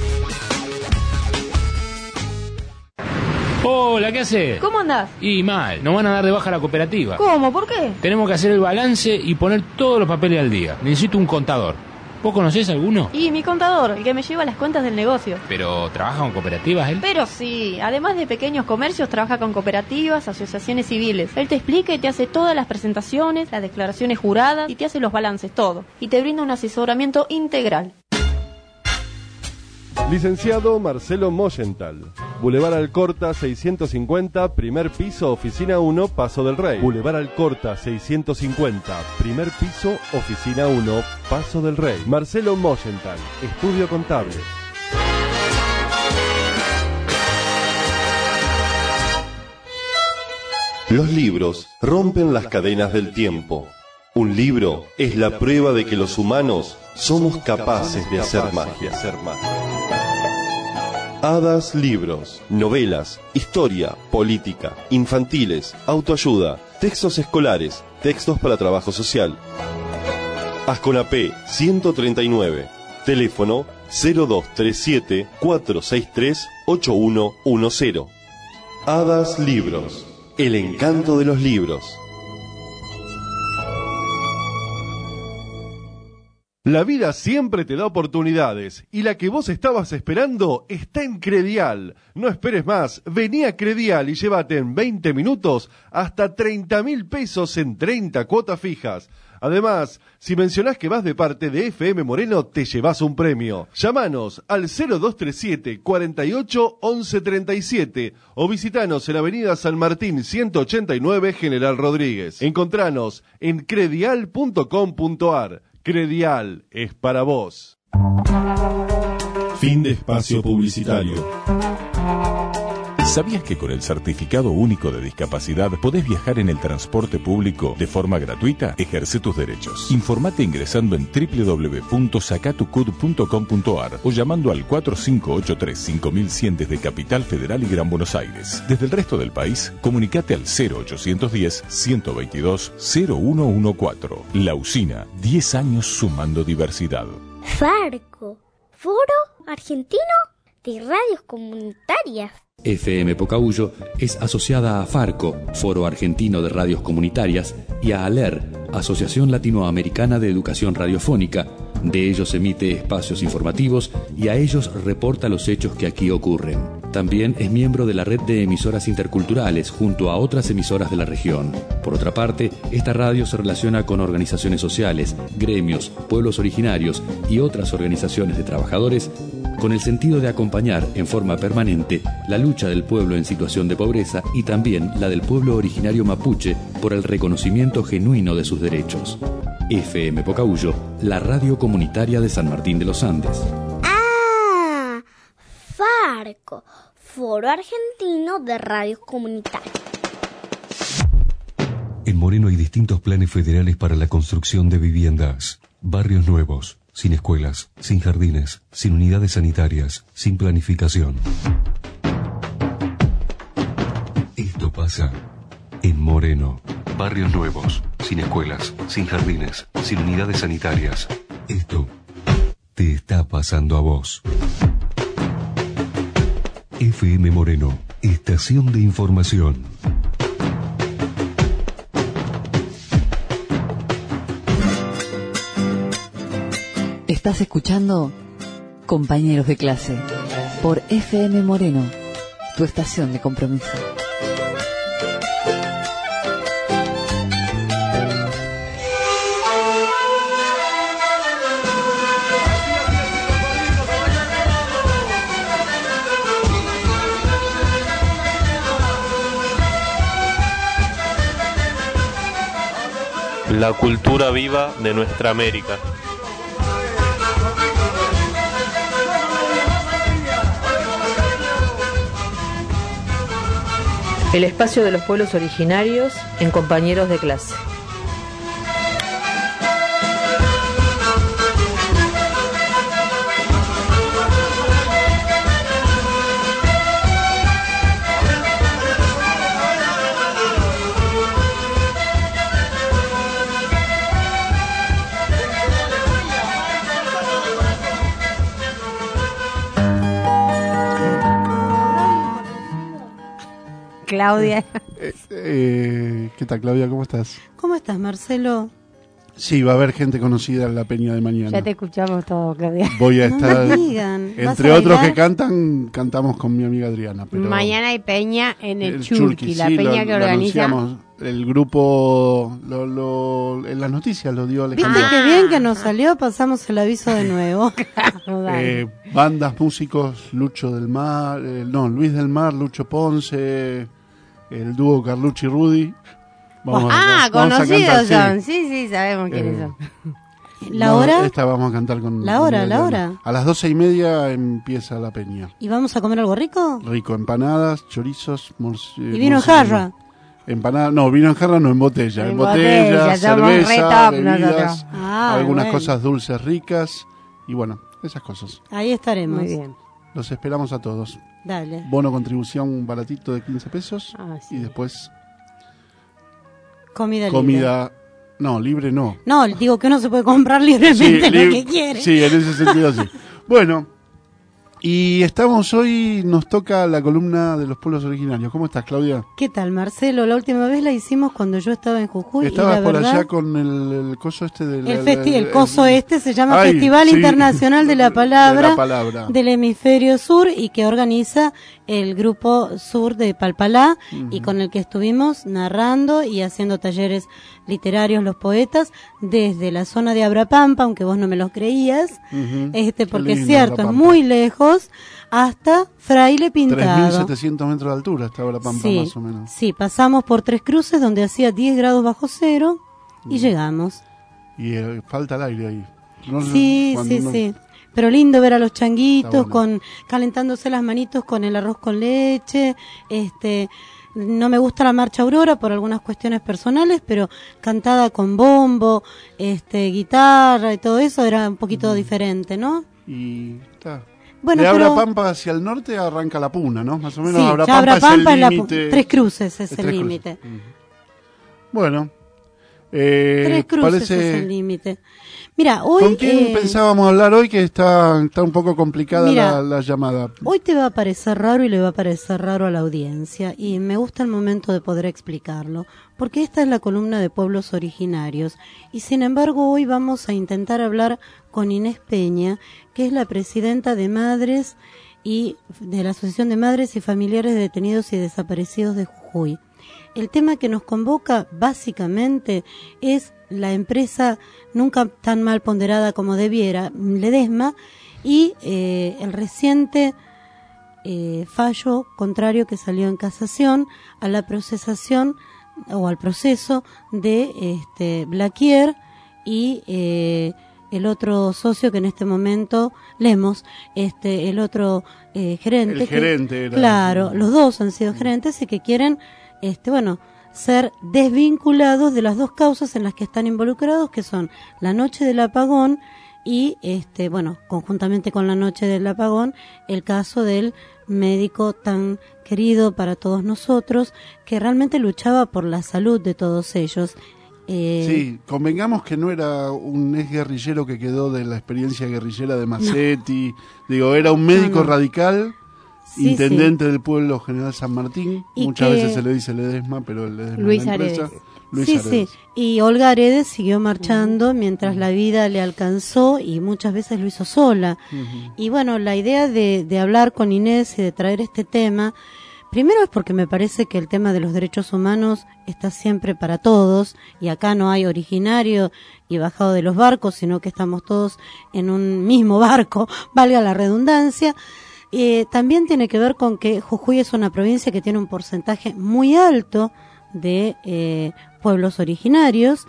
Hola, ¿qué haces? ¿Cómo andás? Y mal, nos van a dar de baja la cooperativa. ¿Cómo? ¿Por qué? Tenemos que hacer el balance y poner todos los papeles al día. Necesito un contador. ¿Vos conocés alguno? Y mi contador, el que me lleva las cuentas del negocio. ¿Pero trabaja con cooperativas él? Pero sí, además de pequeños comercios, trabaja con cooperativas, asociaciones civiles. Él te explica y te hace todas las presentaciones, las declaraciones juradas y te hace los balances, todo. Y te brinda un asesoramiento integral. Licenciado Marcelo Moyental. Boulevard Alcorta 650, primer piso, oficina 1, Paso del Rey. Boulevard Alcorta 650, primer piso, oficina 1, Paso del Rey. Marcelo Moyental, estudio contable. Los libros rompen las cadenas del tiempo. Un libro es la prueba de que los humanos somos capaces de hacer magia. Hadas Libros, novelas, historia, política, infantiles, autoayuda, textos escolares, textos para trabajo social. Asconapé 139, teléfono 0237-463-8110. Hadas Libros, el encanto de los libros. La vida siempre te da oportunidades y la que vos estabas esperando está en Credial. No esperes más, vení a Credial y llévate en 20 minutos hasta 30.000 pesos en 30 cuotas fijas. Además, si mencionás que vas de parte de FM Moreno, te llevas un premio. Llámanos al 0237 48 11 37 o visitanos en Avenida San Martín 189 General Rodríguez. Encontranos en credial.com.ar. Credial es para vos. Fin de espacio publicitario. ¿Sabías que con el Certificado Único de Discapacidad podés viajar en el transporte público de forma gratuita? Ejerce tus derechos. Informate ingresando en www.sacatucud.com.ar o llamando al 4583-5100 desde Capital Federal y Gran Buenos Aires. Desde el resto del país, comunicate al 0810-122-0114. La Usina, 10 años sumando diversidad. Farco, Foro Argentino de Radios Comunitarias. FM Pocahuyo es asociada a Farco, Foro Argentino de Radios Comunitarias, y a ALER, Asociación Latinoamericana de Educación Radiofónica. De ellos emite espacios informativos y a ellos reporta los hechos que aquí ocurren. También es miembro de la red de emisoras interculturales junto a otras emisoras de la región. Por otra parte, esta radio se relaciona con organizaciones sociales, gremios, pueblos originarios y otras organizaciones de trabajadores con el sentido de acompañar en forma permanente la lucha del pueblo en situación de pobreza y también la del pueblo originario mapuche por el reconocimiento genuino de sus derechos. FM Pocahuyo, la radio comunitaria de San Martín de los Andes. ¡Ah! Farco, Foro Argentino de Radios Comunitarias. En Moreno hay distintos planes federales para la construcción de viviendas, barrios nuevos, sin escuelas, sin jardines, sin unidades sanitarias, sin planificación. Esto pasa en Moreno. Barrios nuevos, sin escuelas, sin jardines, sin unidades sanitarias. Esto te está pasando a vos. FM Moreno, estación de información. Estás escuchando Compañeros de Clase por FM Moreno, tu estación de compromiso. la cultura viva de nuestra América. El espacio de los pueblos originarios en Compañeros de Clase. Claudia. ¿Qué tal, Claudia? ¿Cómo estás? ¿Cómo estás, Marcelo? Sí, va a haber gente conocida en la peña de mañana. Ya te escuchamos todo, Claudia. Voy a estar... No me digan. Entre otros que cantan, cantamos con mi amiga Adriana. Pero mañana hay peña en el Churqui, la sí, peña que organiza... El grupo, en las noticias lo dio Alejandro. ¿Viste qué bien que nos salió? Pasamos el aviso de nuevo. Bandas, músicos, Luis del Mar, Lucho Ponce, el dúo Carlucci y Rudy. Conocidos son. Sí, sabemos quiénes son. ¿La hora? Esta vamos a cantar con... ¿La hora? A las 12:30 empieza la peña. ¿Y vamos a comer algo rico? Rico, empanadas, chorizos, ¿Y vino en jarra? Empanada, no, vino en jarra, no, en botella. En botella, cerveza, bebidas, algunas cosas dulces ricas y bueno, esas cosas. Ahí estaremos. Muy bien. Los esperamos a todos. Dale. Bono baratito de 15 pesos y después comida libre. No, libre no. No, digo que uno se puede comprar libremente lo que quiere. Sí, en ese sentido sí. Bueno, y hoy nos toca la columna de los pueblos originarios. ¿Cómo estás, Claudia? ¿Qué tal, Marcelo? La última vez la hicimos cuando yo estaba en Jujuy. Estabas y por verdad, allá con el coso el coso se llama Festival Internacional de la Palabra del Hemisferio Sur y que organiza el Grupo Sur de Palpalá y con el que estuvimos narrando y haciendo talleres literarios los poetas desde la zona de Abrapampa, aunque vos no me los creías, porque es cierto, es muy lejos, hasta Fraile Pintado. 3.700 metros de altura está Abrapampa más o menos. Sí, pasamos por Tres Cruces donde hacía 10 grados bajo cero y llegamos. Y falta el aire ahí. Sí. Pero lindo ver a los changuitos calentándose las manitos con el arroz con leche. No me gusta la marcha Aurora por algunas cuestiones personales, pero cantada con bombo, guitarra y todo eso era un poquito diferente, ¿no? Y está. Bueno, de Abrapampa hacia el norte arranca La Puna, ¿no? Más o menos. Sí, Abrapampa es el límite. Tres Cruces es el límite. Bueno. Tres Cruces es el límite. Mira, hoy... ¿Con quién pensábamos hablar hoy que está un poco complicada la llamada? Hoy te va a parecer raro y le va a parecer raro a la audiencia y me gusta el momento de poder explicarlo, porque esta es la columna de pueblos originarios y sin embargo hoy vamos a intentar hablar con Inés Peña, que es la presidenta de Madres y de la Asociación de Madres y Familiares de Detenidos y Desaparecidos de Jujuy. El tema que nos convoca básicamente es la empresa nunca tan mal ponderada como debiera, Ledesma, y el reciente fallo contrario que salió en casación a la procesación o al proceso de Blaquier y el otro socio que en este momento Lemos, el otro gerente. El gerente era. Claro, los dos han sido gerentes y que quieren, ser desvinculados de las dos causas en las que están involucrados, que son la noche del apagón y, conjuntamente con la noche del apagón, el caso del médico tan querido para todos nosotros, que realmente luchaba por la salud de todos ellos. Sí, convengamos que no era un ex guerrillero que quedó de la experiencia guerrillera de Massetti, era un médico radical. Sí, intendente del pueblo, General San Martín, muchas veces se le dice Ledesma, pero el Ledesma Luis Aredes. Sí, y Olga Aredes siguió marchando mientras la vida le alcanzó y muchas veces lo hizo sola. Y bueno, la idea de hablar con Inés y de traer este tema, primero es porque me parece que el tema de los derechos humanos está siempre para todos y acá no hay originario y bajado de los barcos, sino que estamos todos en un mismo barco, valga la redundancia. También tiene que ver con que Jujuy es una provincia que tiene un porcentaje muy alto de pueblos originarios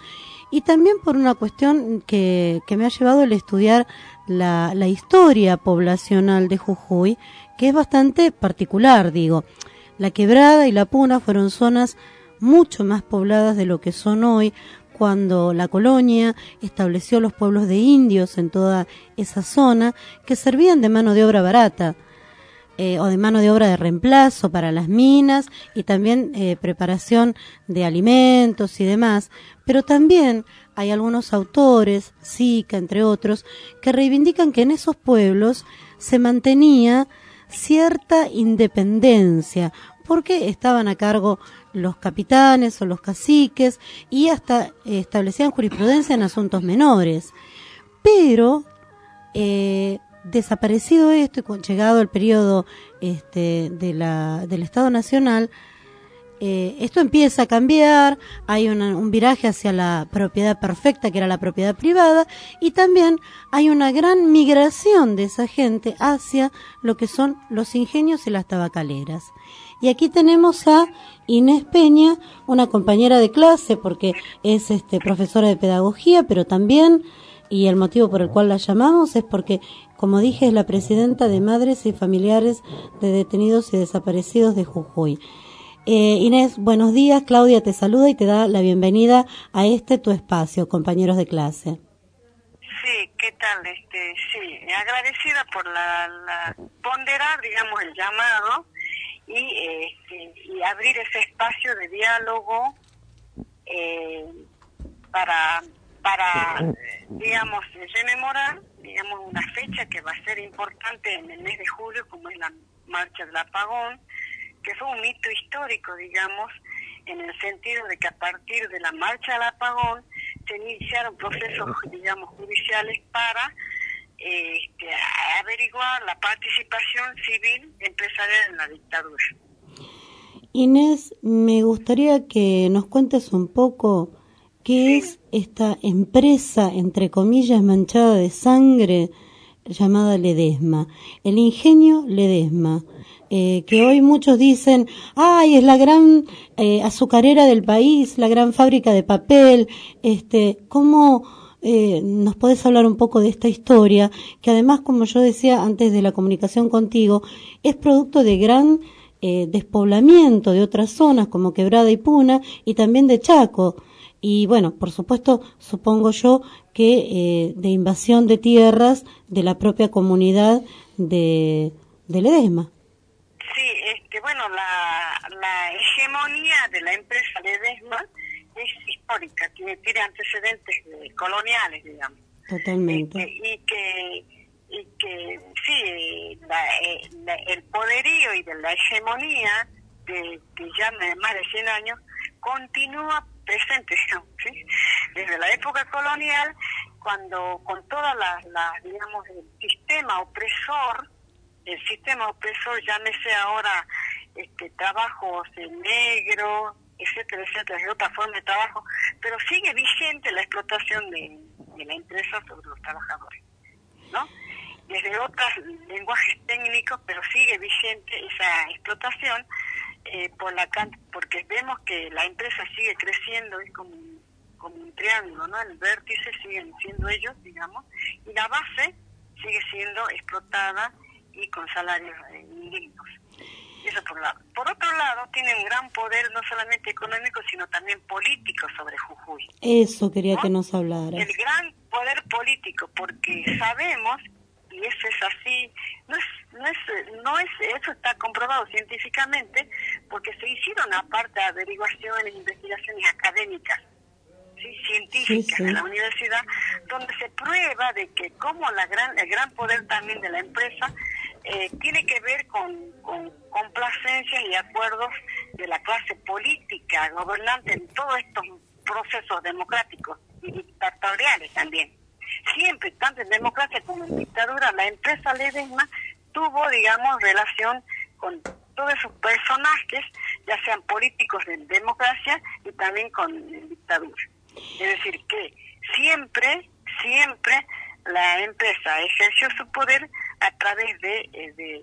y también por una cuestión que me ha llevado el estudiar la historia poblacional de Jujuy, que es bastante particular, digo. La Quebrada y la Puna fueron zonas mucho más pobladas de lo que son hoy, cuando la colonia estableció los pueblos de indios en toda esa zona, que servían de mano de obra barata, o de mano de obra de reemplazo para las minas, y también preparación de alimentos y demás. Pero también hay algunos autores, Sica, entre otros, que reivindican que en esos pueblos se mantenía cierta independencia, porque estaban a cargo los capitanes o los caciques y hasta establecían jurisprudencia en asuntos menores. Pero desaparecido esto y llegado el periodo del Estado Nacional, esto empieza a cambiar, hay un viraje hacia la propiedad perfecta, que era la propiedad privada, y también hay una gran migración de esa gente hacia lo que son los ingenios y las tabacaleras. Y aquí tenemos a Inés Peña, una compañera de clase, porque es profesora de pedagogía, pero también, y el motivo por el cual la llamamos es porque, como dije, es la presidenta de Madres y Familiares de Detenidos y Desaparecidos de Jujuy. Inés, buenos días. Claudia te saluda y te da la bienvenida a tu espacio, compañeros de clase. Sí, ¿qué tal? Sí, agradecida por la ponderar, digamos, el llamado y abrir ese espacio de diálogo para digamos, rememorar, digamos, una fecha que va a ser importante en el mes de julio, como es la Marcha del Apagón, que fue un hito histórico, digamos, en el sentido de que a partir de la Marcha del Apagón se iniciaron procesos, digamos, judiciales para averiguar la participación civil empresarial en la dictadura. Inés, me gustaría que nos cuentes un poco qué es esta empresa, entre comillas, manchada de sangre, llamada Ledesma, el ingenio Ledesma, que hoy muchos dicen, ¡ay, es la gran azucarera del país, la gran fábrica de papel! ¿Cómo nos podés hablar un poco de esta historia? Que además, como yo decía antes de la comunicación contigo, es producto de gran despoblamiento de otras zonas como Quebrada y Puna, y también de Chaco. Y bueno, por supuesto, supongo yo que de invasión de tierras de la propia comunidad de Ledesma. Sí, bueno, la hegemonía de la empresa Ledesma es histórica, tiene antecedentes coloniales, digamos. Totalmente. Y que sí, el poderío y de la hegemonía de ya más de 100 años continúa presente, ¿sí? Desde la época colonial, cuando con todas las digamos, el sistema opresor, llámese ahora trabajos negros, etcétera, etcétera, de otra forma de trabajo, pero sigue vigente la explotación de la empresa sobre los trabajadores, ¿no? Desde otros lenguajes técnicos, pero sigue vigente esa explotación, porque vemos que la empresa sigue creciendo, es como un triángulo, ¿no? El vértice siguen siendo ellos, digamos, y la base sigue siendo explotada y con salarios indignos. Eso por un lado. Por otro lado, tiene un gran poder, no solamente económico, sino también político sobre Jujuy. Eso quería, ¿no?, que nos hablara. El gran poder político, porque sabemos, y eso es así, no es eso está comprobado científicamente, porque se hicieron aparte averiguaciones, investigaciones académicas, ¿sí?, científicas, en la universidad, donde se prueba de que como el gran poder también de la empresa tiene que ver con complacencias y acuerdos de la clase política gobernante en todos estos procesos democráticos y dictatoriales también. Siempre, tanto en democracia como en dictadura, la empresa Ledesma tuvo, digamos, relación con todos esos personajes, ya sean políticos de democracia y también con dictadura. Es decir, que siempre la empresa ejerció su poder a través de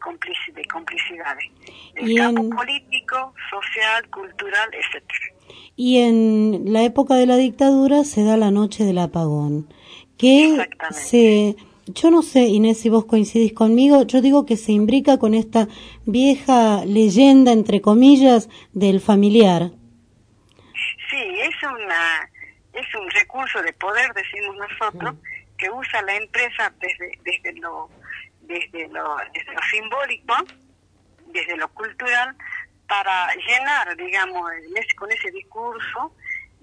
complicidades. El campo político, social, cultural, etcétera. y en la época de la dictadura se da la noche del apagón, que yo no sé, Inés, si vos coincidís conmigo, yo digo que se imbrica con esta vieja leyenda, entre comillas, del familiar. Sí, es un recurso de poder, decimos nosotros, que usa la empresa desde lo simbólico, desde lo cultural, para llenar, digamos, con ese discurso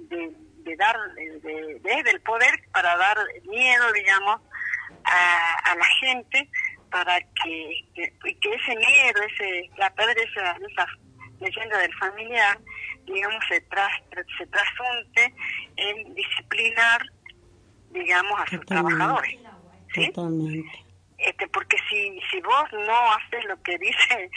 desde el poder, para dar miedo, digamos, a la gente, para que ese miedo, la esa leyenda del familiar, digamos, se trasunte en disciplinar, digamos, a sus trabajadores, ¿sí? Totalmente. Porque si vos no haces lo que dice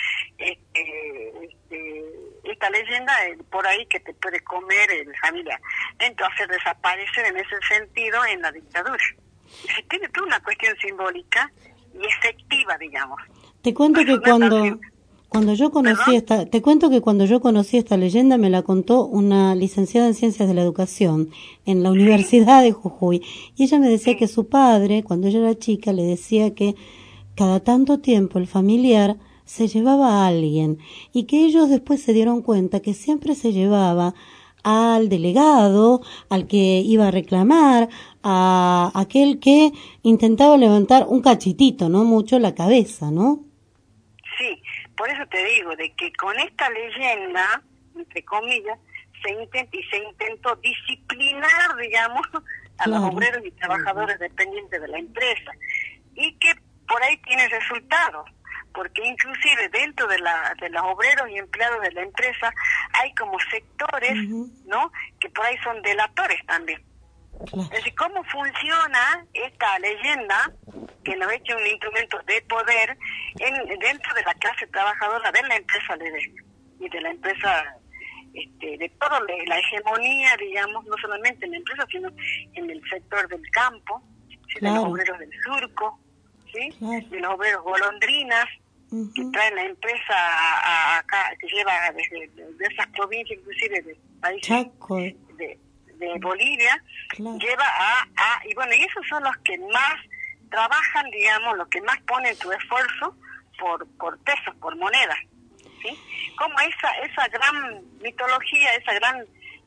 esta leyenda, por ahí que te puede comer el familiar. Entonces, hacer desaparecer en ese sentido en la dictadura. Tiene toda una cuestión simbólica y efectiva, digamos. Te cuento que cuando yo conocí esta leyenda me la contó una licenciada en Ciencias de la Educación en la Universidad de Jujuy, y ella me decía que su padre, cuando ella era chica, le decía que cada tanto tiempo el familiar se llevaba a alguien, y que ellos después se dieron cuenta que siempre se llevaba al delegado, al que iba a reclamar, a aquel que intentaba levantar un cachitito, no mucho, la cabeza, ¿no? Sí, por eso te digo, de que con esta leyenda, entre comillas, se intentó disciplinar, digamos, a los obreros y trabajadores dependientes de la empresa, y que por ahí tiene resultados, porque inclusive dentro de los obreros y empleados de la empresa hay como sectores, ¿no?, que por ahí son delatores también. Es decir, cómo funciona esta leyenda, que nos ha hecho un instrumento de poder dentro de la clase trabajadora de la empresa Ledesma, y de la empresa, de toda la hegemonía, digamos, no solamente en la empresa, sino en el sector del campo, ¿sí? De los obreros del surco, ¿sí? De los obreros golondrinas, que traen la empresa acá, que lleva de esas provincias, inclusive de países de Bolivia, lleva y bueno, y esos son los que más trabajan, digamos, los que más ponen su esfuerzo por pesos, por monedas, ¿sí? Como esa gran mitología, esa gran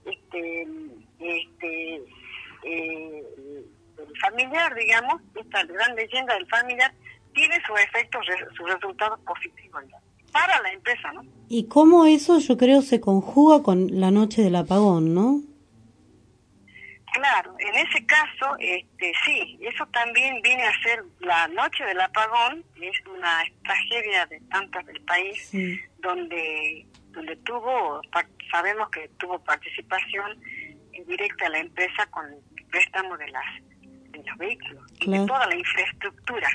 familiar, digamos, esta gran leyenda del familiar tiene sus efectos, sus resultados positivos, digamos, para la empresa, ¿no? Y cómo eso, yo creo, se conjuga con la noche del apagón, ¿no? Claro, en ese caso, sí, eso también viene a ser la noche del apagón, es una tragedia de tantas del país, donde sabemos que tuvo participación directa a la empresa con el préstamo de los vehículos, y de toda la infraestructura,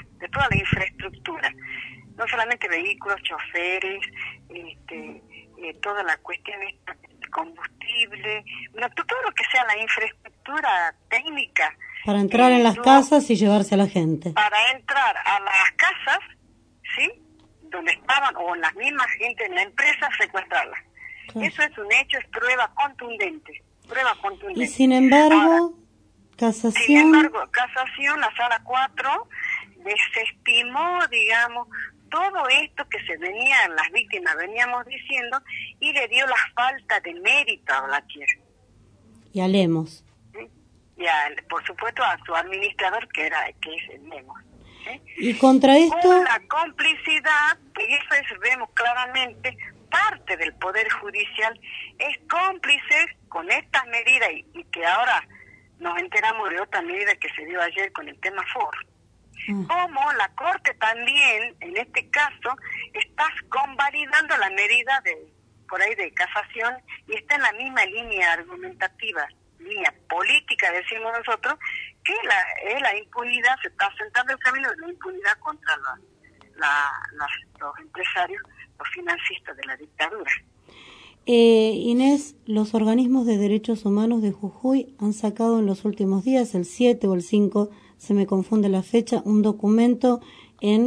no solamente vehículos, choferes, toda la cuestión de combustible, todo lo que sea la infraestructura técnica. Para entrar en las casas y llevarse a la gente. Para entrar a las casas, ¿sí?, donde estaban, o las mismas gente en la empresa, secuestrarlas. Eso es un hecho, es prueba contundente. Y sin embargo, casación, la sala 4 desestimó, digamos, todo esto que las víctimas veníamos diciendo, y le dio la falta de mérito a Blaquier. Y a Lemos. ¿Sí? Y por supuesto a su administrador, que es el Lemos. ¿Sí? Y contra esto... Con la complicidad, y eso vemos claramente, parte del Poder Judicial es cómplice con estas medidas, y que ahora nos enteramos de otra medida que se dio ayer con el tema Ford. Como la Corte también, en este caso, está convalidando la medida de casación, y está en la misma línea argumentativa, línea política, decimos nosotros, que la impunidad, se está sentando el camino de la impunidad contra los empresarios, los financistas de la dictadura. Inés, los organismos de derechos humanos de Jujuy han sacado en los últimos días, el 7 o el 5, se me confunde la fecha, un documento en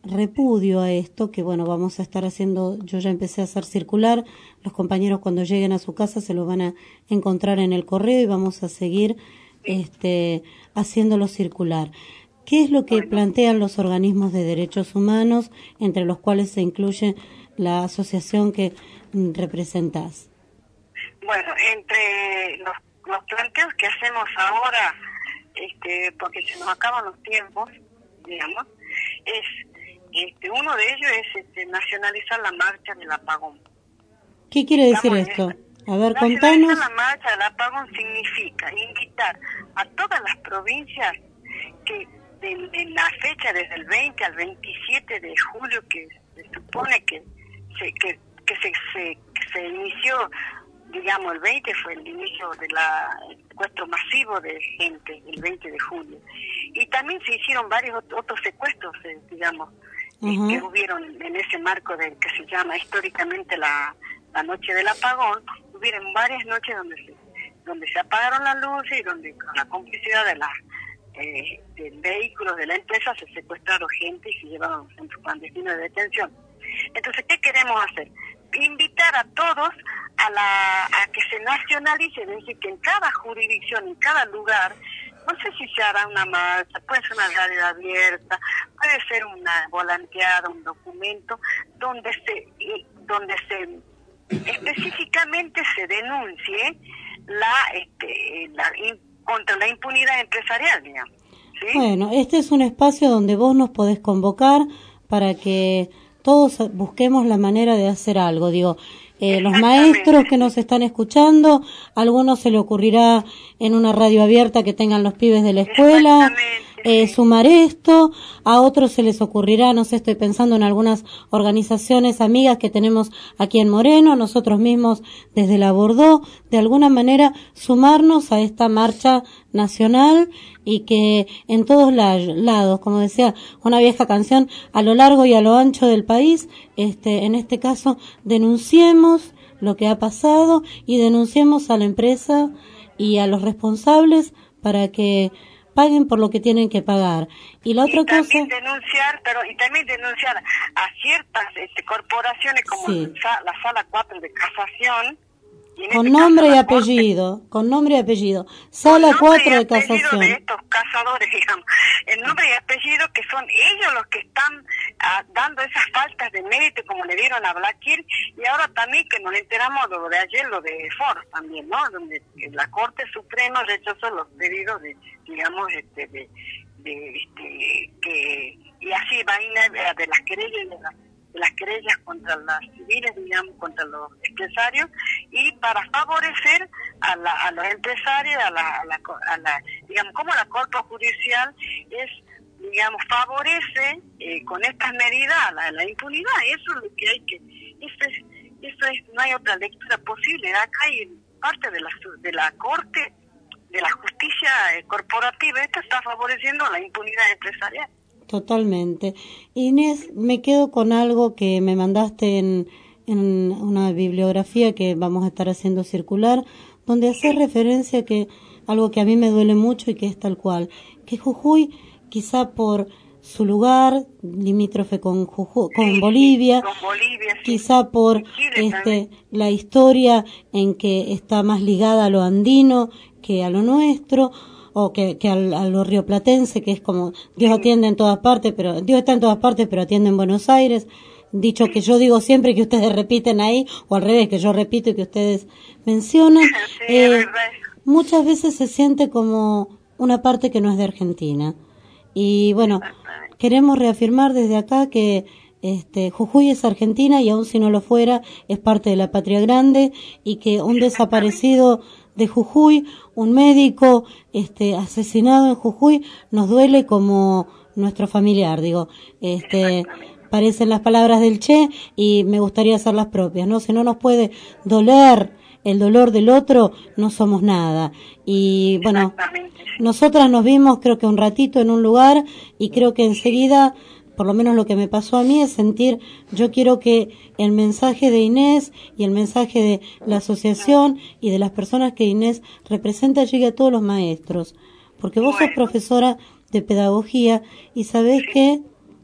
repudio a esto, que bueno, vamos a estar haciendo, yo ya empecé a hacer circular, los compañeros cuando lleguen a su casa se lo van a encontrar en el correo y vamos a seguir haciéndolo circular. ¿Qué es lo que plantean los organismos de derechos humanos, entre los cuales se incluye la asociación que representás? Bueno, entre los planteos que hacemos ahora, porque se nos acaban los tiempos, digamos, uno de ellos es nacionalizar la marcha del apagón. ¿Qué quiere decir esto? A ver, contanos. Nacionalizar la marcha del apagón significa invitar a todas las provincias que en la fecha desde el 20 al 27 de julio, que se supone que se inició, digamos, el 20 fue el inicio del secuestro masivo de gente, el 20 de julio. Y también se hicieron varios otros secuestros, digamos, que hubieron en ese marco que se llama históricamente la noche del apagón. Hubieron varias noches donde se apagaron las luces y donde con la complicidad de vehículos de la empresa se secuestraron gente y se llevaron a un centro clandestino de detención. Entonces, ¿qué queremos hacer? Invitar a todos a que se nacionalice, es decir, que en cada jurisdicción, en cada lugar, no sé si se hará una marcha, puede ser una radio abierta, puede ser una volanteada, un documento, donde específicamente se denuncie contra la impunidad empresarial, digamos. ¿Sí? Bueno, este es un espacio donde vos nos podés convocar para que todos busquemos la manera de hacer algo. Digo, los maestros que nos están escuchando, a algunos se le ocurrirá en una radio abierta que tengan los pibes de la escuela, sumar esto, a otros se les ocurrirá, no sé, estoy pensando en algunas organizaciones amigas que tenemos aquí en Moreno, nosotros mismos desde la Bordeaux, de alguna manera sumarnos a esta marcha nacional y que en todos lados, como decía una vieja canción, a lo largo y a lo ancho del país, en este caso, denunciemos lo que ha pasado y denunciemos a la empresa y a los responsables para que paguen por lo que tienen que pagar. Y la otra cosa... Y también denunciar a ciertas corporaciones como la Sala 4 de Casación. Con nombre y apellido, Sala 4 de Casación. De estos cazadores, digamos, el nombre y apellido que son ellos los que están dando esas faltas de mérito como le dieron a Blaquir, y ahora también que nos enteramos de ayer lo de Ford también, ¿no? Donde la Corte Suprema rechazó los pedidos de, digamos, y así va de las querellas contra las civiles, digamos, contra los empresarios, y para favorecer a los empresarios, digamos, como la Corte Judicial digamos, favorece con estas medidas a la impunidad. Eso es lo que hay que, no hay otra lectura posible. Acá hay parte de la Corte, de la justicia corporativa, esto está favoreciendo la impunidad empresarial. Totalmente. Inés, me quedo con algo que me mandaste en una bibliografía que vamos a estar haciendo circular, donde hace referencia que algo que a mí me duele mucho y que es tal cual, que Jujuy, quizá por su lugar limítrofe con Bolivia, quizá por la historia en que está más ligada a lo andino que a lo nuestro, o que a lo rioplatense, que es como Dios atiende en todas partes, pero Dios está en todas partes, pero atiende en Buenos Aires, dicho que yo digo siempre que ustedes repiten ahí, o al revés, que yo repito y que ustedes mencionan. Muchas veces se siente como una parte que no es de Argentina. Y bueno, queremos reafirmar desde acá que Jujuy es Argentina, y aun si no lo fuera, es parte de la patria grande, y que un desaparecido de Jujuy, un médico asesinado en Jujuy, nos duele como nuestro familiar. Digo, parecen las palabras del Che y me gustaría hacer las propias, ¿no? Si no nos puede doler el dolor del otro, no somos nada. Y bueno, nosotras nos vimos creo que un ratito en un lugar, y creo que enseguida, por lo menos lo que me pasó a mí, es sentir, yo quiero que el mensaje de Inés y el mensaje de la asociación y de las personas que Inés representa llegue a todos los maestros, porque vos sos profesora de pedagogía y sabés que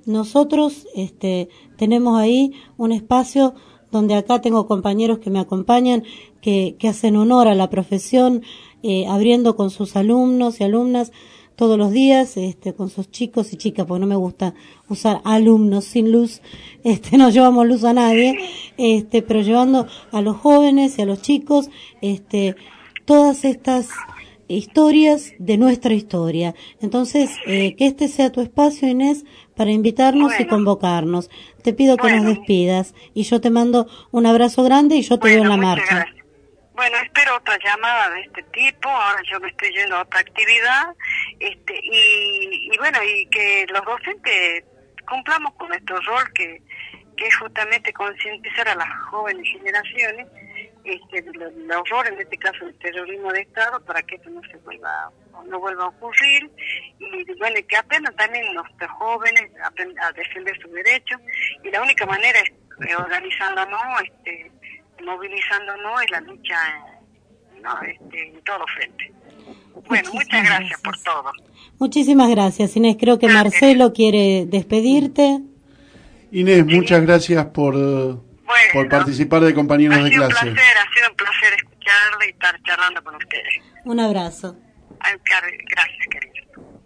nosotros tenemos ahí un espacio donde acá tengo compañeros que me acompañan, que hacen honor a la profesión, abriendo con sus alumnos y alumnas todos los días, con sus chicos y chicas, porque no me gusta usar alumnos sin luz, no llevamos luz a nadie, pero llevando a los jóvenes y a los chicos, todas estas historias de nuestra historia. Entonces, que este sea tu espacio, Inés, para invitarnos y convocarnos. Te pido que nos despidas y yo te mando un abrazo grande y yo te veo en la marcha. Gracias. Bueno, espero otra llamada de este tipo. Ahora yo me estoy yendo a otra actividad, y bueno, y que los docentes cumplamos con nuestro rol, que es justamente concientizar a las jóvenes generaciones los horrores, en este caso el terrorismo de Estado, para que esto no vuelva a ocurrir, y bueno, que aprendan también nuestros jóvenes a defender sus derechos, y la única manera es organizándonos, movilizándonos en la lucha en todos los frentes. Bueno, muchas gracias por todo. Muchísimas gracias, Inés. Creo que Marcelo quiere despedirte. Inés, muchas gracias por participar de compañeros de clase. Ha sido un placer escucharle y estar charlando con ustedes. Un abrazo. Gracias, querido.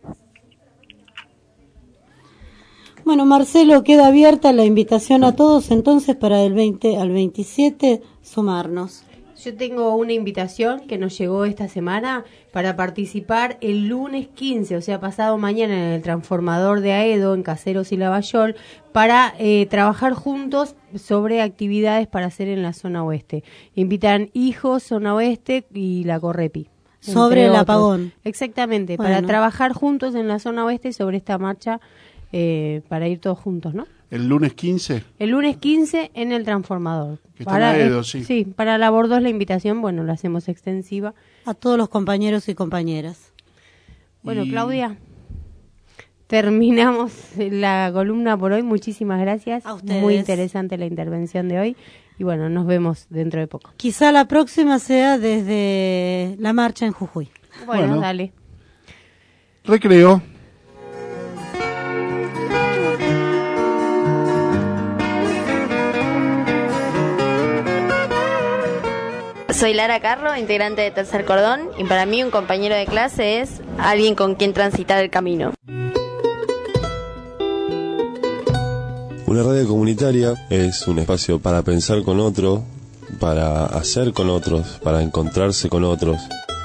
Bueno, Marcelo, queda abierta la invitación a todos entonces para del 20 al 27 sumarnos. Yo tengo una invitación que nos llegó esta semana para participar el lunes 15, o sea, pasado mañana, en el transformador de Aedo, en Caseros y Lavallol, para trabajar juntos sobre actividades para hacer en la zona oeste. Invitan Hijos, Zona Oeste y la Correpi. Sobre el apagón. Exactamente, para trabajar juntos en la zona oeste sobre esta marcha, para ir todos juntos, ¿no? ¿El lunes 15? El lunes 15 en el transformador. Que está en Aedo, sí. Sí, para labor 2 la invitación, bueno, la hacemos extensiva. A todos los compañeros y compañeras. Bueno, Claudia, terminamos la columna por hoy. Muchísimas gracias. A ustedes. Muy interesante la intervención de hoy. Y bueno, nos vemos dentro de poco. Quizá la próxima sea desde la marcha en Jujuy. Bueno, dale. Recreo. Soy Lara Carro, integrante de Tercer Cordón, y para mí un compañero de clase es alguien con quien transitar el camino. Una radio comunitaria es un espacio para pensar con otro, para hacer con otros, para encontrarse con otros.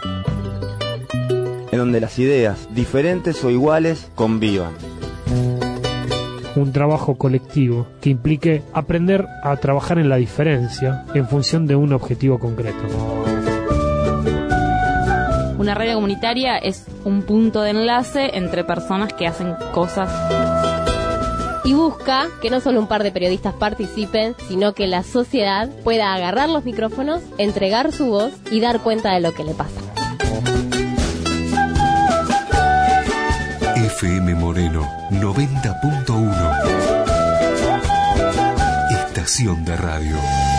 En donde las ideas, diferentes o iguales, convivan. Un trabajo colectivo que implique aprender a trabajar en la diferencia en función de un objetivo concreto. Una radio comunitaria es un punto de enlace entre personas que hacen cosas. Y busca que no solo un par de periodistas participen, sino que la sociedad pueda agarrar los micrófonos, entregar su voz y dar cuenta de lo que le pasa. FM Moreno 90.1. Estación de radio.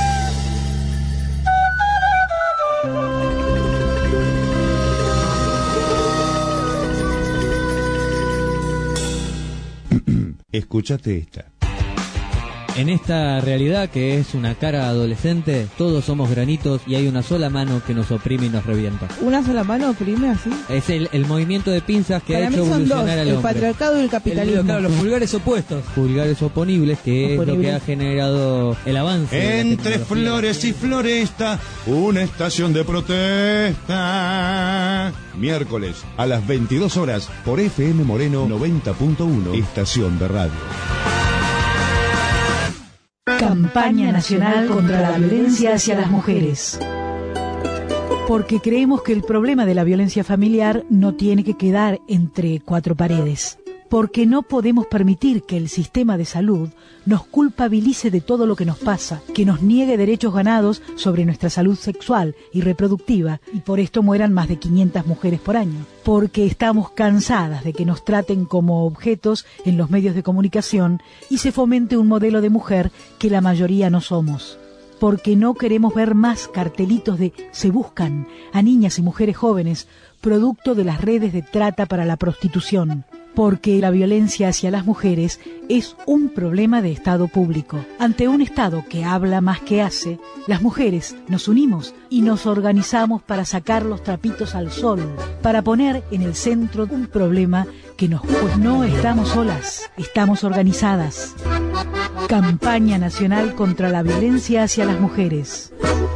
Escúchate esta. En esta realidad que es una cara adolescente, todos somos granitos y hay una sola mano que nos oprime y nos revienta. ¿Una sola mano oprime así? Es el movimiento de pinzas que para ha hecho evolucionar al hombre. El patriarcado y el capitalismo. Claro, los pulgares opuestos. Pulgares oponibles, que es lo que ha generado el avance. Entre flores y floresta, una estación de protesta. Miércoles a las 22 horas por FM Moreno 90.1. Estación de radio. Campaña Nacional contra la Violencia hacia las Mujeres. Porque creemos que el problema de la violencia familiar no tiene que quedar entre cuatro paredes. Porque no podemos permitir que el sistema de salud nos culpabilice de todo lo que nos pasa, que nos niegue derechos ganados sobre nuestra salud sexual y reproductiva, y por esto mueran más de 500 mujeres por año. Porque estamos cansadas de que nos traten como objetos en los medios de comunicación y se fomente un modelo de mujer que la mayoría no somos. Porque no queremos ver más cartelitos de "se buscan" a niñas y mujeres jóvenes, producto de las redes de trata para la prostitución. porque la violencia hacia las mujeres es un problema de Estado público. Ante un Estado que habla más que hace, las mujeres nos unimos y nos organizamos para sacar los trapitos al sol, para poner en el centro un problema que pues no estamos solas, estamos organizadas. Campaña Nacional contra la Violencia hacia las Mujeres.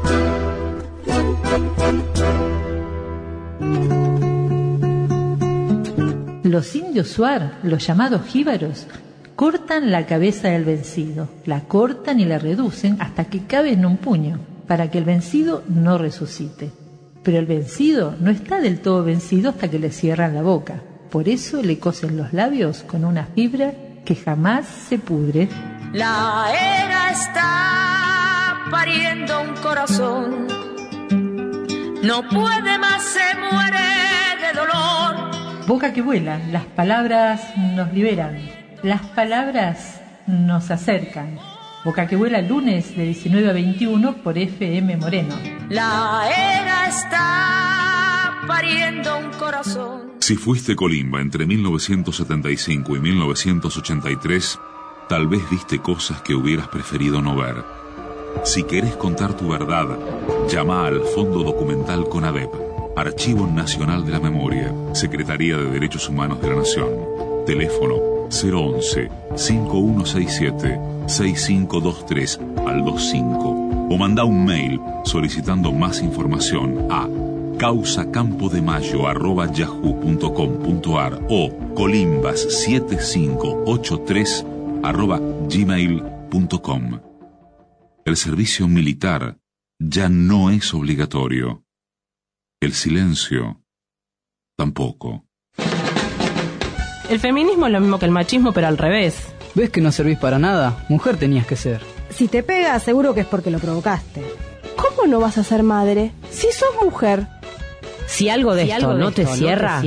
Los indios Shuar, los llamados jíbaros, cortan la cabeza del vencido, la cortan y la reducen hasta que cabe en un puño, para que el vencido no resucite. Pero el vencido no está del todo vencido hasta que le cierran la boca. Por eso le cosen los labios con una fibra que jamás se pudre. La era está pariendo un corazón, no puede más, se muere de dolor. Boca que vuela, las palabras nos liberan, las palabras nos acercan. Boca que vuela, lunes de 19 a 21 por FM Moreno. La era está pariendo un corazón. Si fuiste colimba entre 1975 y 1983, tal vez viste cosas que hubieras preferido no ver. Si querés contar tu verdad, llama al Fondo Documental CONADEP, Archivo Nacional de la Memoria, Secretaría de Derechos Humanos de la Nación. Teléfono 011-5167-6523 al 25. O manda un mail solicitando más información a causacampoDemayo@yahoo.com.ar o colimbas7583@gmail.com. El servicio militar ya no es obligatorio. El silencio tampoco. El feminismo es lo mismo que el machismo, pero al revés. ¿Ves que no servís para nada? Mujer tenías que ser. Si te pega, seguro que es porque lo provocaste. ¿Cómo no vas a ser madre si sos mujer? Si algo de esto no te cierra...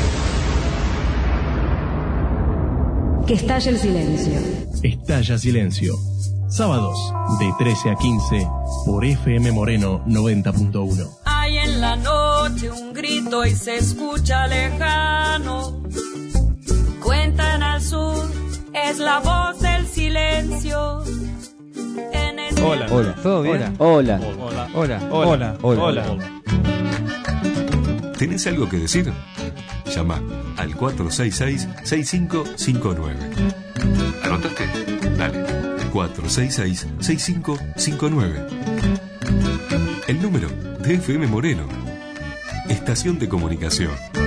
Que estalle el silencio. Estalla Silencio. Sábados, de 13 a 15, por FM Moreno 90.1. Hay en la noche un grito y se escucha lejano. Cuentan al sur, es la voz del silencio. Hola. Hola. ¿Todo bien? Hola. Hola. Hola. Hola. Hola. ¿Tenés algo que decir? Llama al 466-6559. ¿Anotaste? Dale. 466-6559. El número de FM Moreno. Estación de comunicación.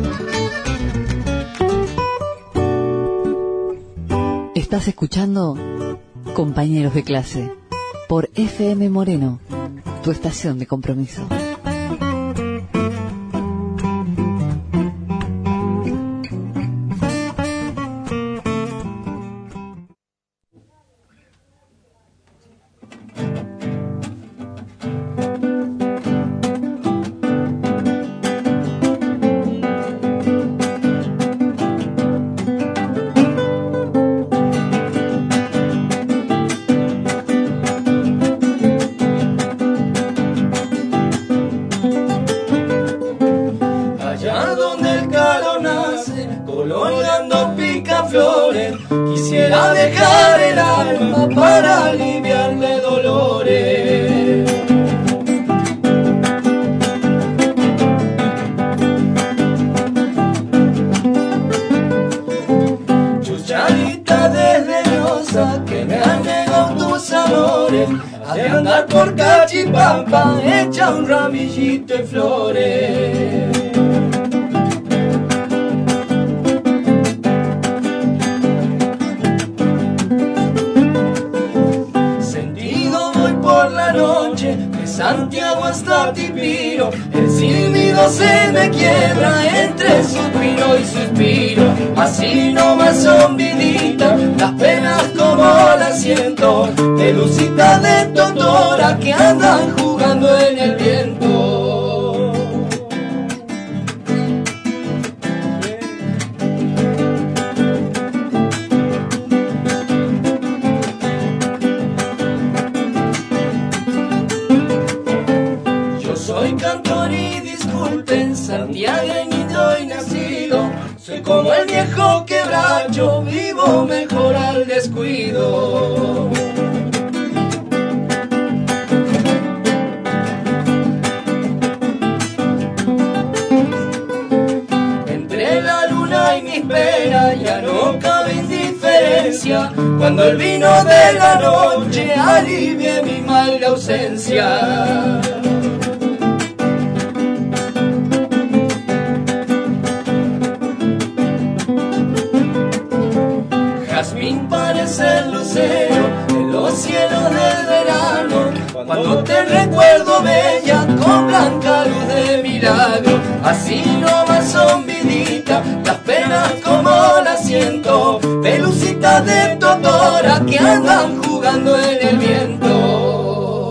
Estás escuchando Compañeros de Clase por FM Moreno, tu estación de compromiso. Quisiera dejar el alma para aliviarle dolores. Chucharita desdeñosa que me han negado tus amores, has de andar por Cachipampa hecha un ramillito de flores. Santiago hasta Tipiro, el silbido se me quiebra entre suspiro y suspiro. Así nomás son viditas las penas como las siento, de lucita de totora que andan jugando en el viento. Santiagueñito y nacido, Soy como el viejo quebracho, vivo mejor al descuido. Entre la luna y mis penas ya no cabe indiferencia, cuando el vino de la noche alivie mi mal de ausencia. Jazmín parece el lucero en los cielos del verano, cuando te recuerdo bella con blanca luz de milagro. Así nomás son vidita las penas como las siento, pelucitas de totora que andan jugando en el viento.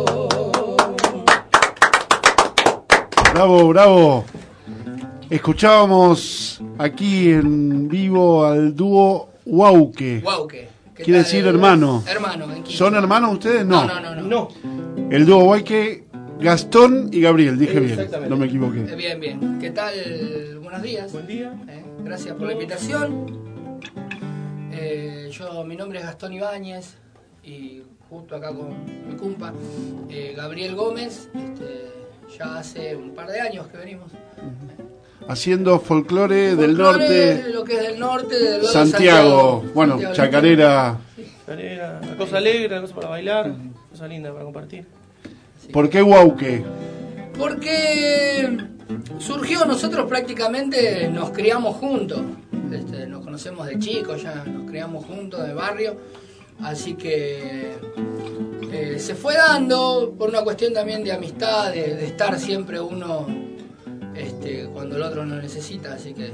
Bravo, bravo. Escuchábamos aquí en vivo al dúo Huauque. Quiere decir hermano. ¿Son hermanos ustedes? No. No. El dúo Huauque, Gastón y Gabriel, dije bien, no me equivoqué. Bien. ¿Qué tal? Buenos días. Buen día. Gracias por la invitación. Mi nombre es Gastón Ibáñez y justo acá con mi compa Gabriel Gómez, ya hace un par de años que venimos. Haciendo folclore del norte. Lo que es del norte, del Santiago. Bueno, Santiago, chacarera. Una cosa alegre, una cosa para bailar, cosa linda para compartir. ¿Por qué Huauque? Porque surgió, nosotros prácticamente nos criamos juntos. Nos conocemos de chicos, ya nos criamos juntos de barrio. Así que se fue dando por una cuestión también de amistad, de estar siempre uno cuando el otro lo necesita. Así que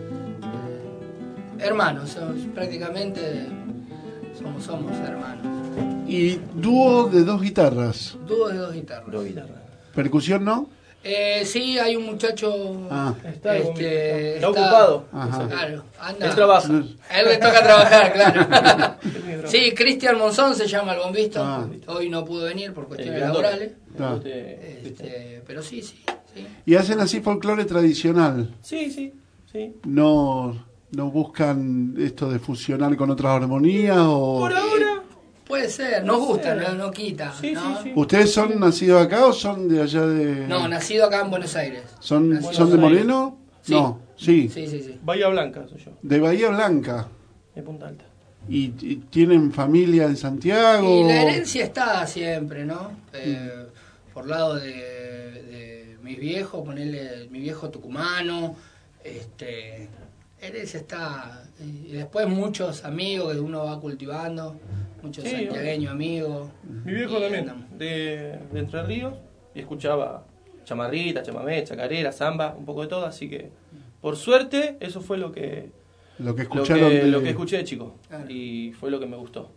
hermanos, prácticamente somos hermanos. Y dúo de dos guitarras. Dúo de dos guitarras. ¿Percusión no? Sí, hay un muchacho está ocupado. Claro, anda. Él trabaja. A él le toca trabajar, claro. Sí, Cristian Monzón se llama el bombista. Hoy no pudo venir por cuestiones laborales. Pero sí. ¿Y hacen así folclore tradicional? Sí. ¿No buscan esto de fusionar con otras armonías? O... Por ahora. Puede ser, nos gusta, no quita. Sí. ¿Ustedes son nacidos acá o son de allá de...? No, nacido acá en Buenos Aires. ¿Son de Moreno? Sí. No, sí. Sí. Bahía Blanca soy yo. De Bahía Blanca. De Punta Alta. ¿Y tienen familia en Santiago? Y la herencia está siempre, ¿no? Por lado de mis viejos, ponerle mi viejo tucumano, herencia está. Y después muchos amigos que uno va cultivando, muchos santiagueños amigos. Mi viejo también, de Entre Ríos, y escuchaba chamarrita, chamamé, chacarera, samba, un poco de todo, así que por suerte eso fue lo que escucharon lo que escuché de chico, claro. Y fue lo que me gustó.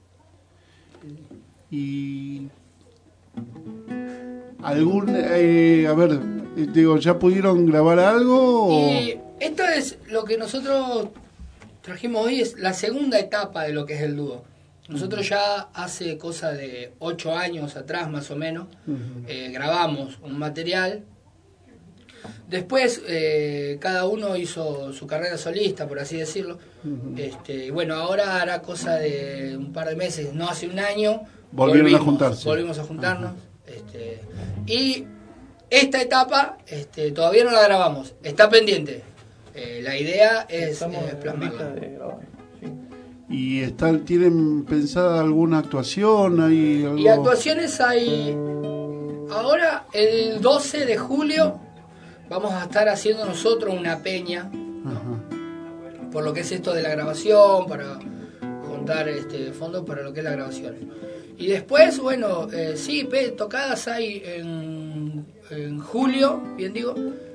Y ¿ya pudieron grabar algo? Y esto es lo que nosotros trajimos hoy, es la segunda etapa de lo que es el dúo. Nosotros ya hace cosa de 8 años atrás más o menos grabamos un material. Después cada uno hizo su carrera solista, por así decirlo. Y bueno, ahora hará cosa de un par de meses, no hace un año, volvimos a juntarnos. Y esta etapa todavía no la grabamos, está pendiente. La idea es plasmarla. ¿Y tienen pensada alguna actuación? Y actuaciones hay. Ahora, el 12 de julio, vamos a estar haciendo nosotros una peña, ¿no? Por lo que es esto de la grabación, para juntar fondos para lo que es la grabación. Y después, bueno, sí, tocadas hay en julio, bien digo,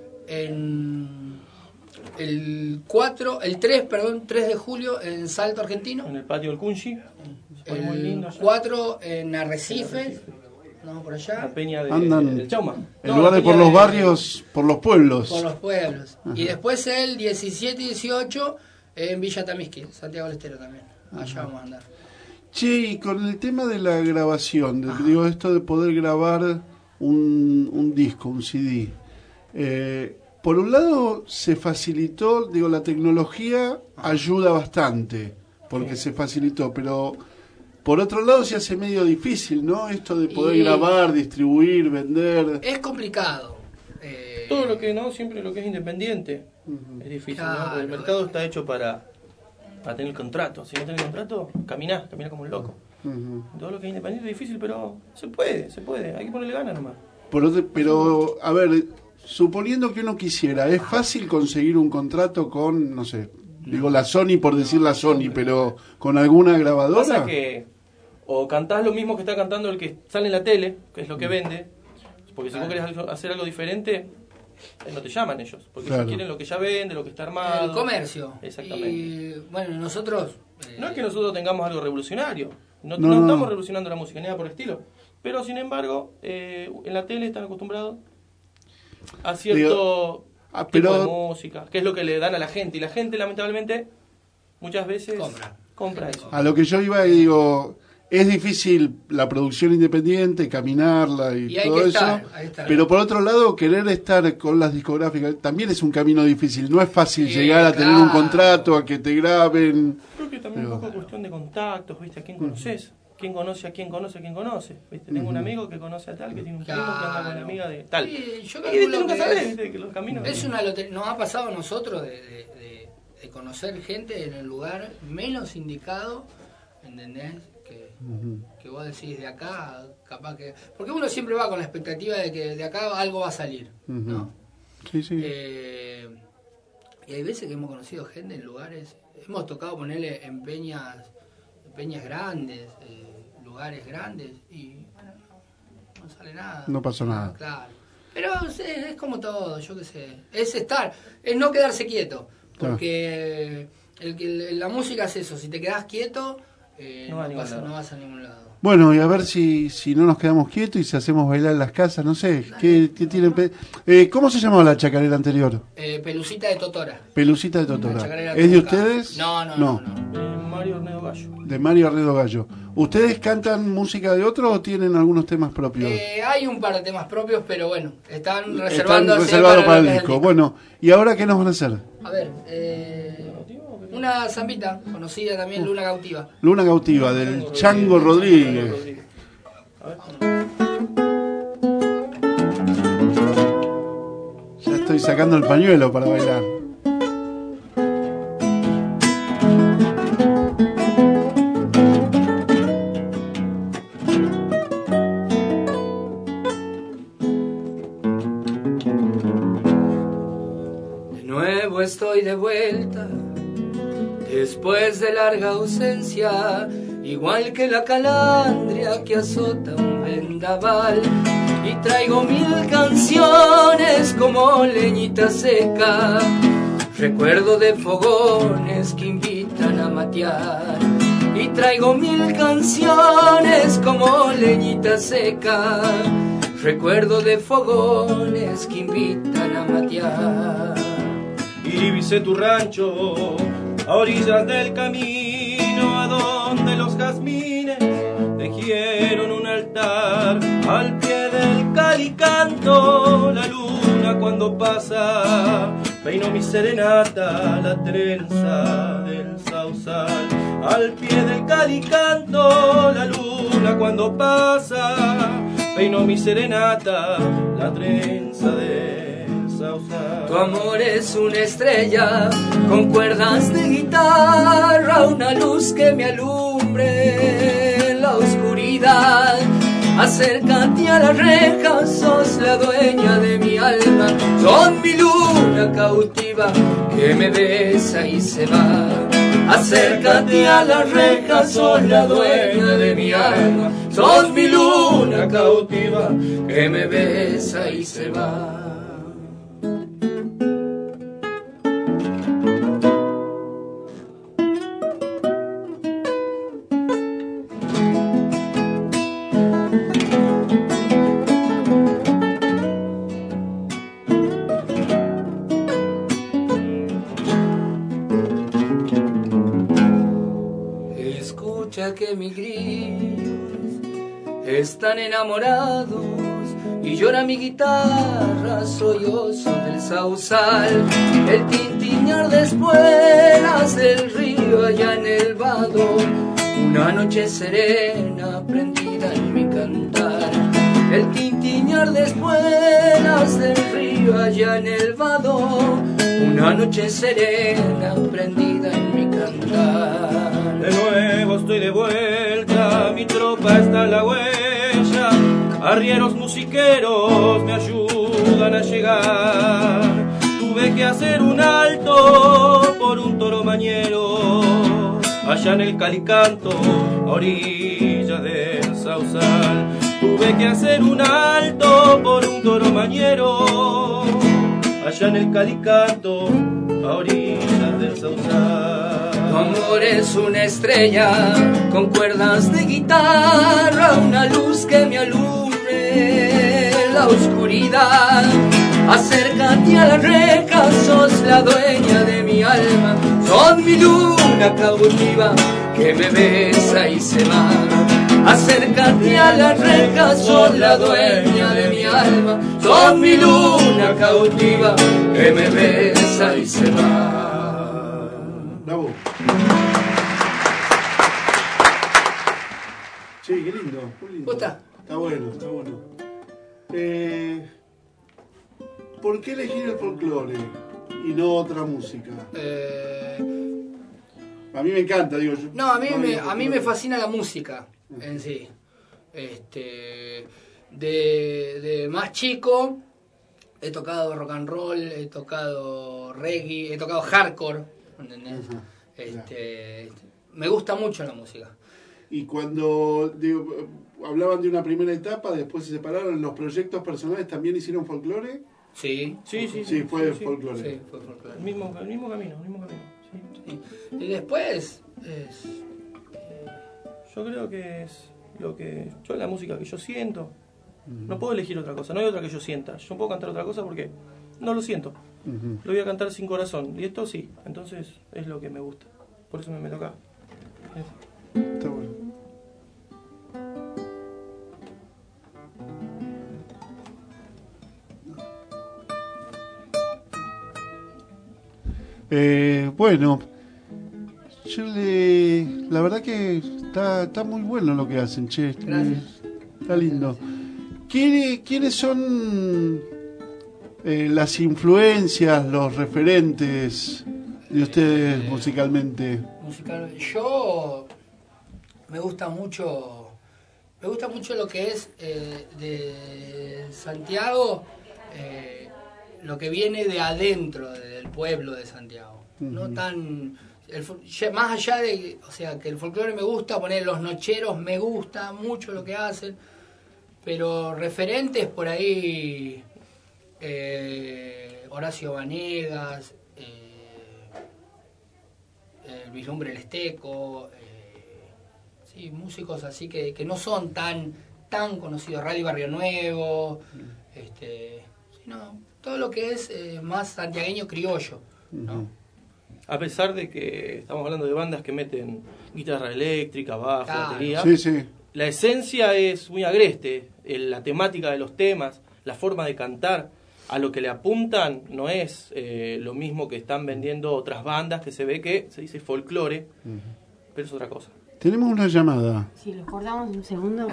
el 3 de julio en Salto Argentino. En el patio del Cunchi. El 4 en Arrecife. No, por allá. La peña del Chauma. En lugar de por los barrios, por los pueblos. Por los pueblos. Ajá. Y después el 17 y 18 en Villa Tamisqui, Santiago del Estero también. Allá vamos a andar. Che, y con el tema de la grabación, esto de poder grabar un disco, un CD, por un lado se facilitó, digo, la tecnología ayuda bastante, porque se facilitó, pero por otro lado se hace medio difícil, ¿no? Esto de poder grabar, distribuir, vender. Es complicado. Todo lo que siempre lo que es independiente es difícil, ¿no? Porque el mercado está hecho para tener contrato. Si no tenés contrato, caminás como un loco. Todo lo que es independiente es difícil, pero se puede, hay que ponerle ganas nomás. Pero, a ver, suponiendo que uno quisiera, ¿es fácil conseguir un contrato con, no sé, digo la Sony por decir la Sony, pero con alguna grabadora? Pasa que o cantás lo mismo que está cantando el que sale en la tele, que es lo que vende, porque si vos querés hacer algo diferente, no te llaman ellos, porque ellos quieren lo que ya vende, lo que está armado. El comercio. Exactamente. Y bueno, nosotros... No es que nosotros tengamos algo revolucionario, no estamos revolucionando la música, ni nada por el estilo, pero sin embargo, en la tele están acostumbrados a cierto tipo de música, que es lo que le dan a la gente, y la gente lamentablemente muchas veces compra eso. A lo que yo iba y digo... Es difícil la producción independiente, caminarla y todo eso, pero por otro lado, querer estar con las discográficas también es un camino difícil. No es fácil llegar a tener un contrato, a que te graben. Creo que también es un poco cuestión de contactos, ¿viste? ¿A quién conoces? ¿Quién conoce a quién conoce a quién conoce? ¿Viste? Tengo un amigo que conoce a tal, que tiene un primo que anda con la amiga de tal. Yo y nunca sabés, ¿viste? Que los caminos... Es una lotería. Nos ha pasado a nosotros de conocer gente en el lugar menos indicado, ¿entendés? Que vos decís de acá, capaz que... Porque uno siempre va con la expectativa de que de acá algo va a salir, ¿no? Sí. Y hay veces que hemos conocido gente en lugares... Hemos tocado ponerle en peñas grandes, lugares grandes, y bueno, no sale nada. No pasó nada. Claro. Pero es como todo, yo qué sé. Es no quedarse quieto. Porque la música es eso, si te quedás quieto... no vas a ningún lado. Bueno, y a ver si no nos quedamos quietos y si hacemos bailar en las casas, no sé, ¿qué tienen? ¿Cómo se llamaba la chacarera anterior? Pelucita de Totora. Pelucita de Totora. ¿Es de ustedes? No. Mario Arnedo Gallo. De Mario Arnedo Gallo. ¿Ustedes cantan música de otro o tienen algunos temas propios? Hay un par de temas propios, pero bueno, están reservados para el disco. Bueno, ¿y ahora qué nos van a hacer? A ver, una zambita, conocida también, Luna Cautiva. Luna Cautiva, del Chango Rodríguez. Ya estoy sacando el pañuelo para bailar. De nuevo estoy de vuelta, después de larga ausencia, igual que la calandria que azota un vendaval, y traigo 1000 canciones como leñita seca, recuerdo de fogones que invitan a matear, y traigo 1000 canciones como leñita seca, recuerdo de fogones que invitan a matear. Y visé tu rancho a orillas del camino, a donde los jazmines tejieron un altar. Al pie del calicanto, la luna cuando pasa, peino mi serenata, la trenza del sausal. Al pie del calicanto, la luna cuando pasa, peino mi serenata, la trenza del sausal. Tu amor es una estrella con cuerdas de guitarra, una luz que me alumbre en la oscuridad. Acércate a la reja, sos la dueña de mi alma, sos mi luna cautiva que me besa y se va. Acércate a la reja, sos la dueña de mi alma, sos mi luna cautiva que me besa y se va. Que mis grillos están enamorados y llora mi guitarra, sollozo del sausal, el tintiñar de espuelas del río allá en el vado, una noche serena prendida en mi cantar, el tintiñar de espuelas del río allá en el vado, una noche serena prendida en mi cantar. De nuevo estoy de vuelta, mi tropa está en la huella, arrieros musiqueros me ayudan a llegar. Tuve que hacer un alto por un toro mañero, allá en el Calicanto, a orillas del Sausal. Tuve que hacer un alto por un toro mañero, allá en el Calicanto, a orillas del Sausal. Tu amor es una estrella con cuerdas de guitarra, una luz que me alumbre la oscuridad. Acércate a la reja, sos la dueña de mi alma, sos mi luna cautiva que me besa y se va. Acércate a la reja, sos la dueña de mi alma, sos mi luna cautiva que me besa y se va. Bravo. Sí, qué lindo, muy lindo. ¿Está? Está bueno, está bueno. ¿Por qué elegir el folclore y no otra música? A mí me encanta, digo yo. No, a mí me fascina la música en sí. De más chico he tocado rock and roll, he tocado reggae, he tocado hardcore, ¿entendés? Me gusta mucho la música. Y cuando hablaban de una primera etapa, después se separaron, ¿los proyectos personales también hicieron folclore? Sí. Sí, fue folclore. Sí, fue folclore. El mismo camino. Sí. Y después yo creo que es lo que yo, la música que yo siento. No puedo elegir otra cosa, no hay otra que yo sienta. Yo no puedo cantar otra cosa porque no lo siento. Lo voy a cantar sin corazón. Y esto sí, entonces es lo que me gusta. Por eso me toca. Está bueno. Bueno, la verdad que está muy bueno lo que hacen, che. Gracias. Está lindo. ¿Quiénes son las influencias, los referentes de ustedes musicalmente? Yo me gusta mucho lo que es de Santiago, lo que viene de adentro del pueblo de Santiago. No tan más allá de, o sea, que el folclore me gusta, poner los nocheros me gusta mucho lo que hacen, pero referentes por ahí, Horacio Vanegas, el Vislumbre el Esteco, sí, músicos así que no son tan conocidos, Rally Barrio Nuevo, sino todo lo que es más santiagueño criollo, ¿no? A pesar de que estamos hablando de bandas que meten guitarra eléctrica, bajo, batería, sí. La esencia es muy agreste, la temática de los temas, la forma de cantar, a lo que le apuntan no es lo mismo que están vendiendo otras bandas, que se ve que se dice folclore, pero es otra cosa. Tenemos una llamada. Sí, lo cortamos un segundo.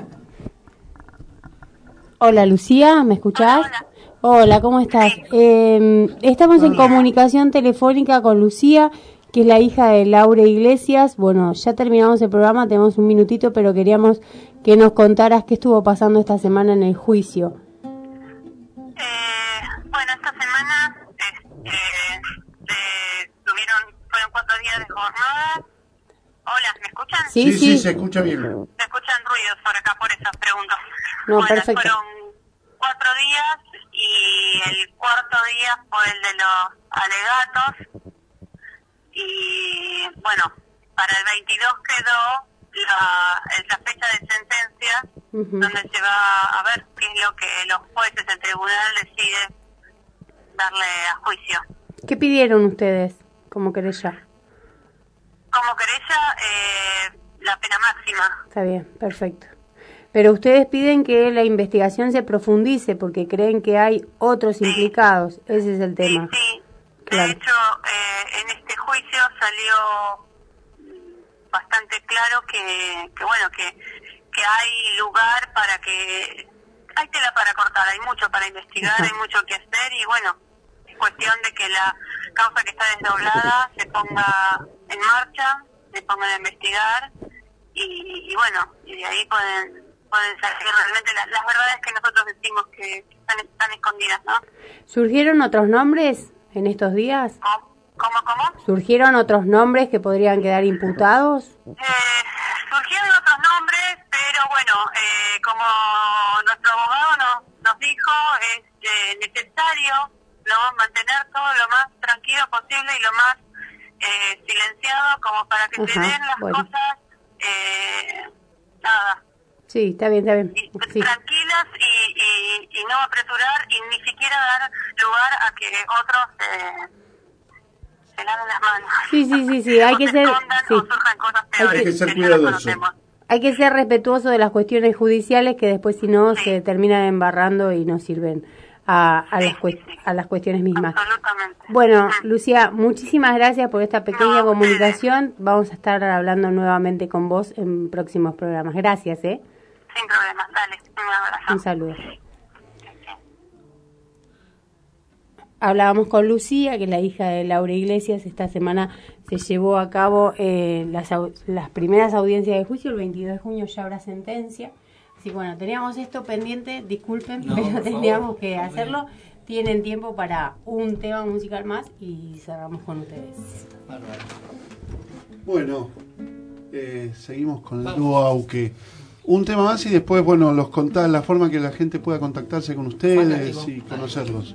Hola, Lucía, ¿me escuchás? Hola, ¿cómo estás? Estamos en comunicación telefónica con Lucía, que es la hija de Laura Iglesias. Bueno, ya terminamos el programa, tenemos un minutito, pero queríamos que nos contaras qué estuvo pasando esta semana en el juicio. Bueno, esta semana fueron 4 días de jornada. Hola, ¿me escuchan? Sí, se escucha bien. Se escuchan ruidos por acá, por esas preguntas. No, bueno, perfecto. Fueron 4 días y el cuarto día fue el de los alegatos. Y bueno, para el 22 quedó la fecha de sentencia, donde se va a ver qué es lo que los jueces del tribunal deciden darle a juicio. ¿Qué pidieron ustedes como querella? Como querella, la pena máxima. Está bien, perfecto. Pero ustedes piden que la investigación se profundice porque creen que hay otros implicados. Ese es el tema. Sí. Claro. De hecho, en este juicio salió bastante claro que hay lugar para que... Hay tela para cortar, hay mucho para investigar, hay mucho que hacer y bueno, es cuestión de que la causa que está desdoblada se ponga en marcha, se pongan a investigar y bueno, y de ahí pueden salir realmente las verdades que nosotros decimos que están escondidas, ¿no? ¿Surgieron otros nombres en estos días? ¿Cómo? ¿Surgieron otros nombres que podrían quedar imputados? Surgieron otros nombres, pero bueno, como nuestro abogado nos dijo, es necesario mantener todo lo más tranquilo posible y lo más silenciado como para que se den las cosas Sí, está bien. Sí. Tranquilas y no apresurar y ni siquiera dar lugar a que otros se laven las manos. Sí, hay que ser... Hay que ser cuidadoso. Hay que ser respetuoso de las cuestiones judiciales que después si no se terminan embarrando y no sirven a las cuestiones mismas. Absolutamente. Bueno, Lucía, muchísimas gracias por esta pequeña comunicación. Vamos a estar hablando nuevamente con vos en próximos programas. Gracias, Sin problemas, dale, un abrazo. Un saludo. Hablábamos con Lucía, que es la hija de Laura Iglesias. Esta semana se llevó a cabo las primeras audiencias de juicio. El 22 de junio ya habrá sentencia. Así que bueno, teníamos esto pendiente, disculpen, pero teníamos que hacerlo. Tienen tiempo para un tema musical más y cerramos con ustedes. Bueno, seguimos con el dúo Auque. Un tema más y después, bueno, los contás la forma que la gente pueda contactarse con ustedes y conocerlos.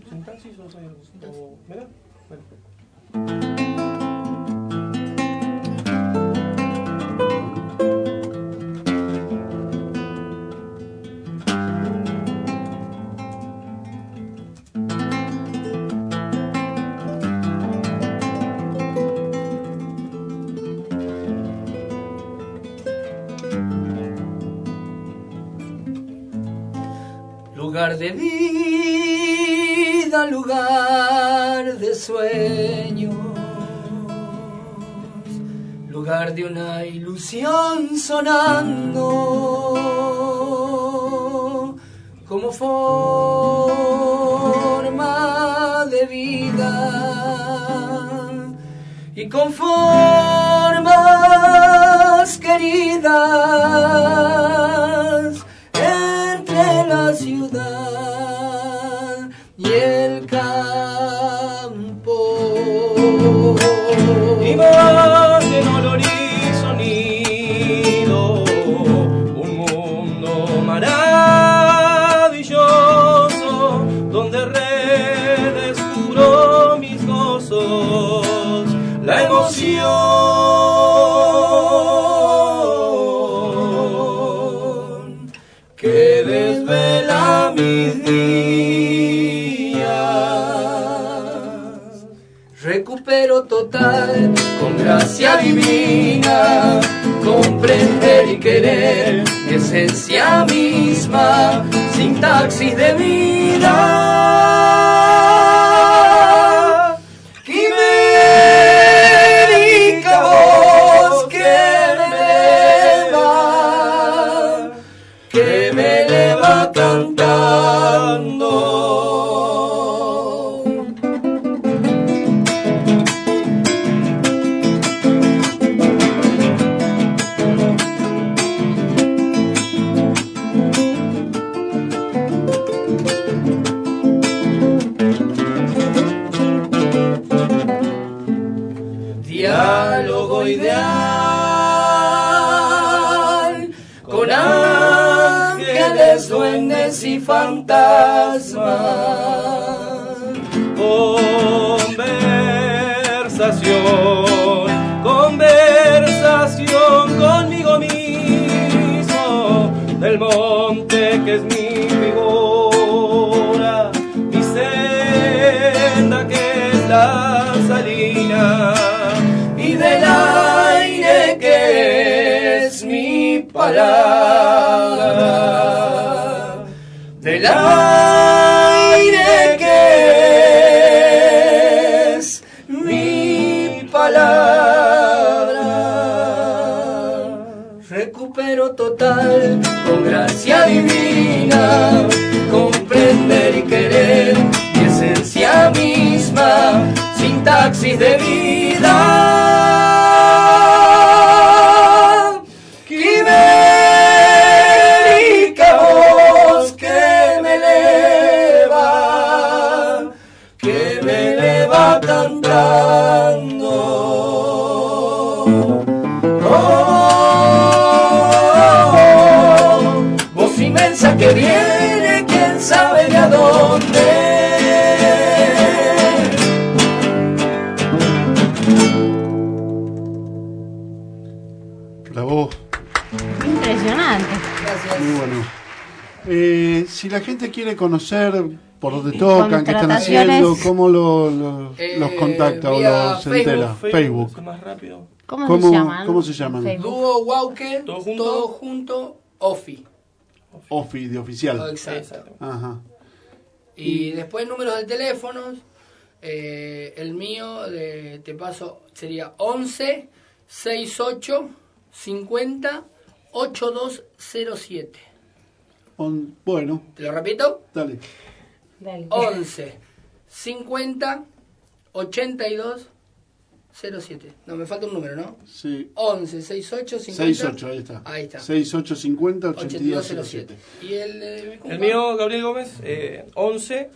Lugar de vida, lugar de sueños, lugar de una ilusión sonando como forma de vida y con formas queridas entre la ciudad y el campo. Imagen, olor y sonido, un mundo maravilloso donde redescubro mis gozos, la emoción que desvela mis días. Recupero total, con gracia divina, comprender y querer mi esencia misma, sintaxis de vida. Quimérica voz que me eleva cantando. Diálogo ideal con ángeles, duendes y fantasmas. Conversación conmigo mismo, del monte que es mi figura, mi senda que es la salina, y del aire que es mi palabra. el aire que es mi palabra. Recupero total, con gracia divina, comprender y querer mi esencia misma, sintaxis de vida. Quimérica voz que me eleva cantando. Voz inmensa que viene, quién sabe de a dónde. Bravo. Impresionante. Gracias. Muy bueno. Si la gente quiere conocer por dónde tocan, qué están haciendo, ¿cómo los contacta o los entera? Facebook. Es más rápido. ¿Cómo se llaman? ¿Cómo se llaman? Dúo Wauke, todo junto, Ofi. Ofi, de oficial. Oh, exacto. Ajá. Y después números de teléfonos. El mío, te paso, sería 11 68 50 8207. Bueno. ¿Te lo repito? Dale. 11 50 82 07. No, me falta un número, ¿no? Sí. 11 68 50. 68, ahí está. Ahí está. 68 50 82 07. ¿Y el mío, Gabriel Gómez, 11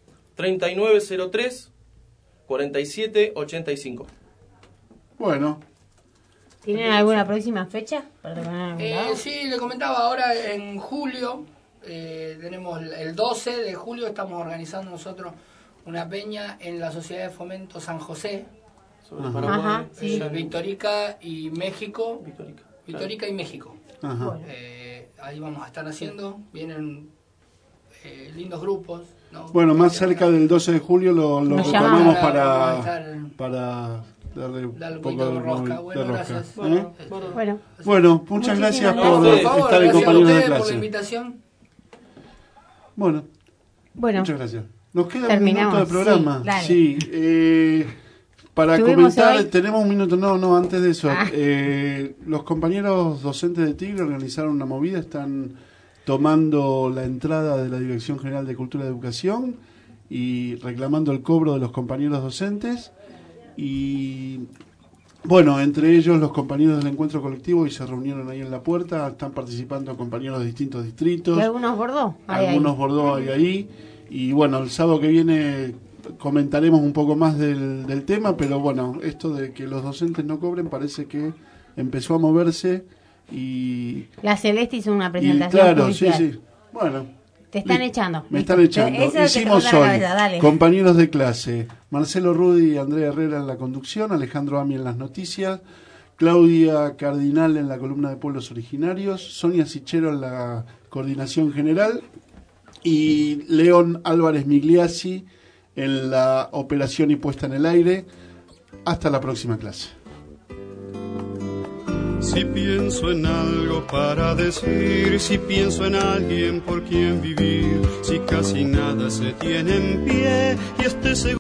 3903 47 85. Bueno. ¿Tienen alguna próxima fecha? ¿Para tocar en algún lado? Sí, le comentaba ahora en julio. Tenemos el 12 de julio, estamos organizando nosotros una peña en la Sociedad de Fomento San José. Sobre Paraguay. Sí. Victorica y México. Victorica y México. Ajá. Ahí vamos a estar haciendo. Vienen lindos grupos, ¿no? Bueno, más cerca del 12 de julio lo retomamos para darle un poco de rosca. Bueno, gracias. Bueno, muchas gracias por estar en compañeros de clase. Por la invitación. Bueno, muchas gracias. Nos queda un minuto de programa. Sí, para comentar, tenemos un minuto. No, antes de eso. Los compañeros docentes de Tigre organizaron una movida, están tomando la entrada de la Dirección General de Cultura y Educación y reclamando el cobro de los compañeros docentes. Y bueno, entre ellos los compañeros del encuentro colectivo y se reunieron ahí en la puerta, están participando compañeros de distintos distritos. ¿Y algunos Bordeaux? Algunos Bordeaux hay ahí. Y bueno, el sábado que viene comentaremos un poco más del tema, pero bueno, esto de que los docentes no cobren parece que empezó a moverse y... La Celeste hizo una presentación. Claro, sí. Bueno. Te están echando. Me están echando. Hicimos hoy, compañeros de clase, Marcelo Rudi y Andrea Herrera en la conducción, Alejandro Ami en las noticias, Claudia Cardinal en la columna de pueblos originarios, Sonia Sichero en la coordinación general y León Álvarez Migliasi en la operación y puesta en el aire. Hasta la próxima clase. Si pienso en algo para decir, si pienso en alguien por quien vivir, si casi nada se tiene en pie y este segundo